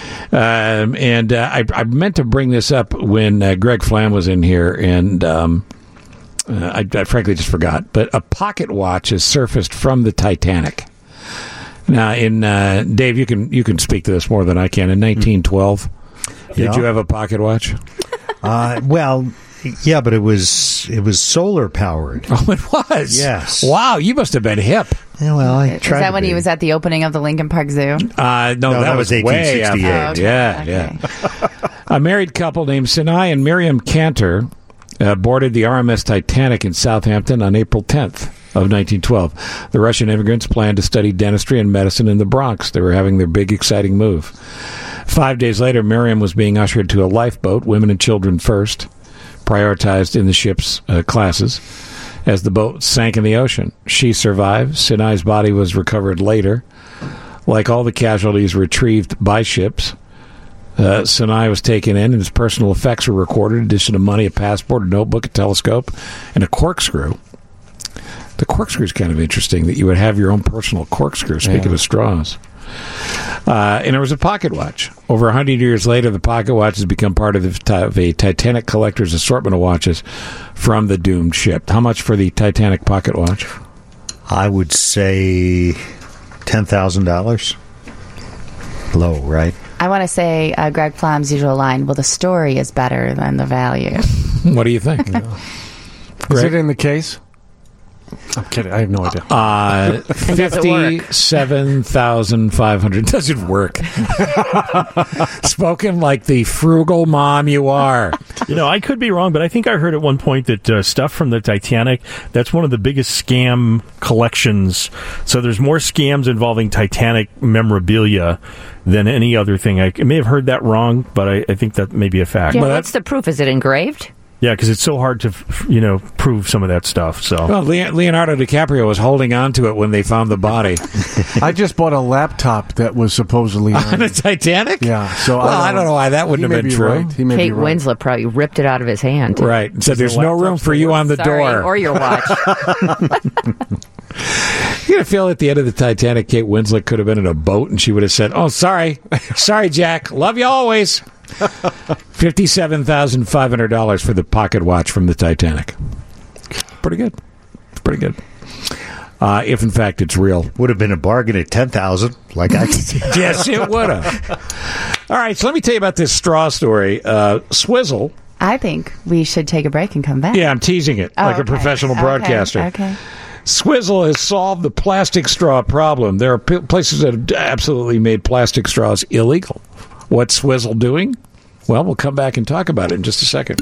Um, and uh, I, I meant to bring this up when uh, Greg Flam was in here, and um, uh, I, I frankly just forgot. But a pocket watch has surfaced from the Titanic. Now, in uh, Dave, you can you can speak to this more than I can. In nineteen twelve, did Yeah. you have a pocket watch? Uh, well, yeah, but it was it was solar powered. Oh, it was. Yes. Wow, you must have been hip. Yeah, well, I Is tried. that to when be. he was at the opening of the Lincoln Park Zoo? Uh, no, No, that, that was, was way eighteen after. sixty-eight. Oh, okay. Yeah, Okay. yeah. A married couple named Sinai and Miriam Cantor uh, boarded the R M S Titanic in Southampton on April tenth. of nineteen twelve. The Russian immigrants planned to study dentistry and medicine in the Bronx. They were having their big, exciting move. Five days later, Miriam was being ushered to a lifeboat, women and children first, prioritized in the ship's uh, classes. As the boat sank in the ocean, she survived. Sinai's body was recovered later. Like all the casualties retrieved by ships, uh, Sinai was taken in, and his personal effects were recorded, in addition to money, a passport, a notebook, a telescope, and a corkscrew. The corkscrew is kind of interesting, that you would have your own personal corkscrew, speaking Yeah. of straws. Uh, and there was a pocket watch. Over one hundred years later, the pocket watch has become part of, the, of a Titanic collector's assortment of watches from the doomed ship. How much for the Titanic pocket watch? I would say ten thousand dollars. Low, right? I want to say uh, Greg Plum's usual line, well, the story is better than the value. What do you think? Is it in the case? I'm kidding. I have no idea. Uh, fifty-seven thousand five hundred dollars. Doesn't work. Spoken like the frugal mom you are. You know, I could be wrong, but I think I heard at one point that uh, stuff from the Titanic, that's one of the biggest scam collections. So there's more scams involving Titanic memorabilia than any other thing. I, I may have heard that wrong, but I, I think that may be a fact. Yeah, But what's the proof? Is it engraved? Yeah, because it's so hard to, f- you know, prove some of that stuff. So, Well, Le- Leonardo DiCaprio was holding on to it when they found the body. I just bought a laptop that was supposedly on a Titanic. Yeah, so well, I don't know why that wouldn't he have may been be true. right. He may Kate be right. Winslet probably ripped it out of his hand. Right. And said, "There's no room for you on the Sorry, door." or your watch. You gotta feel at the end of the Titanic, Kate Winslet could have been in a boat, and she would have said, "Oh, sorry, sorry, Jack. Love you always." Fifty-seven thousand five hundred dollars for the pocket watch from the Titanic. Pretty good. Pretty good. Uh, if in fact it's real, would have been a bargain at ten thousand. Like I, yes, it would have. All right, so let me tell you about this straw story. Uh, Swizzle. I think we should take a break and come back. Yeah, I'm teasing it Oh, like a okay. professional Okay, broadcaster. Okay. Swizzle has solved the plastic straw problem. There are p- places that have absolutely made plastic straws illegal. What's Swizzle doing? Well, we'll come back and talk about it in just a second.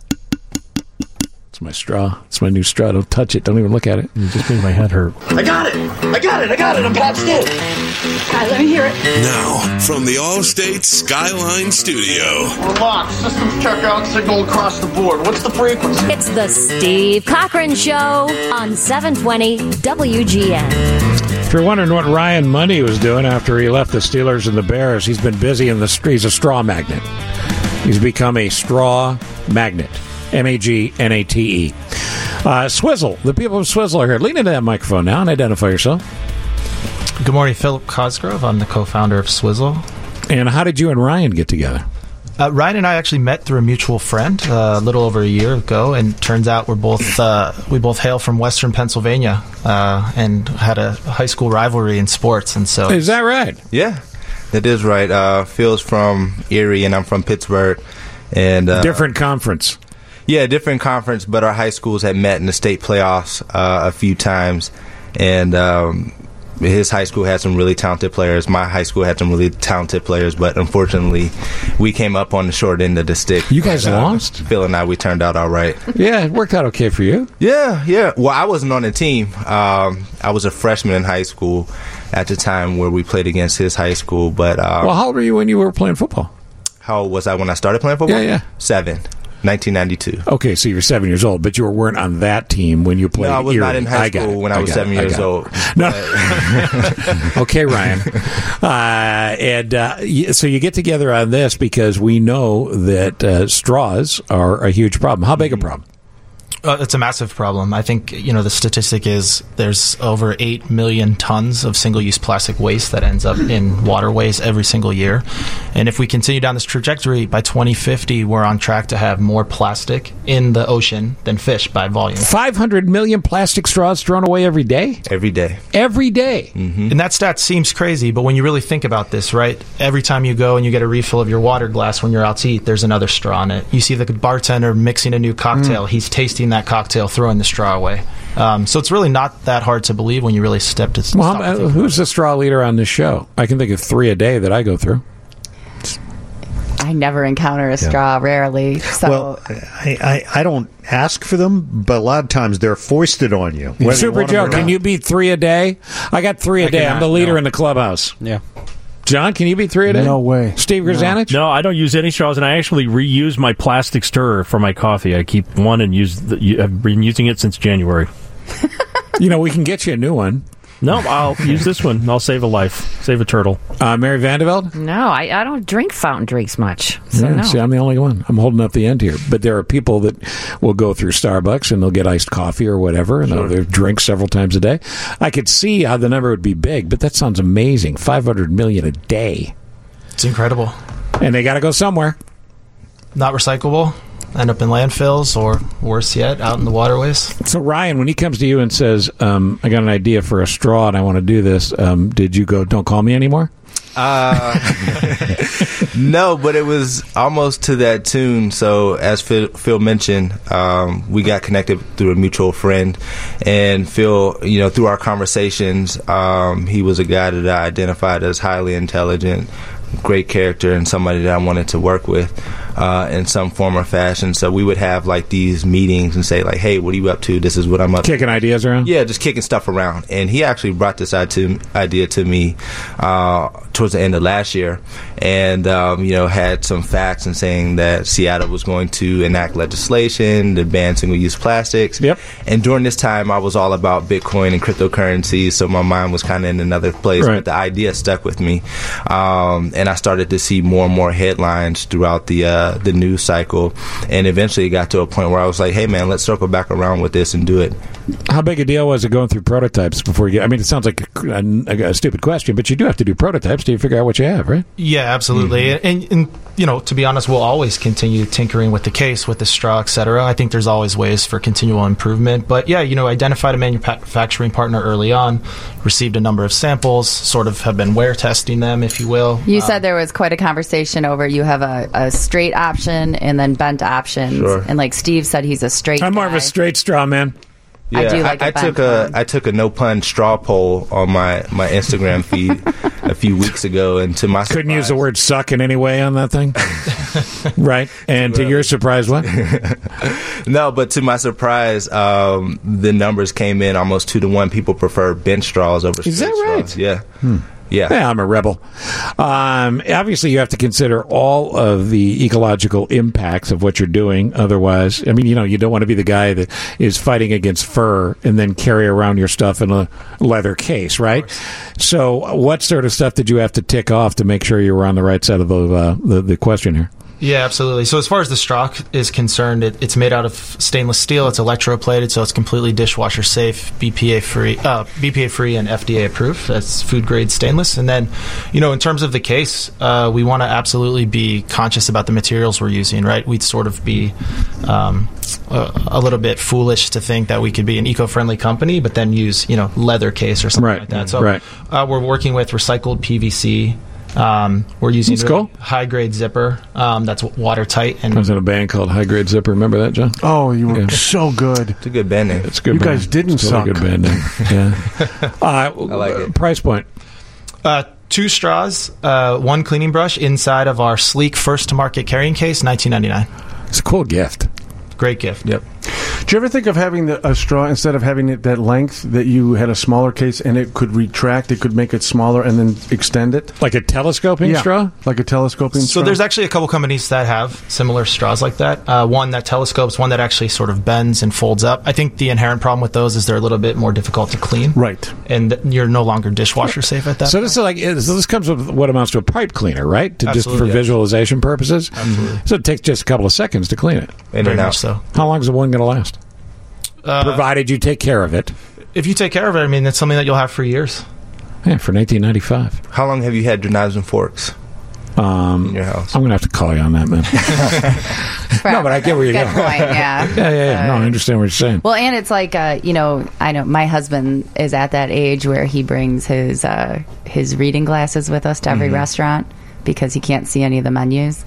It's my straw. It's my new straw. Don't touch it. Don't even look at it. You just made my head hurt. I got it! I got it! I got it! I'm patched in! Guys, let me hear it. Now, from the Allstate Skyline Studio. We're locked. Systems check out, signal across the board. What's the frequency? It's the Steve Cochran Show on seven twenty W G N. If you're wondering what Ryan Mundy was doing after he left the Steelers and the Bears, he's been busy in the street. He's a straw magnet. He's become a straw magnet. M A G N A T E. Uh, Swizzle. The people of Swizzle are here. Lean into that microphone now and identify yourself. Good morning, Philip Cosgrove. I'm the co-founder of Swizzle. And how did you and Ryan get together? Uh, Ryan and I actually met through a mutual friend uh, a little over a year ago, and turns out we're both uh, we both hail from Western Pennsylvania uh, and had a high school rivalry in sports. And so, is that right? Yeah, that is right. Uh, Phil's from Erie, and I'm from Pittsburgh, and uh, different conference. Yeah, different conference, but our high schools had met in the state playoffs uh, a few times, and um, his high school had some really talented players. My high school had some really talented players, but unfortunately, we came up on the short end of the stick. You guys but, uh, lost? Phil and I, we turned out all right. Yeah, it worked out okay for you. Yeah, yeah. Well, I wasn't on the team. Um, I was a freshman in high school at the time where we played against his high school. But um, well, how old were you when you were playing football? How old was I when I started playing football? Yeah, yeah. Seven. nineteen ninety-two. Okay, so you were seven years old, but you weren't on that team when you played. No, I was Erie. not in high I got school it. when I, I was got seven it. I years got it. old. No. Okay, Ryan. Uh, and uh, y- so you get together on this because we know that uh, straws are a huge problem. How big a problem? Uh, it's a massive problem. I think, you know, the statistic is there's over eight million tons of single-use plastic waste that ends up in waterways every single year. And if we continue down this trajectory, by twenty fifty, we're on track to have more plastic in the ocean than fish by volume. five hundred million plastic straws thrown away every day? Every day. Every day. Mm-hmm. And that stat seems crazy, but when you really think about this, right, every time you go and you get a refill of your water glass when you're out to eat, there's another straw in it. You see the bartender mixing a new cocktail. Mm. He's tasting that cocktail, throwing the straw away. Um, so it's really not that hard to believe when you really step to well, uh, who's the straw leader on this show? I can think of three a day that I go through. I never encounter a straw, rarely. So. Well, I, I, I don't ask for them, but a lot of times they're foisted on you. whether you Super want them Joe, or can not. you beat three a day? I got three a I day. I'm cannot, the leader no. in the clubhouse. Yeah. John, can you beat three a day? No way. Steve Grzanich? No, I don't use any straws, and I actually reuse my plastic stirrer for my coffee. I keep one and use. The, I've been using it since January. You know, we can get you a new one. No, I'll use this one. I'll save a life, save a turtle. Uh, Mary Vandeveld? No, I, I don't drink fountain drinks much. So Yeah, no. see, I'm the only one. I'm holding up the end here. But there are people that will go through Starbucks and they'll get iced coffee or whatever, and they'll they'll drink several times a day. I could see how the number would be big, but that sounds amazing. five hundred million a day. It's incredible. And they got to go somewhere. Not recyclable. End up in landfills, or worse yet, out in the waterways. So, Ryan, when he comes to you and says, um, I got an idea for a straw and I want to do this, um, did you go, don't call me anymore? Uh, no, but it was almost to that tune. So, as Phil, Phil mentioned, um, we got connected through a mutual friend, and Phil, you know, through our conversations, um, he was a guy that I identified as highly intelligent, great character, and somebody that I wanted to work with uh, in some form or fashion. So we would have like these meetings and say like, "Hey, what are you up to? This is what I'm up to." Kicking ideas around? Yeah, just kicking stuff around. And he actually brought this idea to me uh, towards the end of last year, and um, you know, had some facts and saying that Seattle was going to enact legislation to ban single-use plastics. Yep. And during this time, I was all about Bitcoin and cryptocurrencies, so my mind was kind of in another place. Right. But the idea stuck with me, um, and I started to see more and more headlines throughout the uh, the news cycle, and eventually it got to a point where I was like, "Hey, man, let's circle back around with this and do it." How big a deal was it going through prototypes before you get? I mean, it sounds like a, a, a stupid question, but you do have to do prototypes till you figure out what you have, right? Yeah, absolutely. Mm-hmm. And, and, you know, to be honest, we'll always continue tinkering with the case, with the straw, et cetera. I think there's always ways for continual improvement. But, yeah, you know, identified a manufacturing partner early on, received a number of samples, sort of have been wear testing them, if you will. You Um, said there was quite a conversation over you have a, a straight option and then bent options. Sure. And like Steve said, he's a straight I'm more of guy. a straight straw man. Yeah, I do like I, a I took bent a one. I took a no pun straw poll on my, my Instagram feed a few weeks ago, and to my Couldn't use the word suck in any way on that thing. Right. And to your surprise, what? no, but to my surprise, um, the numbers came in almost two to one. People prefer bench straws over Is straight that right? straws. Yeah. Hmm. Yeah. Yeah, I'm a rebel. Um, obviously, you have to consider all of the ecological impacts of what you're doing. Otherwise, I mean, you know, you don't want to be the guy that is fighting against fur and then carry around your stuff in a leather case, right? So, what sort of stuff did you have to tick off to make sure you were on the right side of the uh, the, the question here? Yeah, absolutely. So as far as the straw is concerned, it, it's made out of stainless steel. It's electroplated, so it's completely dishwasher safe, B P A free, uh, B P A free, and F D A approved. That's food grade stainless. And then, you know, in terms of the case, uh, we want to absolutely be conscious about the materials we're using. Right? We'd sort of be um, a, a little bit foolish to think that we could be an eco-friendly company, but then use you know leather case or something Right. like that. So Right. uh, we're working with recycled P V C. Um, we're using That's cool. high grade zipper um, that's watertight. And I was in a band called High Grade Zipper. Remember that, John? Oh, you were Yeah. so good. It's a good band name. It's a good. You band. guys didn't it's a really suck. good band name. Yeah. uh, I like it. Price point. Uh, two straws, uh, one cleaning brush inside of our sleek first to market carrying case, nineteen ninety-nine. It's a cool gift. Great gift. Yep. Do you ever think of having the, a straw instead of having it that length that you had a smaller case and it could retract? It could make it smaller and then extend it, Like a telescoping yeah, straw? like a telescoping So straw. there's actually a couple companies that have similar straws like that. Uh, one that telescopes, one that actually sort of bends and folds up. I think the inherent problem with those is they're a little bit more difficult to clean. Right. And th- you're no longer dishwasher safe at that So point. this is like so this comes with what amounts to a pipe cleaner, right? To just for Absolutely, yes. visualization purposes. Absolutely. So it takes just a couple of seconds to clean it. In Very and out. much so. How long is the one going to last? Uh, Provided you take care of it. if you take care of it, I mean, it's something that you'll have for years. Yeah, for nineteen ninety-five. How long have you had your knives and forks Um, in your house? I'm going to have to call you on that, man. No, but I get where you're Good going. point, yeah. Yeah, yeah, yeah. No, I understand what you're saying. Well, and it's like, uh, you know, I know my husband is at that age where he brings his uh, his reading glasses with us to every Mm-hmm. restaurant because he can't see any of the menus.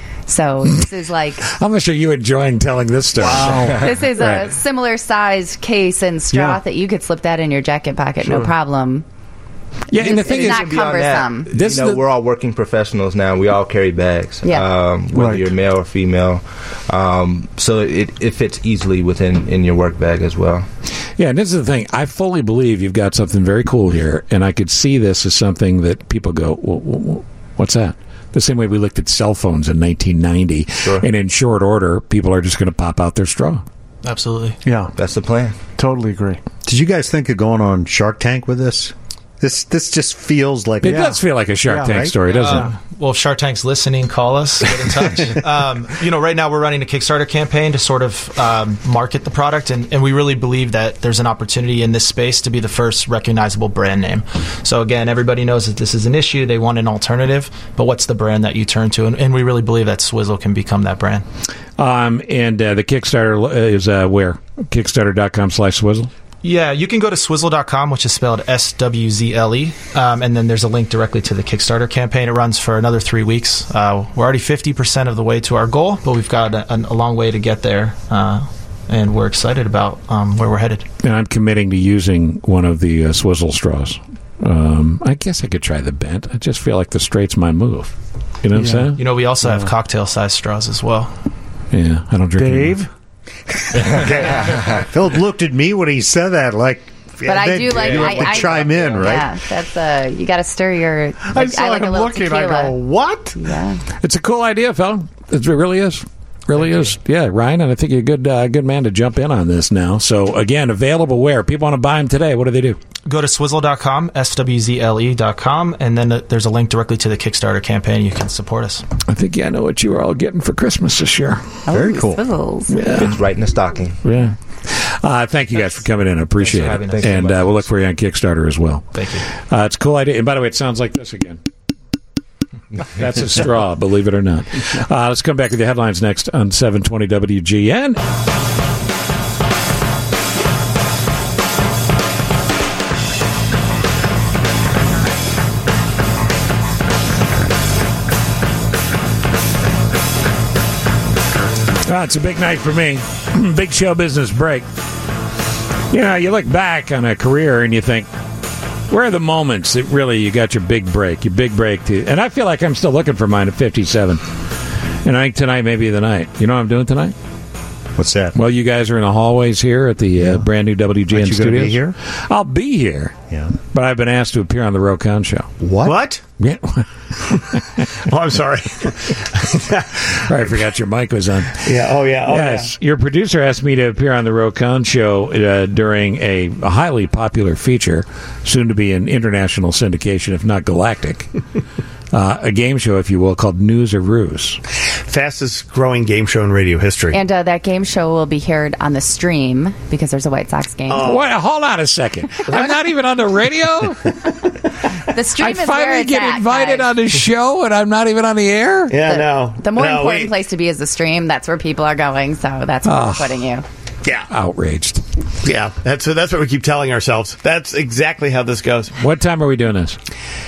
So this is like I'm not sure you enjoying telling this story. this is a Right. similar size case and straw Yeah. that you could slip that in your jacket pocket, no Sure. problem. Yeah, and the It's thing is, not Beyond that, cumbersome. This you know, the- we're all working professionals now. We all carry bags, Yeah. um, whether Right. you're male or female. Um, so it, it fits easily within in your work bag as well. Yeah, and this is the thing. I fully believe you've got something very cool here, and I could see this as something that people go, well, well, what's that? The same way we looked at cell phones in nineteen ninety, Sure. and in short order, people are just going to pop out their straw. Absolutely. Yeah, That's the plan. totally agree. Did you guys think of going on Shark Tank with this? This this just feels like It does feel like a Shark Yeah, Tank right? story, doesn't Uh, well, if Shark Tank's listening, call us, get in touch. um, you know, right now we're running a Kickstarter campaign to sort of um, market the product, and, and we really believe that there's an opportunity in this space to be the first recognizable brand name. So again, everybody knows that this is an issue. They want an alternative, but what's the brand that you turn to? And, and we really believe that Swizzle can become that brand. Um, and uh, the Kickstarter is uh, where? Kickstarter.com slash Swizzle? Yeah, you can go to swizzle dot com, which is spelled S W Z L E, um, and then there's a link directly to the Kickstarter campaign. It runs for another three weeks. Uh, we're already fifty percent of the way to our goal, but we've got a, a long way to get there, uh, and we're excited about um, where we're headed. And I'm committing to using one of the uh, Swizzle straws. Um, I guess I could try the bent. I just feel like the straight's my move. You know what I'm saying? You know, we also have cocktail-sized straws as well. Yeah, I don't drink Dave? Philip looked at me when he said that, like. But I do like you I, have to I, chime in, right? Yeah, that's uh, you got to stir your. Like, I saw like a him little looking. tequila. I go, what? Yeah. It's a cool idea, fella. It really is. Really is. Yeah, Ryan, and I think you're a good, uh, good man to jump in on this now. So, again, available where? People want to buy them today. What do they do? Go to swizzle dot com, S W Z L E dot com, and then uh, there's a link directly to the Kickstarter campaign. You can support us. I think yeah, I know what you were all getting for Christmas this year. Very cool. Swizzles. Yeah. It's right in the stocking. Yeah. Uh, thank you guys for coming in. I appreciate Thanks for it. having us. And uh, we'll look for you on Kickstarter as well. Thank you. Uh, it's a cool idea. And by the way, it sounds like this again. That's a straw, believe it or not. Uh, let's come back with the headlines next on seven twenty W G N. Uh, it's a big night for me. Big show business break. You know, you look back on a career and you think, where are the moments that really you got your big break, your big break? To, and I feel like I'm still looking for mine at fifty-seven. And I think tonight may be the night. You know what I'm doing tonight? What's that? Well, you guys are in the hallways here at the uh, brand new W G N Aren't you gonna studios. be here? I'll be here. Yeah. But I've been asked to appear on the Ro Khan show. What? What? Yeah. Oh, I'm sorry. I forgot your mic was on. Yeah. Oh, yeah. Oh, yes. Your producer asked me to appear on the Ro Khan show uh, during a, a highly popular feature, soon to be an international syndication, if not galactic. Uh, a game show, if you will, called News or Ruse. Fastest growing game show in radio history. And uh, that game show will be heard on the stream because there's a White Sox game. Oh. Wait, hold on a second. I'm not even on the radio? The stream I is where finally it's get at, invited guys. on the show and I'm not even on the air? Yeah, the, no. The more no, important wait. place to be is the stream. That's where people are going, so that's where Oh. we're putting you. Yeah. Outraged. Yeah. That's that's what we keep telling ourselves. That's exactly how this goes. What time are we doing this?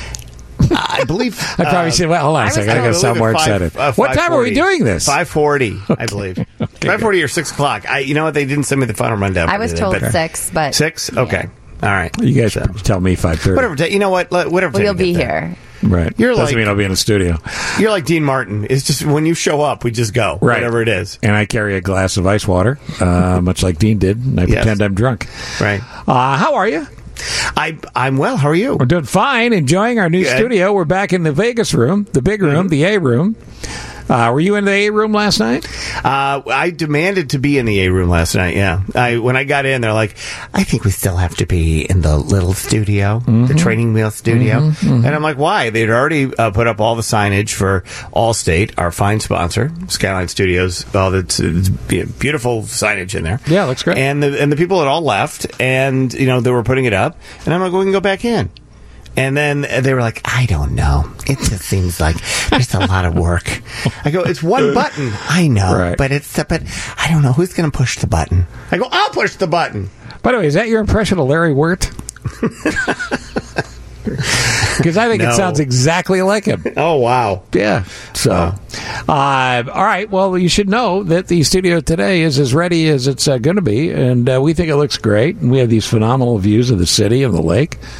I believe. I probably uh, said, well, hold on a second. I got to sound more excited. Uh, what time are we doing this? five forty, I believe. five forty or six o'clock. I, you know what? They didn't send me the final rundown. I for was today, told but- six, but Six? Okay. All right. You guys tell me five thirty. Whatever. day- You know what? Let- Whatever. well, time you'll you be get there. here. Right. You're Doesn't like- mean I'll be in the studio. You're like Dean Martin. It's just when you show up, we just go. Right. Whatever it is. And I carry a glass of ice water, uh, much like Dean did, and I Yes. pretend I'm drunk. Right. Uh, how are you? I, I'm well. How are you? We're doing fine, enjoying our new Good. studio. We're back in the Vegas room, the big room, Mm-hmm. the A room. Uh, were you in the A room last night? Uh, I demanded to be in the A room last night. Yeah, I when I got in, they're like, "I think we still have to be in the little studio, the training wheel studio." Mhm, mhm. And I'm like, "Why?" They'd already uh, put up all the signage for Allstate, our fine sponsor, Skyline Studios. All the it's, it's beautiful signage in there. Yeah, looks great. And the and the people had all left, and you know they were putting it up, and I'm like, "We can go back in." And then they were like, I don't know. It just seems like there's a lot of work. I go, it's one button. I know. Right. But it's but I don't know who's going to push the button. I go, I'll push the button. By the way, is that your impression of Larry Wirt? Because I think No. it sounds exactly like him. Oh, wow. Yeah. So, uh, all right. Well, you should know that the studio today is as ready as it's uh, going to be, and uh, we think it looks great. And we have these phenomenal views of the city and the lake.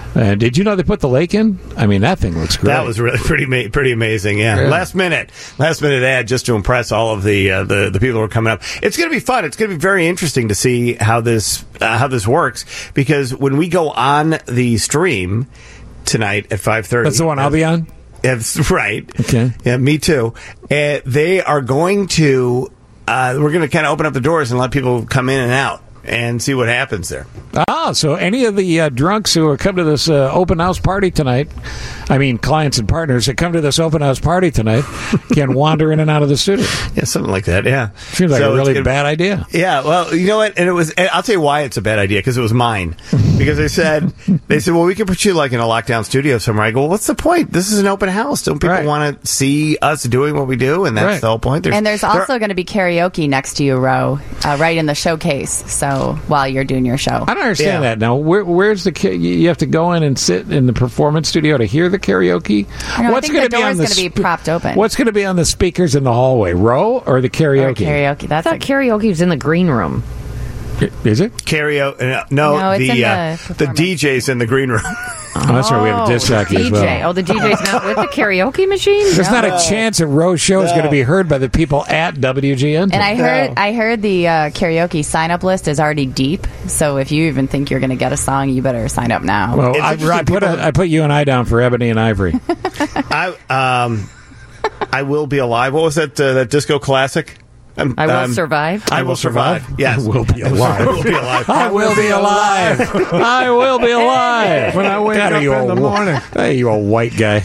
Uh, did you know they put the lake in? I mean, that thing looks great. That was really pretty ma- pretty amazing. Yeah. Yeah. Last minute, last minute ad just to impress all of the uh, the the people who are coming up. It's going to be fun. It's going to be very interesting to see how this uh, how this works, because when we go on the stream tonight at five thirty, That's the one I'll be on? That's right. Okay. Yeah, me too. Uh, they are going to. Uh, we're going to kind of open up the doors and let people come in and out and see what happens there. Ah, so any of the uh, drunks who are come to this uh, open house party tonight, I mean clients and partners that come to this open house party tonight, can wander in and out of the studio. Yeah, something like that, yeah. Seems like So a really it's gonna- bad idea. Yeah, well, you know what? And it was. and I'll tell you why it's a bad idea, because it was mine. Because they said, they said, well, we can put you like in a lockdown studio somewhere. I go, well, what's the point? This is an open house. Don't people want to see us doing what we do? And that's Right. the whole point. and there's there- also going to be karaoke next to you, Ro, uh, right in the showcase. So while you're doing your show, I don't understand that. Now, where, where's the ca- you you have to go in and sit in the performance studio to hear the karaoke? I know, I think gonna the be door's on the going to be sp- propped open. What's going to be on the speakers in the hallway? Row or the karaoke? karaoke. That's I thought karaoke was in the green room. Is it? Karaoke? Uh, no, No, it's the in uh, the the D J's in the green room. Oh, that's right. We have a disc jockey D J. as well. Oh, the D J's not with the karaoke machine? There's No. not a chance that Rose show is going to be heard by the people at W G N. And I heard, I heard the uh, karaoke sign up list is already deep. So if you even think you're going to get a song, you better sign up now. Well, I, I put a, I put you and I down for Ebony and Ivory. I um, I will be alive. What was that? Uh, that disco classic? Um, I will um, survive. I will survive. Yes, I will be alive. I will be alive. I will be alive. I will be alive. When I wake God, up you in old the wh- morning. Hey, you old white guy.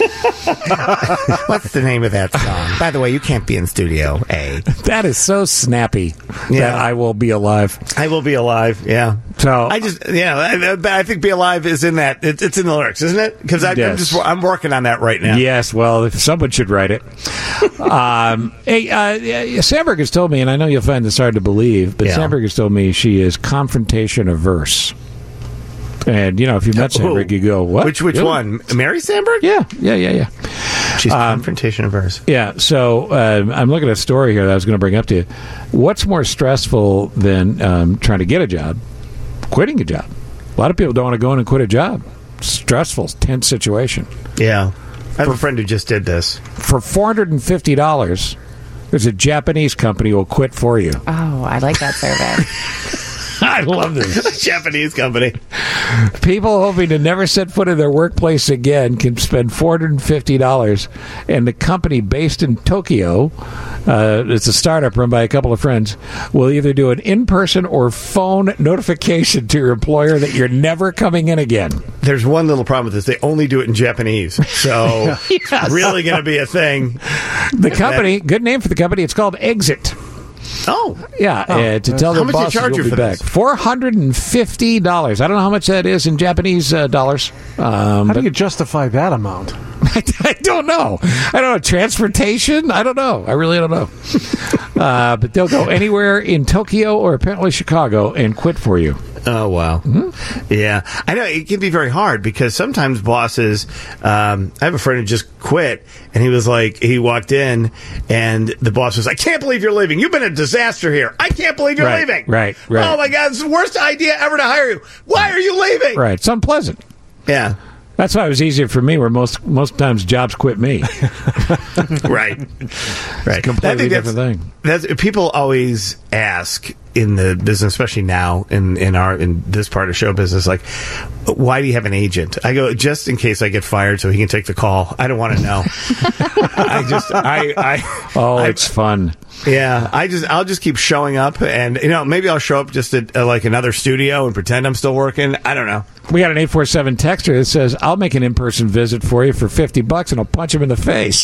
What's the name of that song? By the way, you can't be in Studio A. That is so snappy. Yeah. That I will be alive. I will be alive. Yeah. So I just, yeah, I, I think "Be Alive" is in that. It, it's in the lyrics, isn't it? Because I'm Yes. just, I'm working on that right now. Yes, well, if someone should write it. um, hey, uh, Sandberg has told me, and I know you'll find this hard to believe, but Yeah. Sandberg has told me she is confrontation averse. And, you know, if you met Sandberg, you go, what? Which which Really? one? Mary Sandberg? Yeah, yeah, yeah, yeah. She's Um, confrontation averse. Yeah, so uh, I'm looking at a story here that I was going to bring up to you. What's more stressful than um, trying to get a job? Quitting a job. A lot of people don't want to go in and quit a job. Stressful, tense situation. Yeah. I have a friend who just did this. For four hundred fifty dollars, there's a Japanese company who will quit for you. Oh, I like that survey. I love this. Japanese company. People hoping to never set foot in their workplace again can spend four hundred fifty dollars, and the company based in Tokyo, uh, it's a startup run by a couple of friends, will either do an in-person or phone notification to your employer that you're never coming in again. There's one little problem with this. They only do it in Japanese. So it's really going to be a thing. The company, good name for the company, it's called Exit. Oh. Yeah, Oh. uh, to tell How their much do they bosses charge we'll you be for back. this? four hundred fifty dollars. I don't know how much that is in Japanese uh, dollars. Um, How but do you justify that amount? I don't know. I don't know. Transportation? I don't know. I really don't know. uh, but they'll go anywhere in Tokyo or apparently Chicago and quit for you. Oh, wow. Yeah. I know it can be very hard because sometimes bosses, um, I have a friend who just quit and he was like, he walked in and the boss was like, I can't believe you're leaving. You've been a disaster here. I can't believe you're Right, leaving. right, right. Oh my God. It's the worst idea ever to hire you. Why are you leaving? Right. It's unpleasant. Yeah. That's why it was easier for me, where most most times jobs quit me. Right. Right. Completely I think different that's- thing. That's, people always ask in the business, especially now in, in our in this part of show business, like, why do you have an agent? I go, just in case I get fired, so he can take the call. I don't want to know. I just, I, I, Oh, I, it's fun. yeah. I just, I'll just keep showing up, and you know, maybe I'll show up just at uh, like another studio and pretend I'm still working. I don't know. We got an eight four seven texter that says, I'll make an in-person visit for you for fifty bucks and I'll punch him in the face.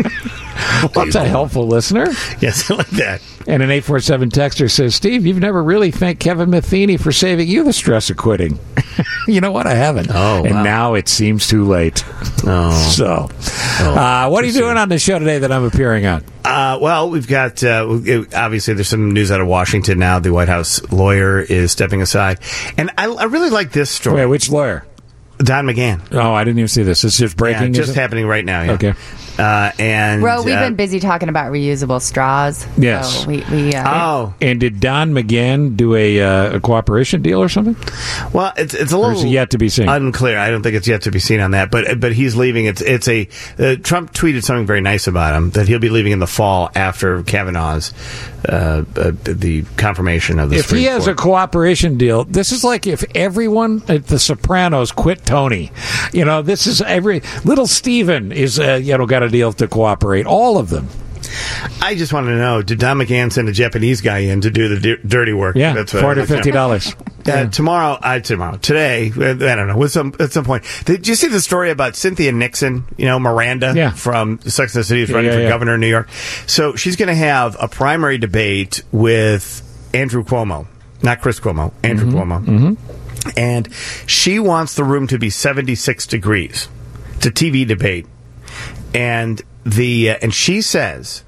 That's a helpful listener. Yes, I like that. And an eight four seven texter says, Steve, you've never really thanked Kevin Matheny for saving you the stress of quitting. You know what? I haven't. Oh, and wow. now it seems too late. Oh. So, Oh, uh, what are you too doing on the show today that I'm appearing on? Uh, well, we've got, uh, obviously, there's some news out of Washington now. The White House lawyer is stepping aside. And I, I really like this story. Wait, which lawyer? Don McGahn. Oh, I didn't even see this. It's just breaking. Yeah, is just it? happening right now. Yeah. Okay. Uh, and Bro, we've uh, been busy talking about reusable straws. Yes. So we, we, uh, Oh. And did Don McGahn do a, uh, a cooperation deal or something? Well, it's it's a Or little is it yet to be seen? unclear. I don't think it's yet to be seen on that. But but he's leaving. It's it's a uh, Trump tweeted something very nice about him, that he'll be leaving in the fall after Kavanaugh's uh, uh, the confirmation of the If Supreme he has Court. a cooperation deal, this is like if everyone at The Sopranos quit Tony. You know, this is every little Steven is uh, you know got a deal to cooperate. All of them. I just wanted to know: did Don McGahn send a Japanese guy in to do the di- dirty work? Yeah, That's what forty I- fifty dollars. Uh, tomorrow, uh, tomorrow, today, uh, I don't know, with some, at some point. Did you see the story about Cynthia Nixon, you know, Miranda Yeah. from Sex and the City is Yeah, running yeah, for yeah. governor of New York? So she's going to have a primary debate with Andrew Cuomo, not Chris Cuomo, Andrew Cuomo. Mm-hmm. And she wants the room to be seventy-six degrees. It's a T V debate. And the, uh, and she says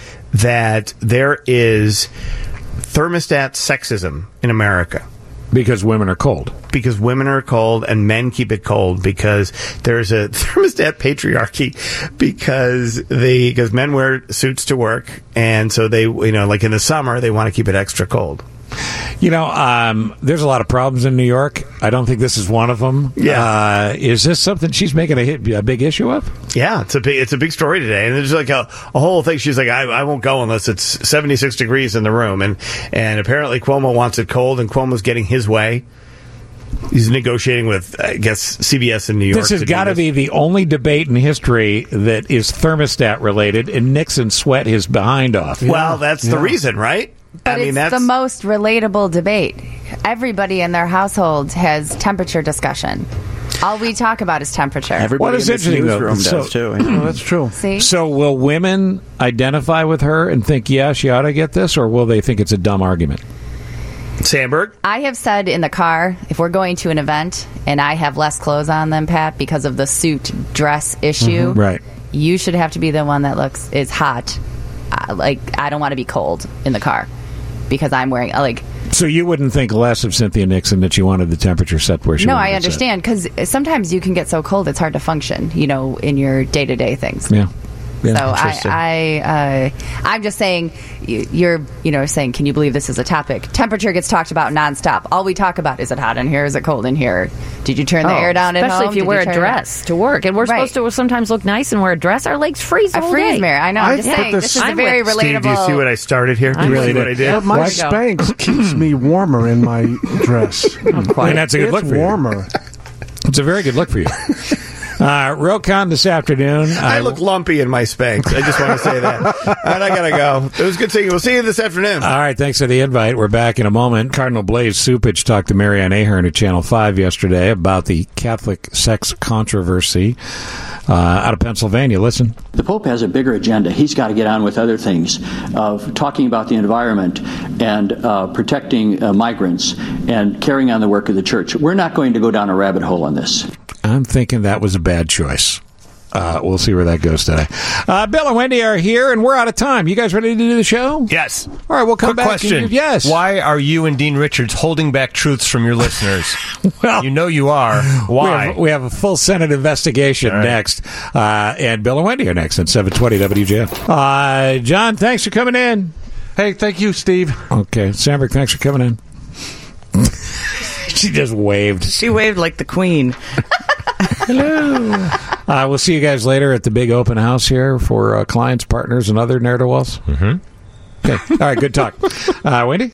that there is thermostat sexism in America. Because women are cold. Because women are cold and men keep it cold because there's a thermostat patriarchy because they because men wear suits to work and so they you know like in the summer they want to keep it extra cold. You know, um, there's a lot of problems in New York. I don't think this is one of them. Yeah. Uh, is this something she's making a, hit, a big issue of? Yeah, it's a big it's a big story today, and there's like a, a whole thing. She's like, I, I won't go unless it's seventy-six degrees in the room, and and apparently Cuomo wants it cold, and Cuomo's getting his way. He's negotiating with, I guess, C B S in New York. This has to do got to this. be the only debate in history that is thermostat related, and Nixon sweat his behind off. Well, that's the Yeah. reason, right? But I mean, it's that's the most relatable debate. Everybody in their household has temperature discussion. All we talk about is temperature. What is interesting, though, so- Oh, that's true. See? So will women identify with her and think, yeah, she ought to get this, or will they think it's a dumb argument? Sandberg? I have said in the car, if we're going to an event and I have less clothes on than Pat because of the suit dress issue, Mhm. Right. you should have to be the one that looks is hot. Uh, like, I don't want to be cold in the car because I'm wearing, like... So you wouldn't think less of Cynthia Nixon that you wanted the temperature set where she No, wanted I it set. understand, because sometimes you can get so cold it's hard to function, you know, in your day-to-day things. Yeah. Yeah. So Interesting. I, I, uh, I'm just saying, you- you're, you know, saying, can you believe this is a topic? Temperature gets talked about nonstop. All we talk about is it hot in here? Is it cold in here? Did you turn the Oh, air down at especially home? if you Did wear a turn it dress to work. And we're Right. supposed to sometimes look nice and wear a dress. Our legs freeze A all freeze day. mirror. I know. I'm just saying, this is a I'm very with- relatable. Steve, do you see what I started here? Do you really see what did. I did? But my There you go. Spanx keeps me warmer in my dress. And that's a good it's look for you. warmer. It's a very good look for you. Uh, Rokon this afternoon. I look lumpy in my Spanx. I just want to say that. All right, I gotta go. It was good seeing you. We'll see you this afternoon. All right, thanks for the invite. We're back in a moment. Cardinal Blaise Supich talked to Marianne Ahern at Channel five yesterday about the Catholic sex controversy uh, out of Pennsylvania. Listen. The Pope has a bigger agenda. He's got to get on with other things, of talking about the environment and uh, protecting uh, migrants and carrying on the work of the church. We're not going to go down a rabbit hole on this. I'm thinking that was a bad choice. Uh, we'll see where that goes today. Uh, Bill and Wendy are here, and we're out of time. You guys ready to do the show? Yes. All right, we'll come Quick back. question. And, yes. Why are you and Dean Richards holding back truths from your listeners? Well, you know you are. Why? We have, we have a full Senate investigation right. next. Uh, and Bill and Wendy are next at seven twenty W J M. Uh, John, thanks for coming in. Hey, thank you, Steve. Okay. Sandberg, thanks for coming in. She just waved. She waved like the queen. Hello. Uh, we'll see you guys later at the big open house here for uh, clients, partners, and other ne'er-do-wells. Mm-hmm. Okay. All right. Good talk. Uh, Wendy?